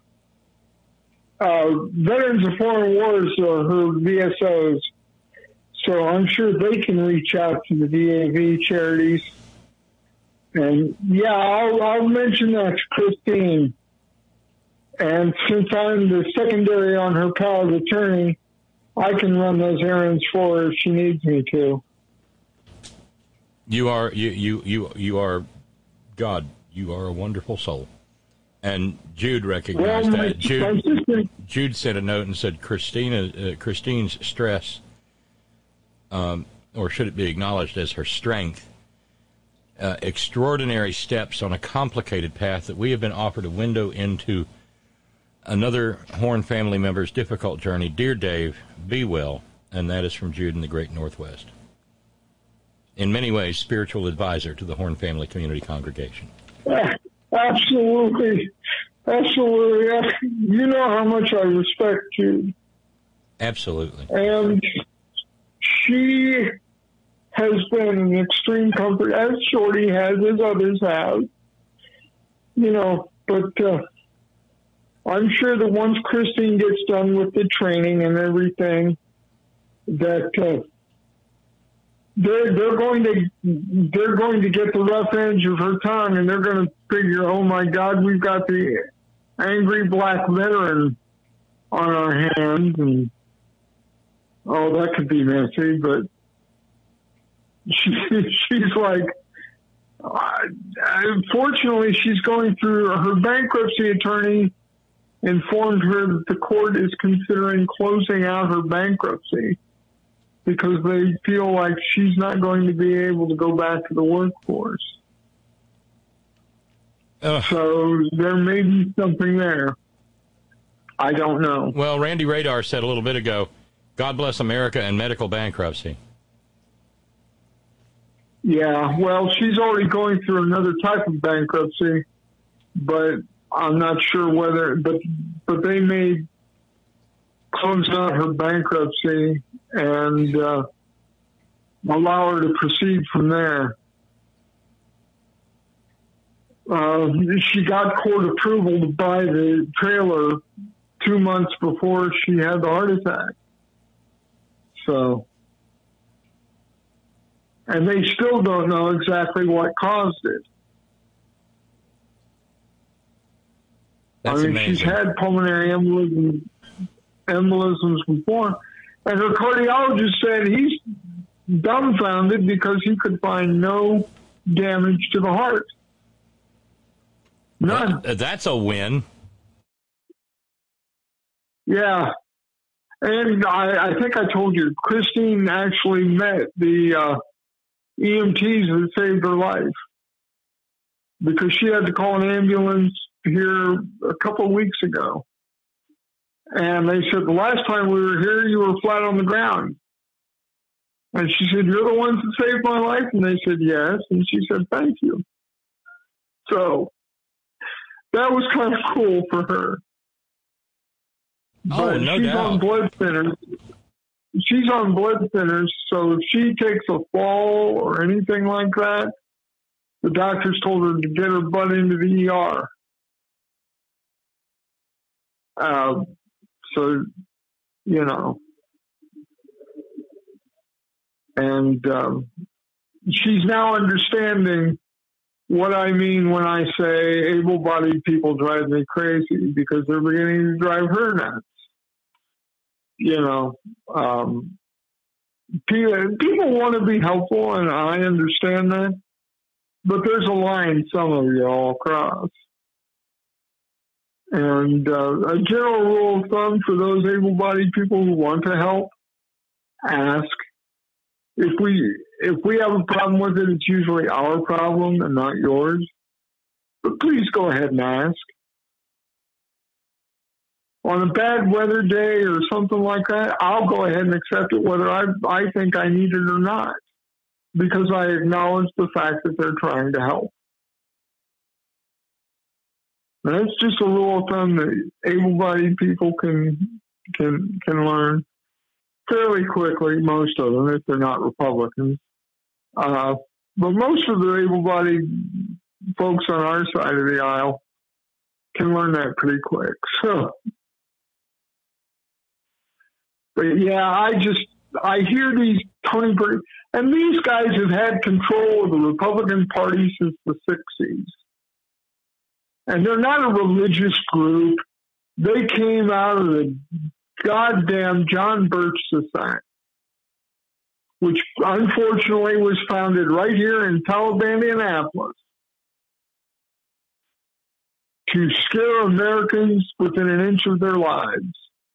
Veterans of Foreign Wars, or her VSOs, So I'm sure they can reach out to the DAV charities. And, yeah, I'll mention that to Christine. And since I'm the secondary on her power of attorney, I can run those errands for her if she needs me to. You are God. You are a wonderful soul. And Jude recognized that. Jude sent a note and said Christine's stress, or should it be acknowledged as her strength, extraordinary steps on a complicated path that we have been offered a window into another Horn family member's difficult journey. Dear Dave, be well. And that is from Jude in the Great Northwest. In many ways, spiritual advisor to the Horn family community congregation. Absolutely. Absolutely. You know how much I respect Jude. Absolutely. And she has been an extreme comfort, as Shorty has, as others have. You know, but I'm sure that once Christine gets done with the training and everything, that they're going to get the rough edge of her tongue, and they're going to figure, oh my God, we've got the angry black veteran on our hands, and oh, that could be messy. But she's like, unfortunately, she's going through her bankruptcy attorney informed her that the court is considering closing out her bankruptcy because they feel like she's not going to be able to go back to the workforce. So there may be something there. I don't know. Well, Randy Radar said a little bit ago, God bless America and medical bankruptcy. Yeah, well, she's already going through another type of bankruptcy, but I'm not sure whether, but they may close out her bankruptcy and allow her to proceed from there. She got court approval to buy the trailer 2 months before she had the heart attack. So, and they still don't know exactly what caused it. That's amazing. She's had pulmonary embolisms before, and her cardiologist said he's dumbfounded because he could find no damage to the heart. None. That's a win. Yeah. And I think I told you, Christine actually met the EMTs that saved her life because she had to call an ambulance here a couple of weeks ago. And they said, the last time we were here, you were flat on the ground. And she said, you're the ones that saved my life? And they said, yes. And she said, thank you. So that was kind of cool for her. Oh, no she's doubt. on blood thinners. She's on blood thinners, so if she takes a fall or anything like that, the doctors told her to get her butt into the ER. So, you know, and she's now understanding what I mean when I say able-bodied people drive me crazy because they're beginning to drive her nuts. You know, people want to be helpful, and I understand that, but there's a line some of you all cross. And a general rule of thumb for those able-bodied people who want to help, ask. If we have a problem with it, it's usually our problem and not yours. But please go ahead and ask. On a bad weather day or something like that, I'll go ahead and accept it whether I think I need it or not, because I acknowledge the fact that they're trying to help. And that's just a rule of thumb that able-bodied people can learn fairly quickly, most of them, if they're not Republicans. But most of the able-bodied folks on our side of the aisle can learn that pretty quick. So, but yeah, I hear these Tony Burke, and these guys have had control of the Republican Party since the 60s. And they're not a religious group. They came out of the goddamn John Birch Society, which unfortunately was founded right here in Taliban, Indianapolis, to scare Americans within an inch of their lives,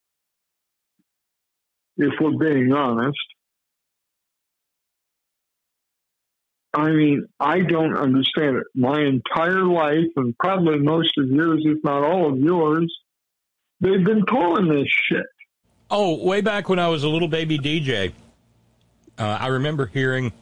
if we're being honest. I mean, I don't understand it. My entire life, and probably most of yours, if not all of yours, they've been pulling this shit. Oh, way back when I was a little baby DJ, I remember hearing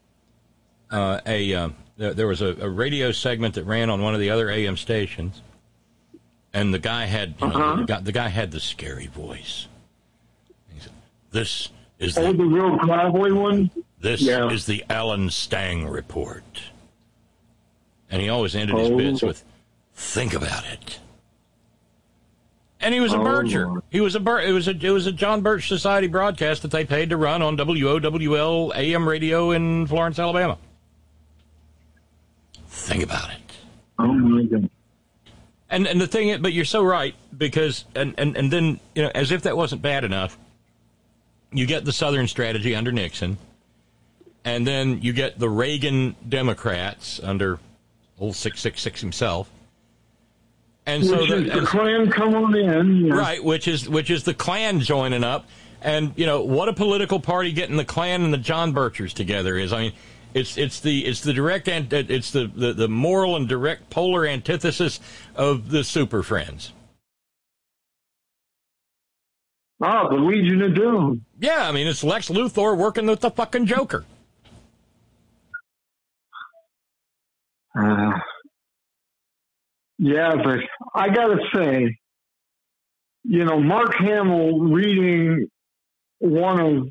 there was a radio segment that ran on one of the other AM stations, and the guy had the guy had the scary voice. He said, "This is the real gravelly one. This is the Alan Stang report," and he always ended his bits with, "Think about it." And he was a Bircher. He was it was a John Birch Society broadcast that they paid to run on WOWL AM radio in Florence, Alabama. Think about it. Oh my God. And the thing, but you're so right, because and then, you know, as if that wasn't bad enough, you get the Southern strategy under Nixon, and then you get the Reagan Democrats under old 666 himself. And so the Klan coming in, right? Which is the Klan joining up, and you know what a political party getting the Klan and the John Birchers together is. I mean, it's the direct and it's the moral and direct polar antithesis of the Super Friends. Oh, the Legion of Doom. Yeah, I mean it's Lex Luthor working with the fucking Joker. Yeah, but I gotta say, you know, Mark Hamill reading one of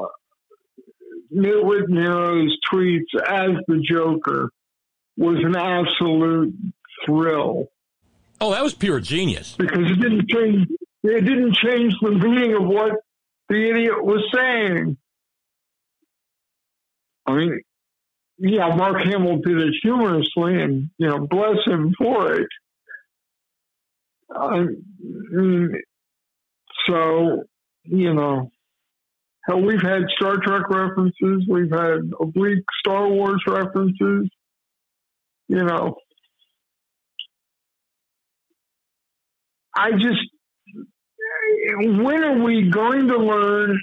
Nitwit Nero's tweets as the Joker was an absolute thrill. Oh, that was pure genius. Because it didn't change the meaning of what the idiot was saying. I mean, yeah, Mark Hamill did it humorously, and, you know, bless him for it. So, you know, hell, we've had Star Trek references, we've had oblique Star Wars references, you know. When are we going to learn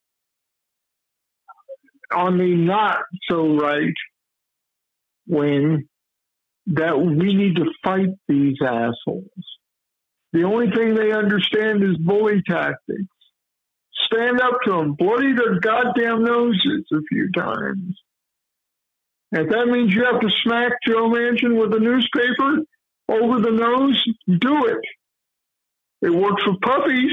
on the not so right wing that we need to fight these assholes? The only thing they understand is bully tactics. Stand up to them, bloody their goddamn noses a few times. If that means you have to smack Joe Manchin with a newspaper over the nose, do it. It works for puppies.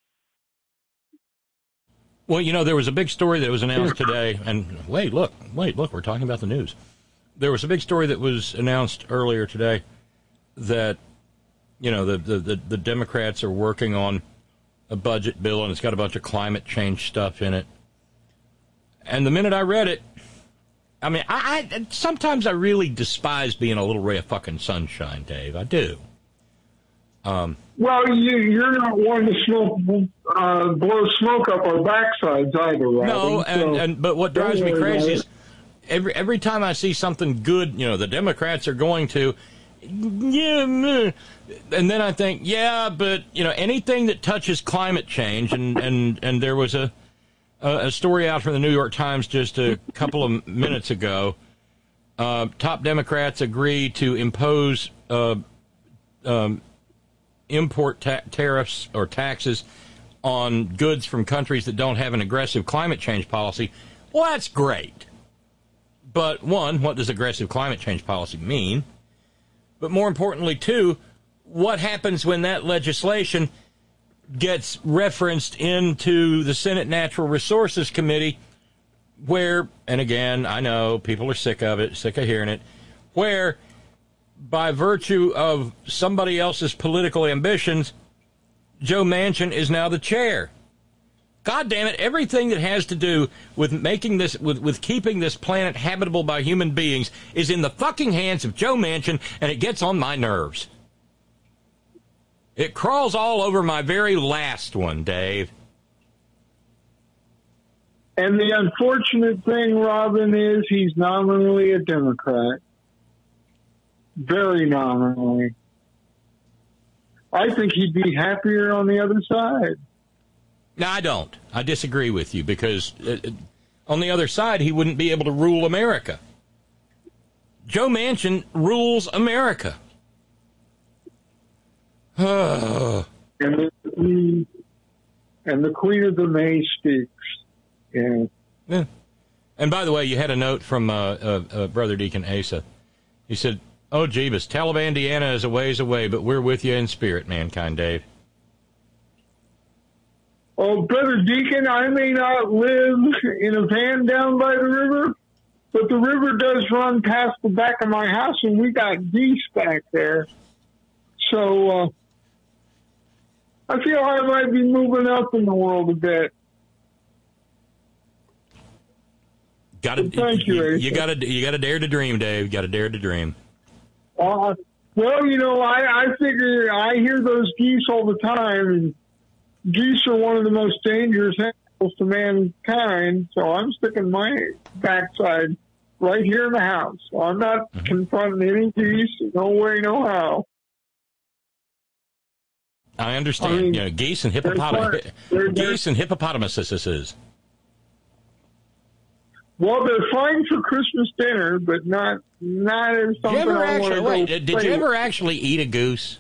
Well, you know, there was a big story that was announced today, and wait, look, we're talking about the news. There was a big story that was announced earlier today that, you know, the Democrats are working on a budget bill, and it's got a bunch of climate change stuff in it. And the minute I read it, I mean, I sometimes I really despise being a little ray of fucking sunshine, Dave. I do. Well, you're not one to blow smoke up our backsides either, right? No, but what drives me crazy is every time I see something good, you know, the Democrats are going to, and then I think, yeah, but, you know, anything that touches climate change, and there was a story out from the New York Times just a couple of minutes ago. Top Democrats agree to impose import tariffs or taxes on goods from countries that don't have an aggressive climate change policy. Well, that's great. But one, what does aggressive climate change policy mean? But more importantly, two, what happens when that legislation gets referenced into the Senate Natural Resources Committee where, and again, I know people are sick of it, sick of hearing it, where by virtue of somebody else's political ambitions, Joe Manchin is now the chair. God damn it, everything that has to do with making this, with keeping this planet habitable by human beings is in the fucking hands of Joe Manchin, and it gets on my nerves. It crawls all over my very last one, Dave. And the unfortunate thing, Robin, is he's nominally a Democrat. Very nominally. I think he'd be happier on the other side. No, I don't. I disagree with you because on the other side, he wouldn't be able to rule America. Joe Manchin rules America. And the Queen of the May speaks. Yeah. And by the way, you had a note from Brother Deacon Asa. He said, "Oh, Jeebus, Talibandiana is a ways away, but we're with you in spirit, mankind, Dave." Oh, Brother Deacon, I may not live in a van down by the river, but the river does run past the back of my house, and we got geese back there. So I feel I might be moving up in the world a bit. Thank you, you got to dare to dream, Dave. You got to dare to dream. Well, you know, I figure I hear those geese all the time, and geese are one of the most dangerous animals to mankind, so I'm sticking my backside right here in the house. So I'm not confronting any geese. No way, no how. I understand. I mean, geese and hippopotamuses. Well, they're fine for Christmas dinner, but not as something I want to go. Did you ever actually eat a goose?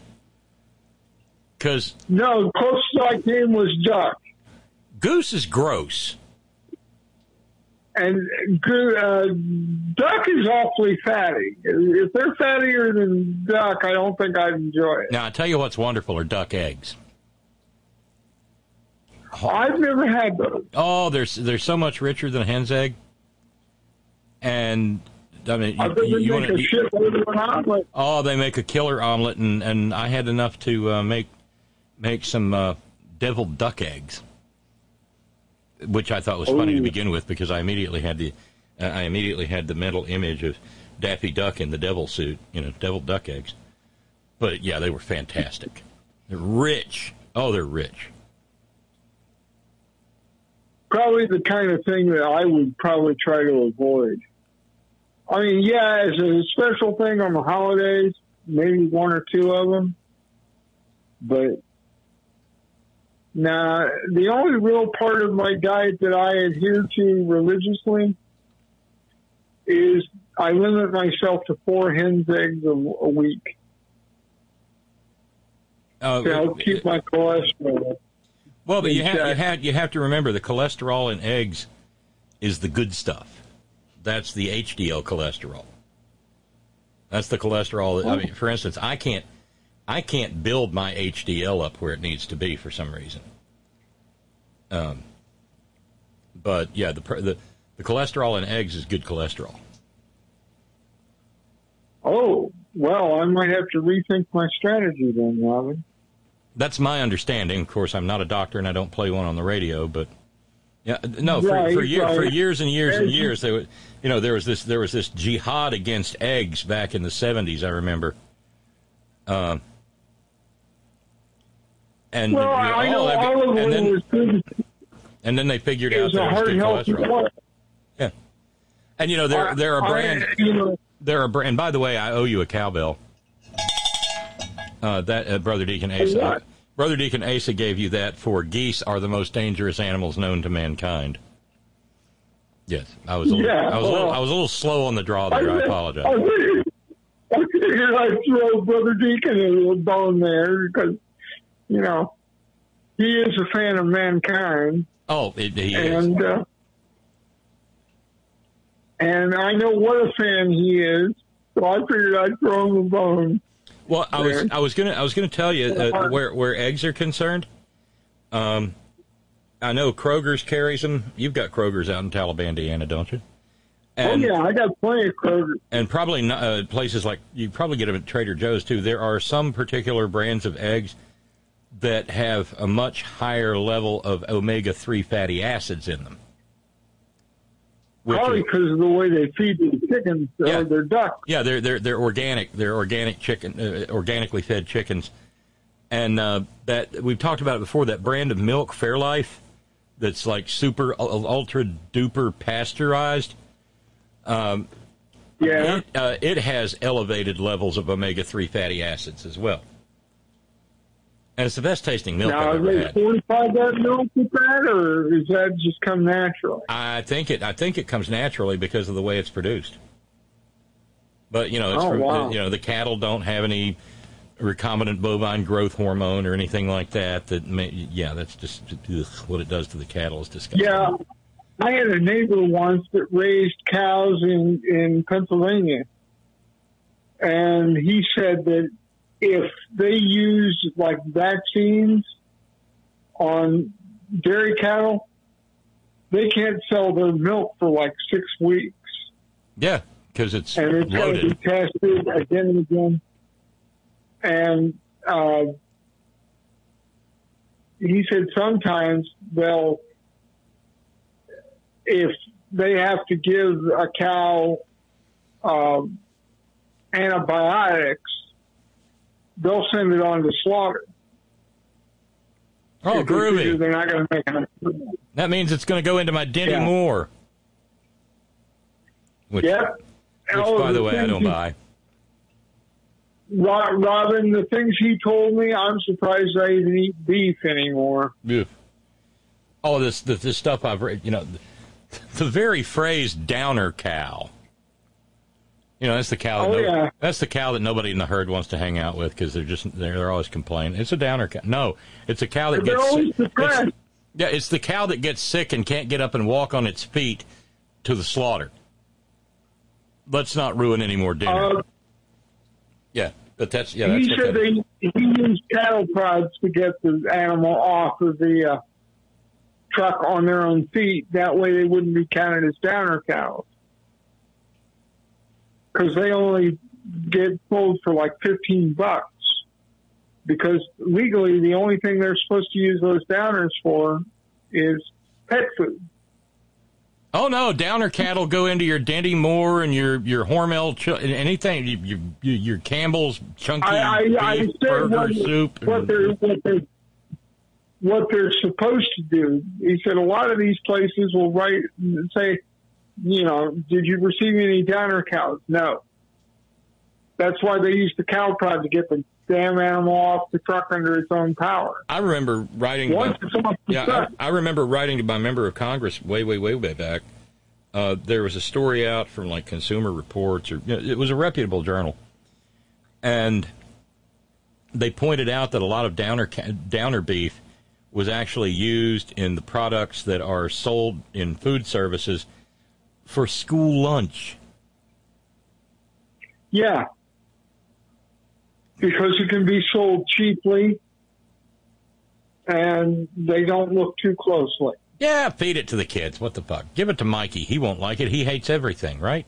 No, the closest I came was duck. Goose is gross. And duck is awfully fatty. If they're fattier than duck, I don't think I'd enjoy it. Now, I'll tell you what's wonderful are duck eggs. I've never had those. Oh, they're so much richer than a hen's egg. And I mean, you want to omelet. Oh, they make a killer omelet, and I had enough to make some deviled duck eggs, which I thought was funny to begin with because I immediately had the mental image of Daffy Duck in the devil suit, deviled duck eggs. But yeah, they were fantastic. They're rich. Oh, they're rich. Probably the kind of thing that I would probably try to avoid. I mean, yeah, as a special thing on the holidays, maybe one or two of them. But, nah, the only real part of my diet that I adhere to religiously is I limit myself to 4 hen's eggs a week. To help keep my cholesterol. Well, but you have to remember the cholesterol in eggs is the good stuff. That's the HDL cholesterol. That's the cholesterol. I mean, for instance, I can't build my HDL up where it needs to be for some reason. But yeah, the cholesterol in eggs is good cholesterol. Oh, well, I might have to rethink my strategy then, Robin. That's my understanding. Of course, I'm not a doctor and I don't play one on the radio, but yeah, no, for years and years and years, there was this jihad against eggs back in the 70s. I remember, and then they figured out there was good cholesterol. Yeah, and they're a brand. They're a brand. By the way, I owe you a cowbell. Brother Deacon Asa. Brother Deacon Asa gave you that for geese are the most dangerous animals known to mankind. Yes, I was a little slow on the draw there. I apologize. I figured I'd throw Brother Deacon a little bone there because, he is a fan of mankind. Oh, he is. And I know what a fan he is, so I figured I'd throw him a bone. Well, I was gonna tell you where eggs are concerned. I know Kroger's carries them. You've got Kroger's out in Talibandiana, don't you? And, I got plenty of Kroger. And probably places like you probably get them at Trader Joe's too. There are some particular brands of eggs that have a much higher level of omega-3 fatty acids in them. Probably because of the way they feed the chickens, their ducks. Yeah, they're organic. They're organic chicken, organically fed chickens, and that we've talked about it before. That brand of milk, Fairlife, that's like super ultra duper pasteurized. It has elevated levels of omega-3 fatty acids as well. And it's the best tasting milk I've ever had. Now, fortified that milk with that, or is that just come naturally? I think it comes naturally because of the way it's produced. But the cattle don't have any recombinant bovine growth hormone or anything like that. That's just what it does to the cattle is disgusting. Yeah, I had a neighbor once that raised cows in Pennsylvania, and he said that if they use like vaccines on dairy cattle, they can't sell their milk for like 6 weeks. Yeah, because it's loaded. Got to be tested again and again. And he said sometimes if they have to give a cow antibiotics, they'll send it on to slaughter. Oh, groovy. They're not going to make enough. That means it's going to go into my Denny Moore. Which, by the way, I don't buy. Robin, the things he told me, I'm surprised I even eat beef anymore. Yeah. Oh, this stuff I've read, the very phrase downer cow. That's the cow. That's the cow that nobody in the herd wants to hang out with because they're always complaining. It's a downer cow. No, it's a cow that gets sick. It's the cow that gets sick and can't get up and walk on its feet to the slaughter. Let's not ruin any more dinner. But that's he said he used cattle prods to get the animal off of the truck on their own feet. That way they wouldn't be counted as downer cows. Because they only get sold for like $15. Because legally, the only thing they're supposed to use those downers for is pet food. Oh no, downer cattle go into your Denny Moore and your Hormel, anything, your Campbell's chunky beef burger soup. What they're supposed to do. He said a lot of these places will write and say, did you receive any downer cows? No. That's why they use the cow prod to get the damn animal off the truck under its own power. I remember writing. I remember writing to my member of Congress way back. There was a story out from like Consumer Reports, or it was a reputable journal, and they pointed out that a lot of downer beef was actually used in the products that are sold in food services for school lunch. Yeah. Because it can be sold cheaply and they don't look too closely. Yeah, feed it to the kids. What the fuck? Give it to Mikey. He won't like it. He hates everything, right?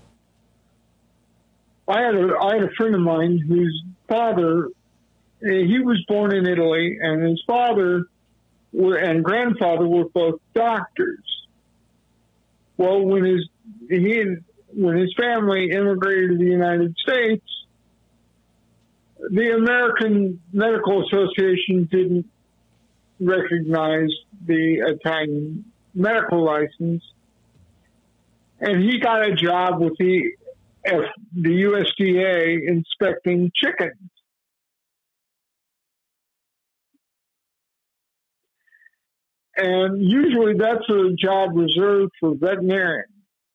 I had a friend of mine whose father, he was born in Italy, and his father and grandfather were both doctors. Well, when his family immigrated to the United States, the American Medical Association didn't recognize the Italian medical license, and he got a job with the USDA inspecting chickens. And usually that's a job reserved for veterinarians.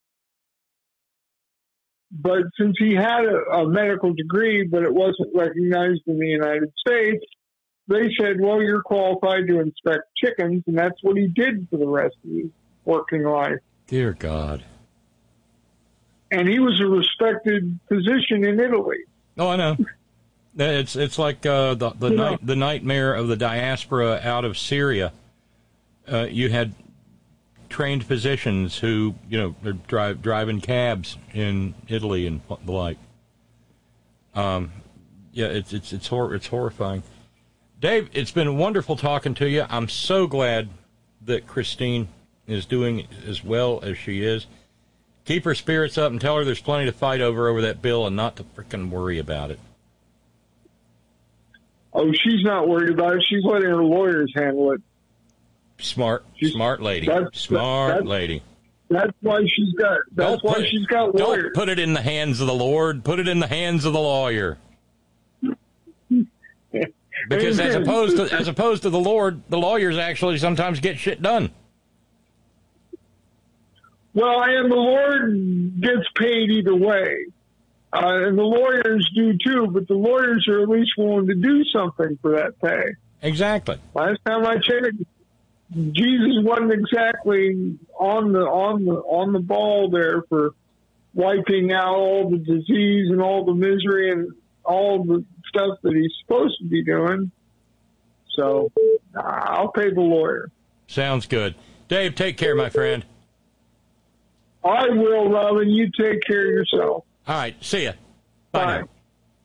But since he had a medical degree, but it wasn't recognized in the United States, they said, well, you're qualified to inspect chickens, and that's what he did for the rest of his working life. Dear God. And he was a respected physician in Italy. Oh, I know. It's like the nightmare of the diaspora out of Syria. You had trained physicians who, are driving cabs in Italy and the like. It's horrifying. Dave, it's been wonderful talking to you. I'm so glad that Christine is doing as well as she is. Keep her spirits up and tell her there's plenty to fight over that bill and not to frickin' worry about it. Oh, she's not worried about it. She's letting her lawyers handle it. Smart lady. Smart lady. That's why she's got. That's why she's got lawyers. Don't put it in the hands of the Lord. Put it in the hands of the lawyer. Because as opposed to the Lord, the lawyers actually sometimes get shit done. Well, and the Lord gets paid either way. And the lawyers do too, but the lawyers are at least willing to do something for that pay. Exactly. Last time I checked, Jesus wasn't exactly on the ball there for wiping out all the disease and all the misery and all the stuff that he's supposed to be doing. So I'll pay the lawyer. Sounds good. Dave, take care, my friend. I will, Robin. You take care of yourself. All right. See ya. Bye. Now.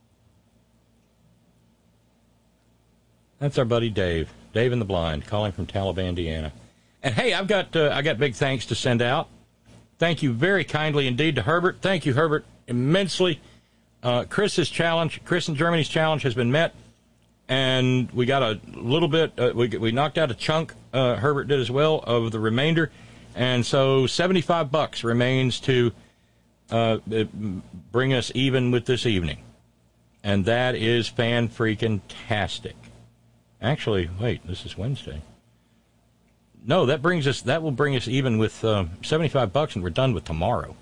That's our buddy Dave. Dave in the Blind, calling from Talib, Indiana. And hey, I've got big thanks to send out. Thank you very kindly indeed to Herbert. Thank you, Herbert, immensely. Chris in Germany's challenge has been met, and we got a little bit. We knocked out a chunk. Herbert did as well of the remainder, and so $75 remains to bring us even with this evening, and that is fan-freaking-tastic. Actually, wait, this is Wednesday. No, that will bring us even with $75, and we're done with tomorrow.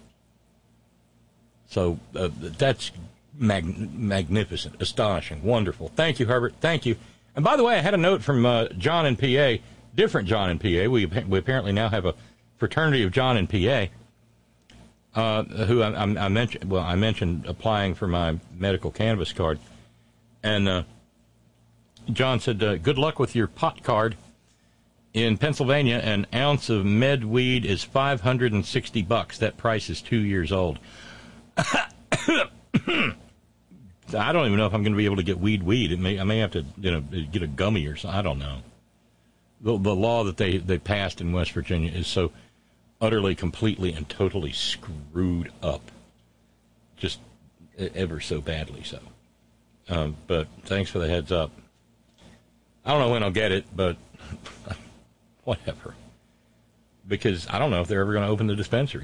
So that's magnificent, astonishing, wonderful. Thank you, Herbert. Thank you. And by the way, I had a note from John in PA, different John in PA. We apparently now have a fraternity of John in PA, who I mentioned. Well, I mentioned applying for my medical cannabis card, and John said, "Good luck with your pot card. In Pennsylvania, an ounce of med weed is $560. That price is 2 years old." I don't even know if I'm going to be able to get weed. I may have to, get a gummy or something. I don't know. The law that they passed in West Virginia is so utterly, completely, and totally screwed up. Just ever so badly so. But thanks for the heads up. I don't know when I'll get it, but whatever. Because I don't know if they're ever going to open the dispensary.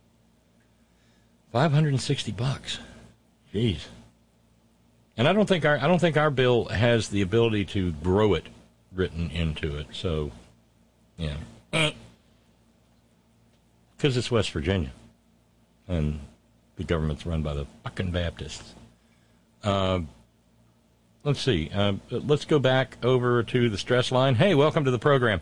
$560. Jeez. And I don't think our bill has the ability to grow it written into it. So, yeah. Because it's West Virginia. And the government's run by the fucking Baptists. Let's see. Let's go back over to the stress line. Hey, welcome to the program.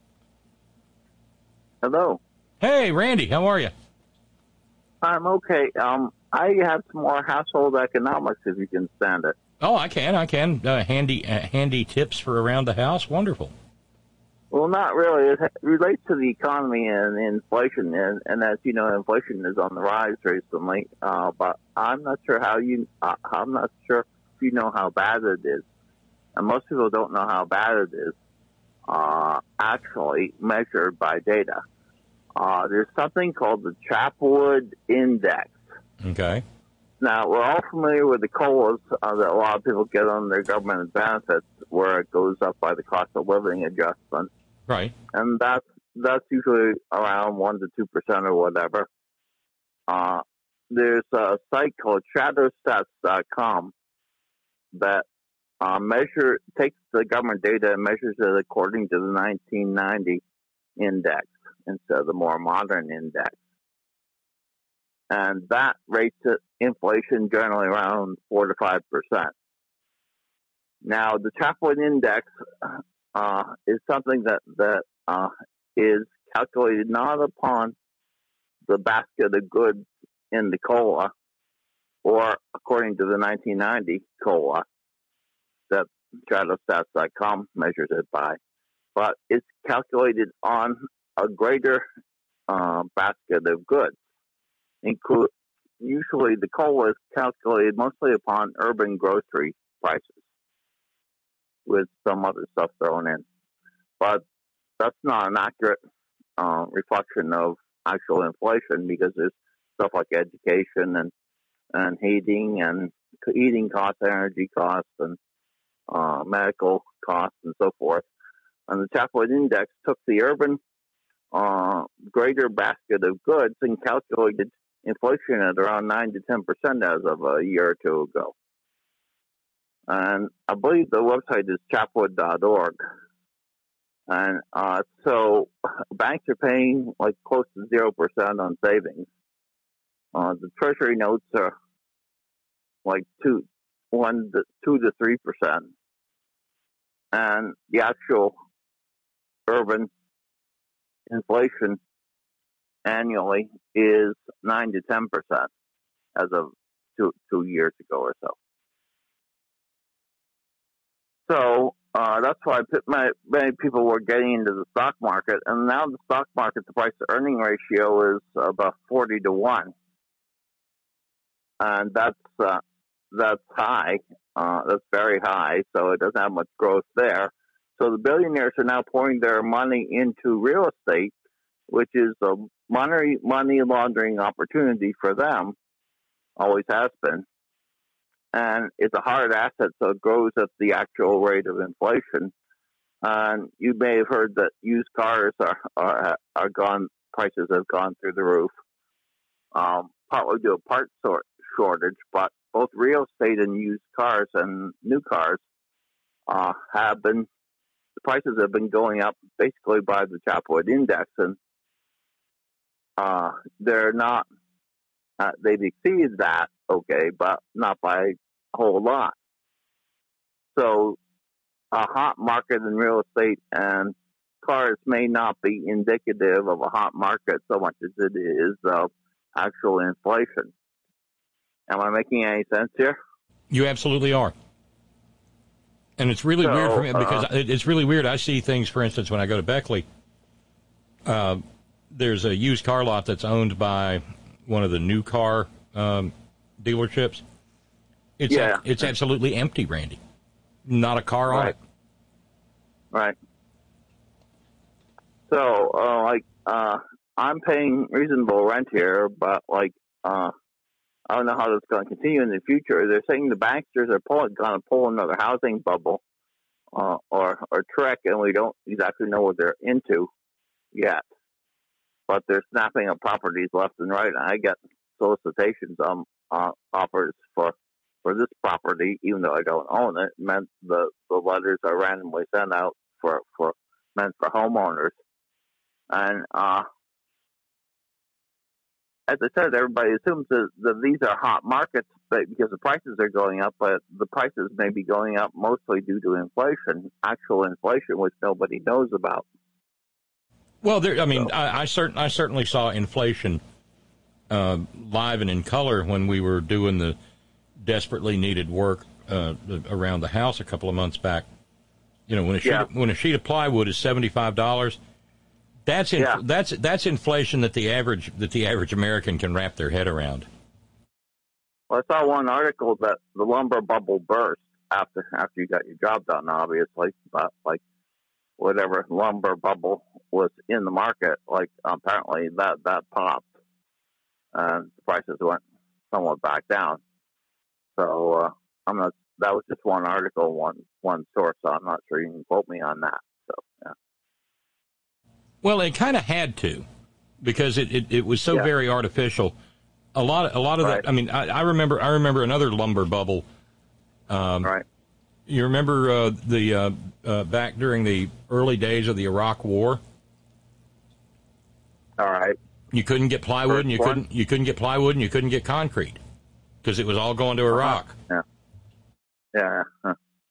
Hello. Hey, Randy. How are you? I'm okay. I have some more household economics if you can stand it. Oh, I can. Handy tips for around the house. Wonderful. Well, not really. It relates to the economy and inflation, and as you know, inflation is on the rise recently. But I'm not sure I'm not sure if you know how bad it is, and most people don't know how bad it is. Actually measured by data. There's something called the Chapwood Index. Okay. Now, we're all familiar with the COLAs that a lot of people get on their government benefits, where it goes up by the cost of living adjustment. Right. And that's usually around 1% to 2% or whatever. There's a site called shadowstats.com that takes the government data and measures it according to the 1990 index instead of the more modern index. And that rates inflation generally around 4 to 5%. Now, the Chapwood Index is something that is calculated not upon the basket of goods in the COLA, or according to the 1990 COLA that shadowstats.com measures it by, but it's calculated on a greater basket of goods. Usually the COLA is calculated mostly upon urban grocery prices. with some other stuff thrown in. But that's not an accurate reflection of actual inflation, because there's stuff like education and heating and eating costs, energy costs, and medical costs, and so forth. And the Chapwood Index took the urban greater basket of goods and calculated inflation at around 9 to 10% as of a year or two ago. And I believe the website is chapwood.org. And so banks are paying like close to 0% on savings. The Treasury notes are like 2 to 3%. And the actual urban inflation annually is 9 to 10% as of two years ago or so. So that's why many people were getting into the stock market, and now the stock market, the price-to-earning ratio is about 40 to 1, and that's high. That's very high. So it doesn't have much growth there. So the billionaires are now pouring their money into real estate, which is a money laundering opportunity for them. Always has been. And it's a hard asset, so it grows at the actual rate of inflation. And you may have heard that used cars are gone. Prices have gone through the roof. Partly due to a part shortage, but both real estate and used cars and new cars the prices have been going up basically by the Chapwood Index, and they're not. They've exceeded that, okay, but not by a whole lot. So a hot market in real estate and cars may not be indicative of a hot market so much as it is of actual inflation. Am I making any sense here? You absolutely are. And it's really weird for me because it's really weird. I see things, for instance, when I go to Beckley, there's a used car lot that's owned by one of the new car dealerships. It's absolutely empty, Randy. Not a car on it. Right. So, I'm paying reasonable rent here, but I don't know how that's going to continue in the future. They're saying the banksters are going to pull another housing bubble or trick, and we don't exactly know what they're into yet. But they're snapping up properties left and right. And I get solicitations offers for this property, even though I don't own it. Meant the letters are randomly sent out meant for homeowners. And as I said, everybody assumes that these are hot markets because the prices are going up, but the prices may be going up mostly due to inflation, actual inflation, which nobody knows about. Well, I certainly saw inflation live and in color when we were doing the desperately needed work around the house a couple of months back. You know, when a sheet of plywood is $75. That's inflation that the average American can wrap their head around. Well, I saw one article that the lumber bubble burst after you got your job done, obviously, but whatever lumber bubble was in the market, apparently that popped and the prices went somewhat back down. So that was just one article, one source, so I'm not sure you can quote me on that. So yeah. Well, it kind of had to, because it was so very artificial. A lot of that. I mean, I remember another lumber bubble. Right. You remember the back during the early days of the Iraq War? All right. You couldn't get plywood, and you couldn't get plywood, and you couldn't get concrete because it was all going to Iraq. Yeah. Yeah. Huh.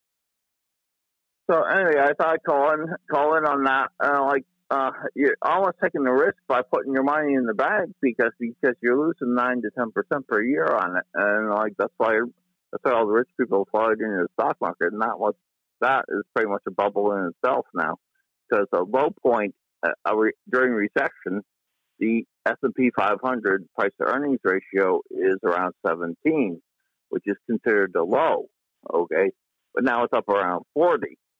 So anyway, I thought I'd call in on that. You're almost taking the risk by putting your money in the bank because you're losing 9 to 10% per year on it, and that's why all the rich people flooded into the stock market, and that is pretty much a bubble in itself now. Because a low point during recession, the S&P 500 price to earnings ratio is around 17, which is considered a low. Okay, but now it's up around 40.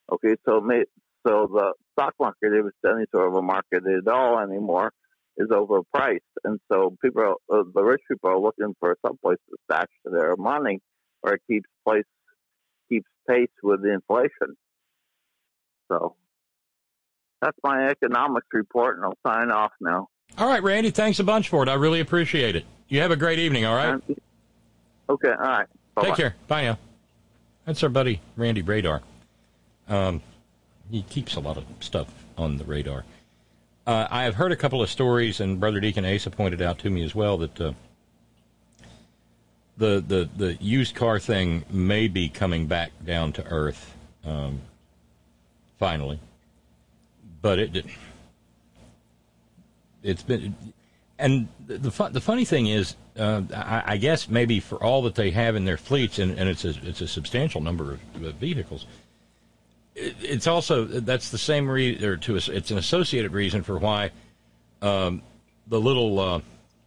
Okay, so the stock market, if it's any sort of a market at all anymore, is overpriced, and so the rich people are looking for some place to stash their money, where it keeps pace with the inflation. So that's my economics report, and I'll sign off now. All right, Randy, thanks a bunch for it. I really appreciate it. You have a great evening, all right? Okay, all right. Bye-bye. Take care. Bye now. That's our buddy, Randy Radar. He keeps a lot of stuff on the radar. I have heard a couple of stories, and Brother Deacon Asa pointed out to me as well that the used car thing may be coming back down to earth finally. But it's been, and the funny thing is, I guess maybe for all that they have in their fleets, and it's a substantial number of vehicles. It's also, that's the same reason, or it's an associated reason for why the little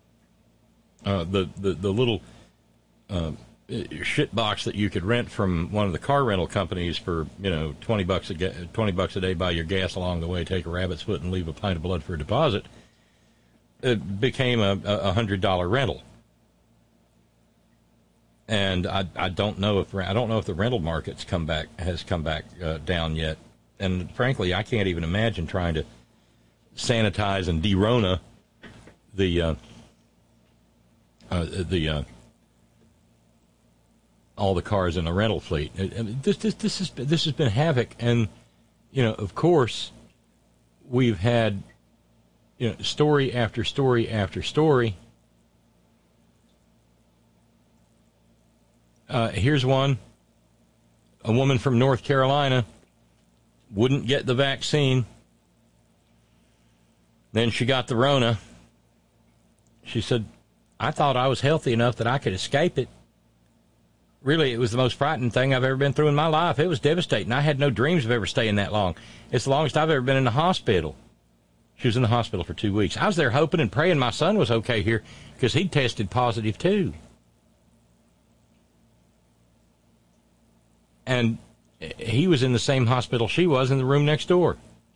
shit box that you could rent from one of the car rental companies for $20 a day, buy your gas along the way, take a rabbit's foot, and leave a pint of blood for a deposit. It became a $100 rental. And I don't know if the rental market's has come back down yet. And frankly, I can't even imagine trying to sanitize and de-Rona all the cars in the rental fleet. This has been havoc, and of course, we've had story after story after story. Here's one. A woman from North Carolina wouldn't get the vaccine. Then she got the Rona. She said, I thought I was healthy enough that I could escape it. Really, it was the most frightening thing I've ever been through in my life. It was devastating. I had no dreams of ever staying that long. It's the longest I've ever been in the hospital. She was in the hospital for 2 weeks. I was there hoping and praying my son was okay here because he tested positive too. And he was in the same hospital she was, in the room next door.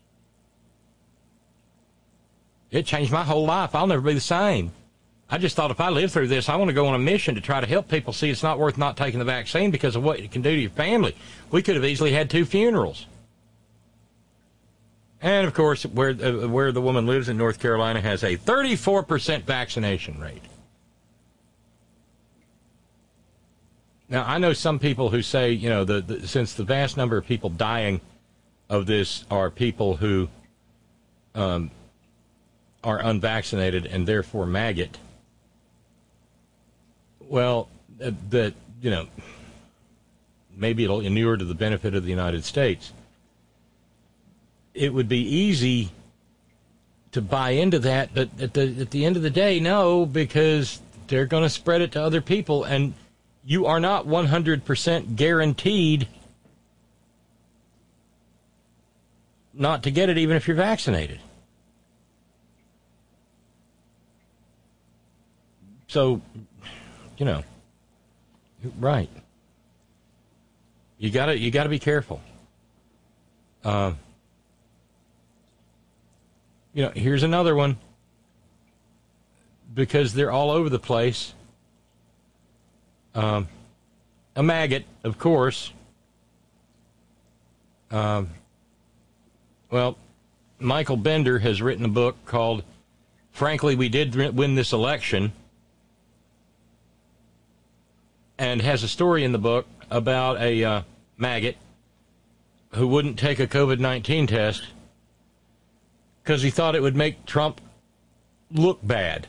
It changed my whole life. I'll never be the same. I just thought if I live through this, I want to go on a mission to try to help people see it's not worth not taking the vaccine because of what it can do to your family. We could have easily had 2 funerals. And, of course, where the woman lives in North Carolina has a 34% vaccination rate. Now, I know some people who say, since the vast number of people dying of this are people who are unvaccinated and therefore maggot, well, maybe it'll inure to the benefit of the United States. It would be easy to buy into that, but at the end of the day, no, because they're going to spread it to other people, and you are not 100% guaranteed not to get it, even if you're vaccinated. So, right. You gotta be careful. Here's another one, because they're all over the place. A maggot, of course. Well, Michael Bender has written a book called Frankly, We Did Win This Election, and has a story in the book about a maggot who wouldn't take a COVID-19 test because he thought it would make Trump look bad.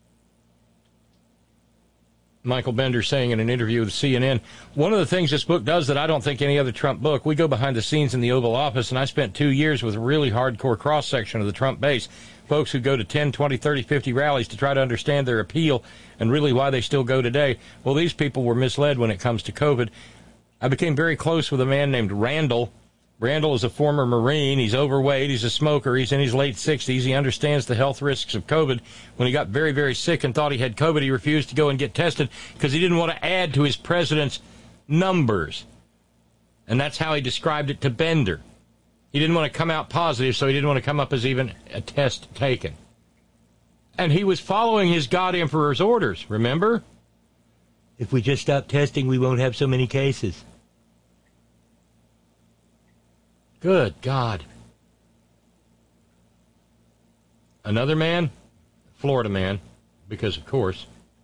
Michael Bender saying in an interview with CNN, one of the things this book does that I don't think any other Trump book, we go behind the scenes in the Oval Office, and I spent 2 years with a really hardcore cross-section of the Trump base, folks who go to 10, 20, 30, 50 rallies to try to understand their appeal and really why they still go today. Well, these people were misled when it comes to COVID. I became very close with a man named Randall. Randall is a former Marine. He's overweight. He's a smoker. He's in his late 60s. He understands the health risks of COVID. When he got very, very sick and thought he had COVID, he refused to go and get tested because he didn't want to add to his president's numbers. And that's how he described it to Bender. He didn't want to come out positive, so he didn't want to come up as even a test taken. And he was following his God Emperor's orders, remember? If we just stop testing, we won't have so many cases. Good God. Another man, Florida man, because of course,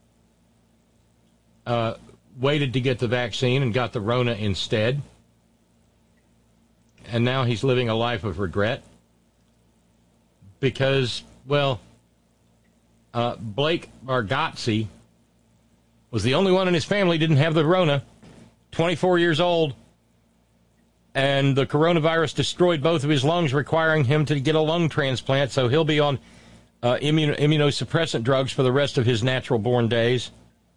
waited to get the vaccine and got the Rona instead. And now he's living a life of regret because, well, Blake Bargatze was the only one in his family who didn't have the Rona, 24 years old, and the coronavirus destroyed both of his lungs, requiring him to get a lung transplant, so he'll be on immunosuppressant drugs for the rest of his natural-born days.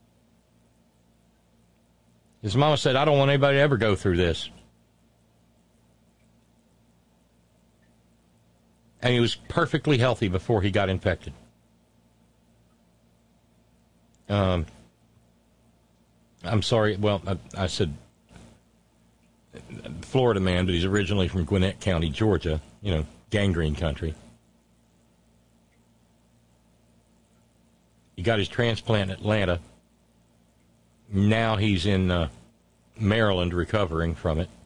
His mama said, I don't want anybody to ever go through this. And he was perfectly healthy before he got infected. I'm sorry, well, I said Florida man, but he's originally from Gwinnett County, Georgia, gangrene country. He got his transplant in Atlanta. Now he's in Maryland recovering from it.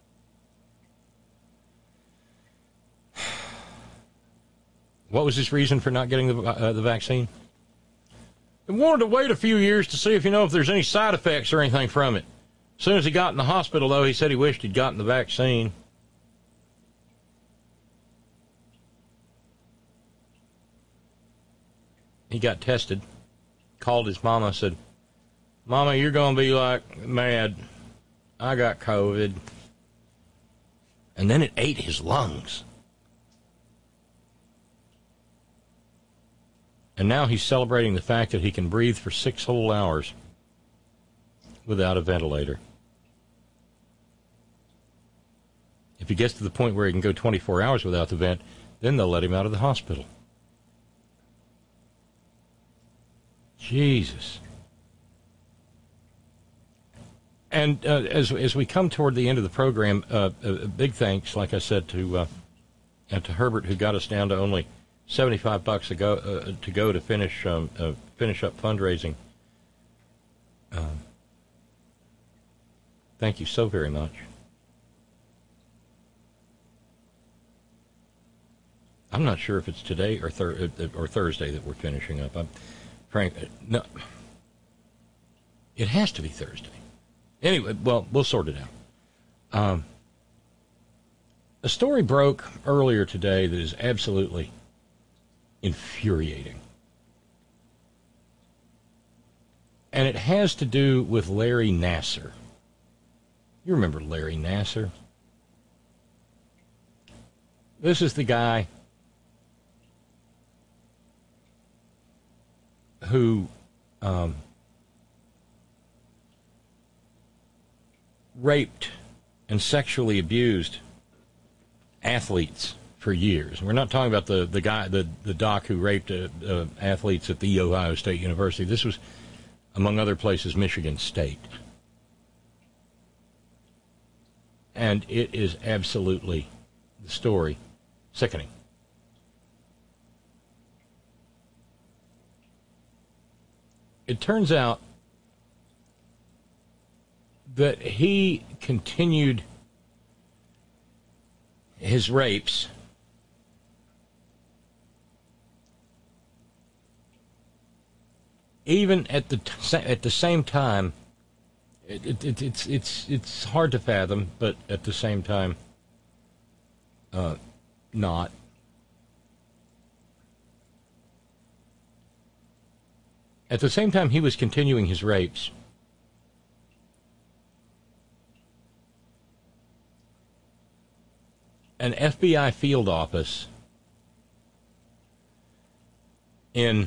What was his reason for not getting the vaccine? He wanted to wait a few years to see if there's any side effects or anything from it. As soon as he got in the hospital, though, he said he wished he'd gotten the vaccine. He got tested, called his mama, said, Mama, you're going to be like mad. I got COVID. And then it ate his lungs. And now he's celebrating the fact that he can breathe for 6 whole hours without a ventilator. If he gets to the point where he can go 24 hours without the vent, then they'll let him out of the hospital. Jesus. And as we come toward the end of the program, a big thanks, like I said, to Herbert, who got us down to only $75 to go to finish up fundraising. Thank you so very much. I'm not sure if it's today or Thursday that we're finishing up. No, it has to be Thursday. Anyway, well, we'll sort it out. A story broke earlier today that is absolutely infuriating. And it has to do with Larry Nassar. You remember Larry Nassar? This is the guy who raped and sexually abused athletes for years. We're not talking about the guy, the doc who raped athletes at the Ohio State University. This was, among other places, Michigan State. And it is absolutely, the story, sickening. It turns out that he continued his rapes even at the same time. It's hard to fathom, but at the same time, not. At the same time he was continuing his rapes, an FBI field office in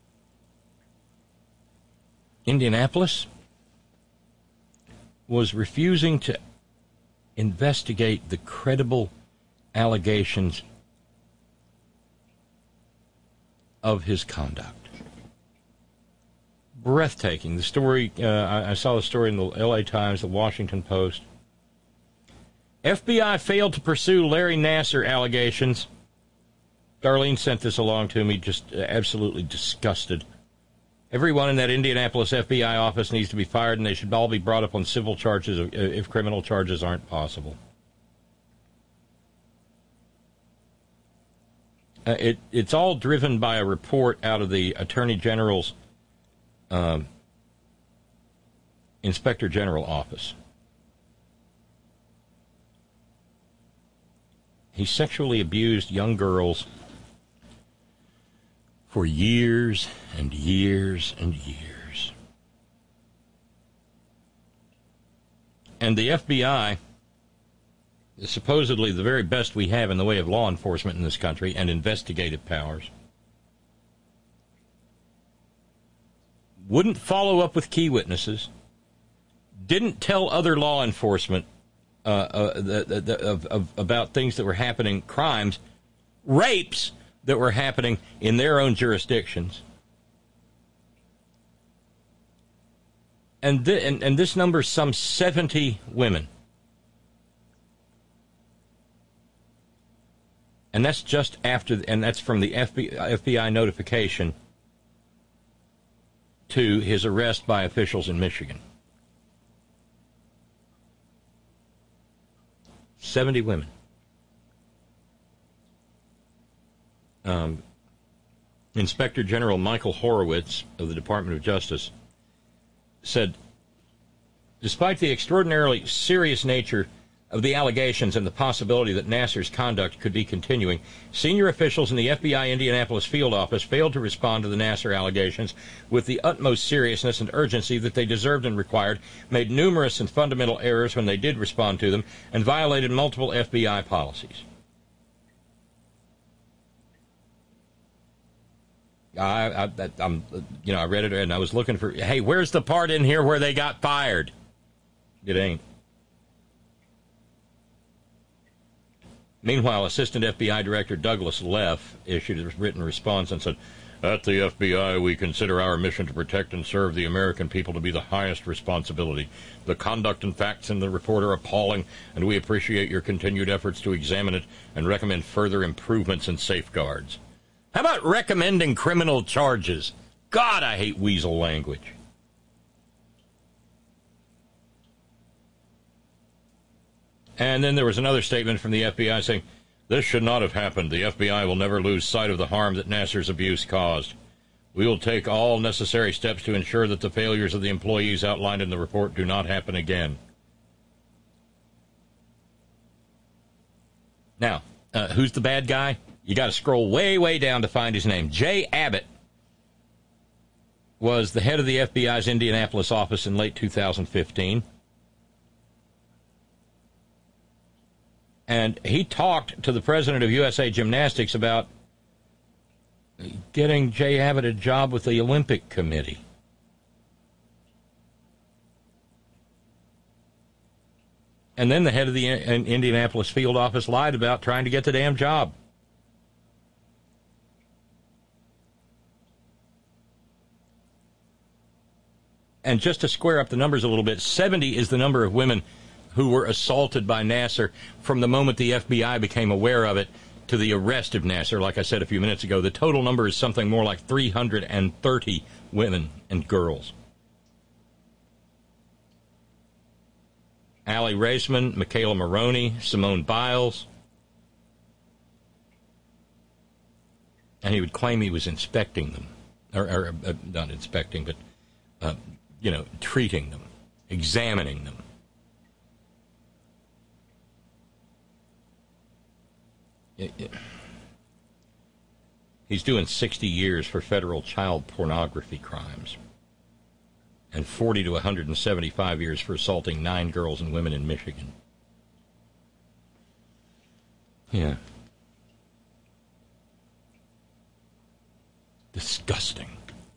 Indianapolis was refusing to investigate the credible allegations of his conduct. Breathtaking. The story, I saw the story in the LA Times, the Washington Post. FBI failed to pursue Larry Nassar allegations. Darlene sent this along to me, just absolutely disgusted. Everyone in that Indianapolis FBI office needs to be fired, and they should all be brought up on civil charges if criminal charges aren't possible. It's all driven by a report out of the Attorney General's Inspector General office. He sexually abused young girls for years and years and years. And the FBI is supposedly the very best we have in the way of law enforcement in this country and investigative powers. Wouldn't follow up with key witnesses. Didn't tell other law enforcement about things that were happening, crimes, rapes that were happening in their own jurisdictions. And this number's some 70 women. And that's just after, and that's from the FBI notification to his arrest by officials in Michigan. 70 women. Inspector General Michael Horowitz of the Department of Justice said, despite the extraordinarily serious nature of the allegations and the possibility that Nassar's conduct could be continuing, senior officials in the FBI Indianapolis field office failed to respond to the Nassar allegations with the utmost seriousness and urgency that they deserved and required, made numerous and fundamental errors when they did respond to them, and violated multiple FBI policies. I read it and I was looking for, hey, where's the part in here where they got fired? It ain't. Meanwhile, Assistant FBI Director Douglas Leff issued a written response and said, at the FBI, we consider our mission to protect and serve the American people to be the highest responsibility. The conduct and facts in the report are appalling, and we appreciate your continued efforts to examine it and recommend further improvements and safeguards. How about recommending criminal charges? God, I hate weasel language. And then there was another statement from the FBI saying, this should not have happened. The FBI will never lose sight of the harm that Nassar's abuse caused. We will take all necessary steps to ensure that the failures of the employees outlined in the report do not happen again. Now, who's the bad guy? You got to scroll way, way down to find his name. Jay Abbott was the head of the FBI's Indianapolis office in late 2015. And he talked to the president of USA Gymnastics about getting Jay Abbott a job with the Olympic Committee. And then the head of the Indianapolis field office lied about trying to get the damn job. And just to square up the numbers a little bit, 70 is the number of women who were assaulted by Nassar from the moment the FBI became aware of it to the arrest of Nassar. Like I said a few minutes ago, the total number is something more like 330 women and girls. Allie Raceman, Michaela Maroney, Simone Biles. And he would claim he was inspecting them. Or not inspecting, but, treating them, examining them. He's doing 60 years for federal child pornography crimes and 40 to 175 years for assaulting 9 girls and women in Michigan. Yeah. Disgusting.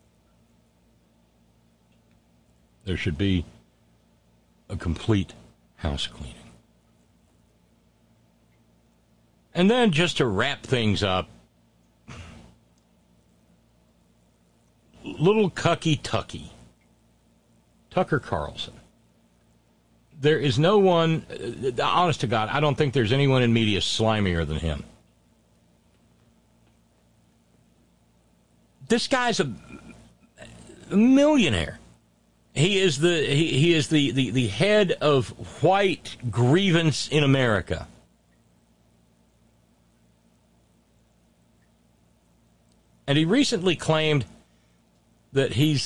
There should be a complete house cleaning. And then just to wrap things up, little cucky Tucky, Tucker Carlson, There is no one, honest to God, I don't think there's anyone in media slimier than him. This guy's a millionaire. He is the head of white grievance in America. And he recently claimed that he's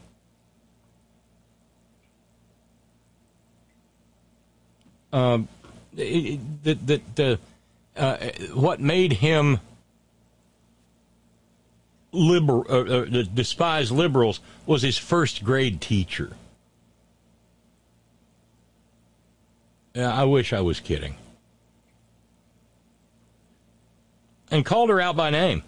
what made him despise liberals was his first grade teacher. I wish I was kidding. And called her out by name.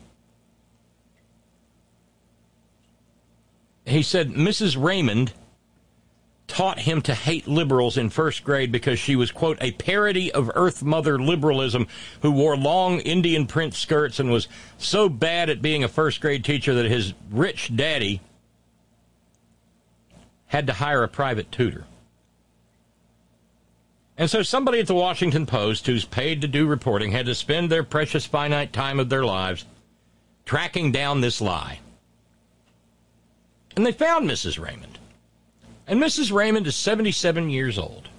He said Mrs. Raymond taught him to hate liberals in first grade because she was, quote, a parody of Earth Mother liberalism who wore long Indian print skirts and was so bad at being a first grade teacher that his rich daddy had to hire a private tutor. And so somebody at the Washington Post who's paid to do reporting had to spend their precious finite time of their lives tracking down this lie. And they found Mrs. Raymond. And Mrs. Raymond is 77 years old.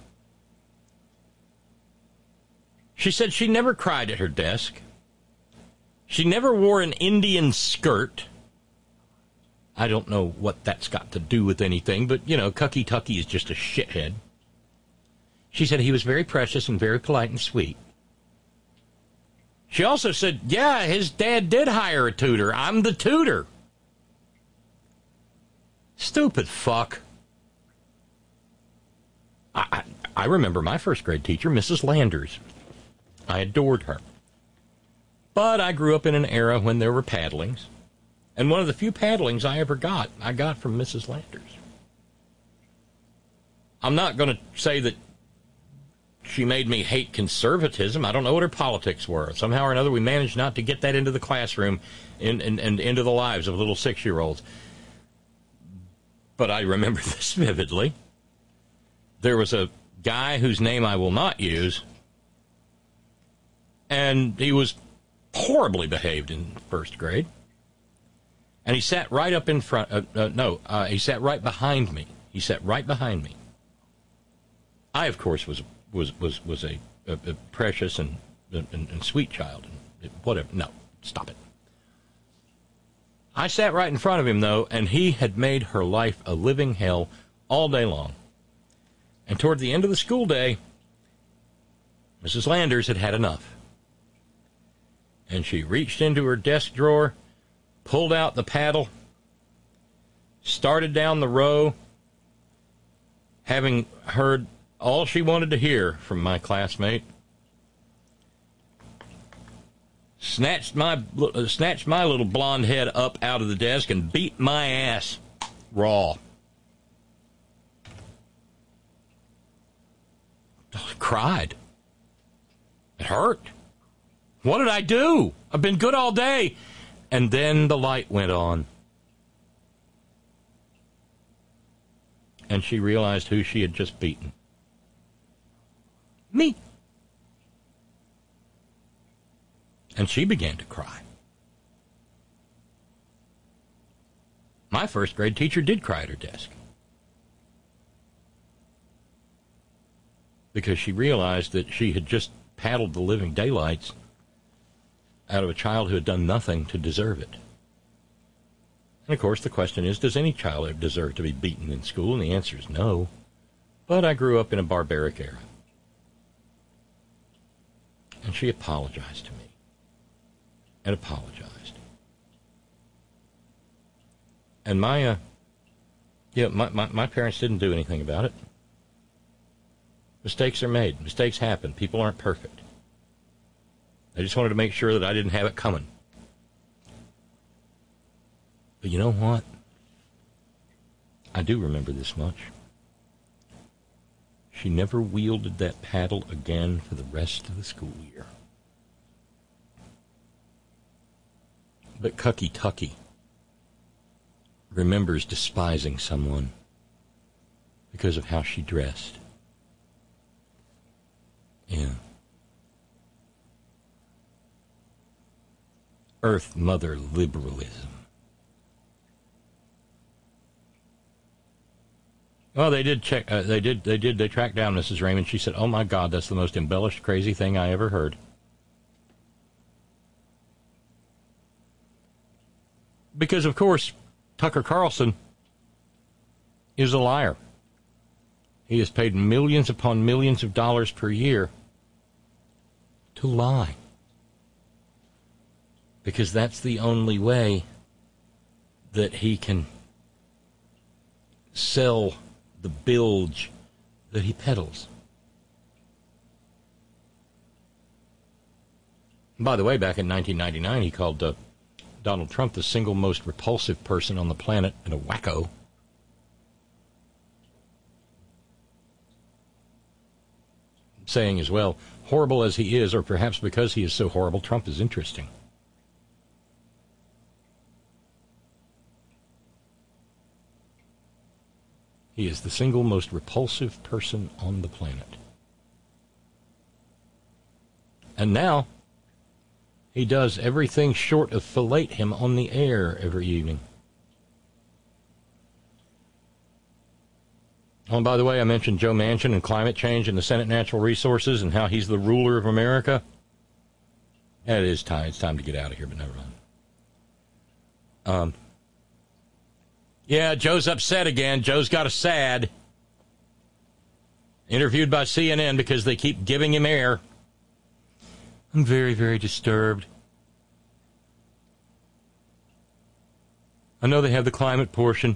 She said she never cried at her desk. She never wore an Indian skirt. I don't know what that's got to do with anything, but, you know, Cucky Tucky is just a shithead. She said he was very precious and very polite and sweet. She also said, yeah, his dad did hire a tutor. I'm the tutor. Stupid fuck. I remember my first grade teacher, Mrs. Landers. I adored her. But I grew up in an era when there were paddlings. And one of the few paddlings I ever got, I got from Mrs. Landers. I'm not going to say that she made me hate conservatism. I don't know what her politics were. Somehow or another, we managed not to get that into the classroom and into the lives of little 6-year-olds. But I remember this vividly. There was a guy whose name I will not use, and he was horribly behaved in first grade. And he sat right up in front. He sat right behind me. He sat right behind me. I, of course, was a precious and sweet child. And whatever. No, stop it. I sat right in front of him, though, and he had made her life a living hell all day long. And toward the end of the school day, Mrs. Landers had had enough. And she reached into her desk drawer, pulled out the paddle, started down the row, having heard all she wanted to hear from my classmate, snatched my little blonde head up out of the desk and beat my ass raw. I cried. It hurt. What did I do? I've been good all day. And then the light went on. And she realized who she had just beaten. Me. And she began to cry. My first grade teacher did cry at her desk. Because she realized that she had just paddled the living daylights out of a child who had done nothing to deserve it. And, of course, the question is, does any child deserve to be beaten in school? And the answer is no. But I grew up in a barbaric era. And she apologized to me. And apologized. And my parents didn't do anything about it. Mistakes are made. Mistakes happen. People aren't perfect. I just wanted to make sure that I didn't have it coming. But you know what? I do remember this much. She never wielded that paddle again for the rest of the school year. But Cucky Tucky remembers despising someone because of how she dressed. Yeah. Earth Mother liberalism. Well, they did check. They tracked down Mrs. Raymond. She said, "Oh my God, that's the most embellished, crazy thing I ever heard." Because, of course, Tucker Carlson is a liar. He is paid millions upon millions of dollars per year to lie. Because that's the only way that he can sell the bilge that he peddles. By the way, back in 1999, he called Donald Trump the single most repulsive person on the planet and a wacko. Saying as well, horrible as he is, or perhaps because he is so horrible, Trump is interesting. He is the single most repulsive person on the planet. And now, he does everything short of fillet him on the air every evening. Oh, and by the way, I mentioned Joe Manchin and climate change and the Senate Natural Resources and how he's the ruler of America. It is time. It's time to get out of here, but never mind. Yeah, Joe's upset again. Joe's got a SAD. Interviewed by CNN because they keep giving him air. I'm very, very disturbed. I know they have the climate portion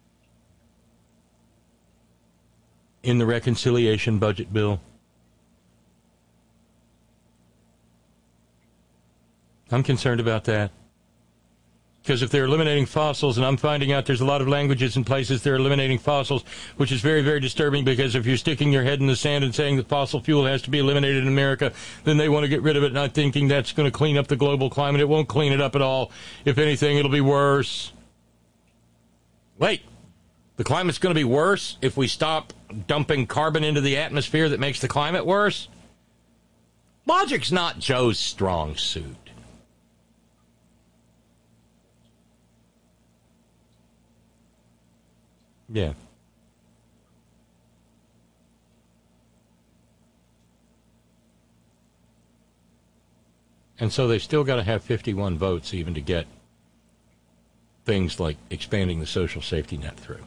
in the reconciliation budget bill. I'm concerned about that. Because if they're eliminating fossils, and I'm finding out there's a lot of languages and places they're eliminating fossils, which is very, very disturbing, because if you're sticking your head in the sand and saying that fossil fuel has to be eliminated in America, then they want to get rid of it, not thinking that's going to clean up the global climate. It won't clean it up at all. If anything, it'll be worse. Wait, the climate's going to be worse if we stop dumping carbon into the atmosphere that makes the climate worse? Logic's not Joe's strong suit. Yeah. And so they've still got to have 51 votes even to get things like expanding the social safety net through.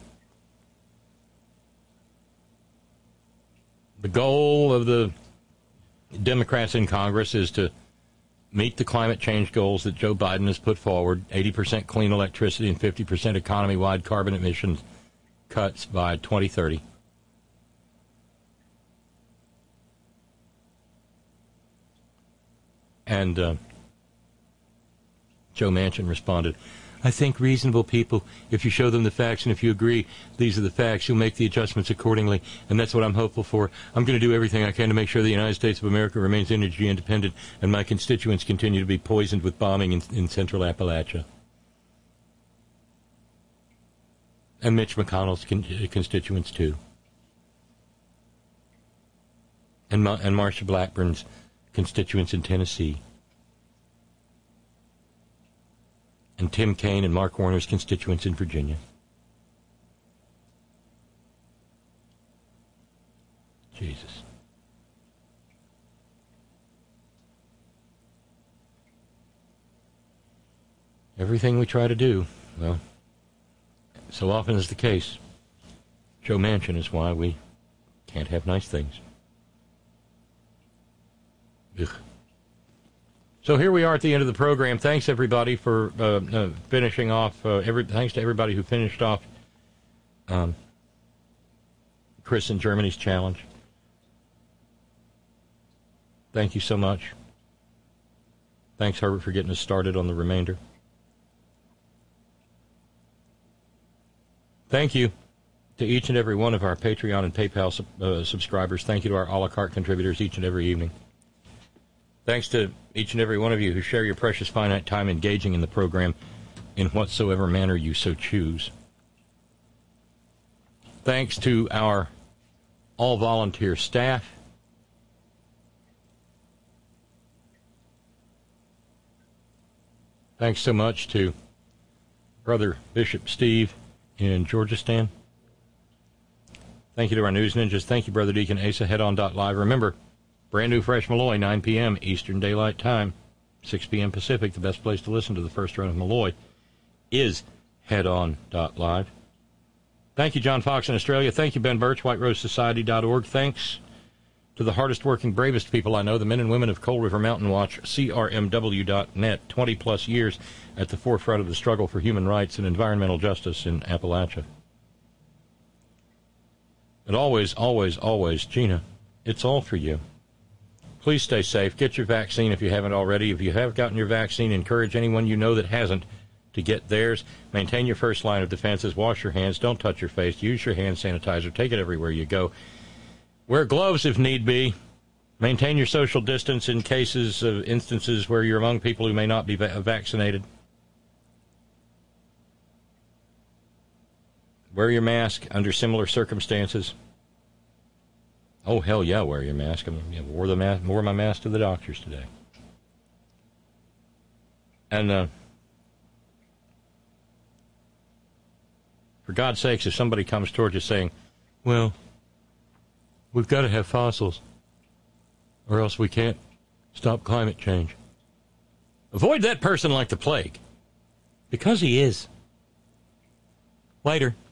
The goal of the Democrats in Congress is to meet the climate change goals that Joe Biden has put forward, 80% clean electricity and 50% economy-wide carbon emissions cuts by 2030. And Joe Manchin responded, I think reasonable people, if you show them the facts and if you agree these are the facts, you'll make the adjustments accordingly, and that's what I'm hopeful for. I'm going to do everything I can to make sure the United States of America remains energy independent and my constituents continue to be poisoned with bombing in central Appalachia. And Mitch McConnell's constituents, too. And Marsha Blackburn's constituents in Tennessee. And Tim Kaine and Mark Warner's constituents in Virginia. Jesus. Everything we try to do, well, so often is the case. Joe Manchin is why we can't have nice things. Ugh. So here we are at the end of the program. Thanks, everybody, for finishing off. Thanks to everybody who finished off Chris in Germany's challenge. Thank you so much. Thanks, Herbert, for getting us started on the remainder. Thank you to each and every one of our Patreon and PayPal subscribers. Thank you to our a la carte contributors each and every evening. Thanks to each and every one of you who share your precious finite time engaging in the program in whatsoever manner you so choose. Thanks to our all-volunteer staff. Thanks so much to Brother Bishop Steve in Georgistan. Thank you to our news ninjas. Thank you, Brother Deacon Asa. Headon.live. Remember, brand new Fresh Malloy, 9 p.m. Eastern Daylight Time, 6 p.m. Pacific. The best place to listen to the first run of Malloy is Headon.live. Thank you, John Fox in Australia. Thank you, Ben Birch, WhiteRoseSociety.org. Thanks to the hardest working, bravest people I know, the men and women of Coal River Mountain Watch, CRMW.net, 20-plus years at the forefront of the struggle for human rights and environmental justice in Appalachia. And always, always, always, Gina, it's all for you. Please stay safe. Get your vaccine if you haven't already. If you have gotten your vaccine, encourage anyone you know that hasn't to get theirs. Maintain your first line of defenses. Wash your hands. Don't touch your face. Use your hand sanitizer. Take it everywhere you go. Wear gloves if need be. Maintain your social distance in cases of instances where you're among people who may not be vaccinated. Wear your mask under similar circumstances. Oh, hell yeah, wear your mask. I wore my mask to the doctors today. And for God's sakes, if somebody comes towards you saying, well, we've got to have fossils, or else we can't stop climate change. Avoid that person like the plague, because he is. Later.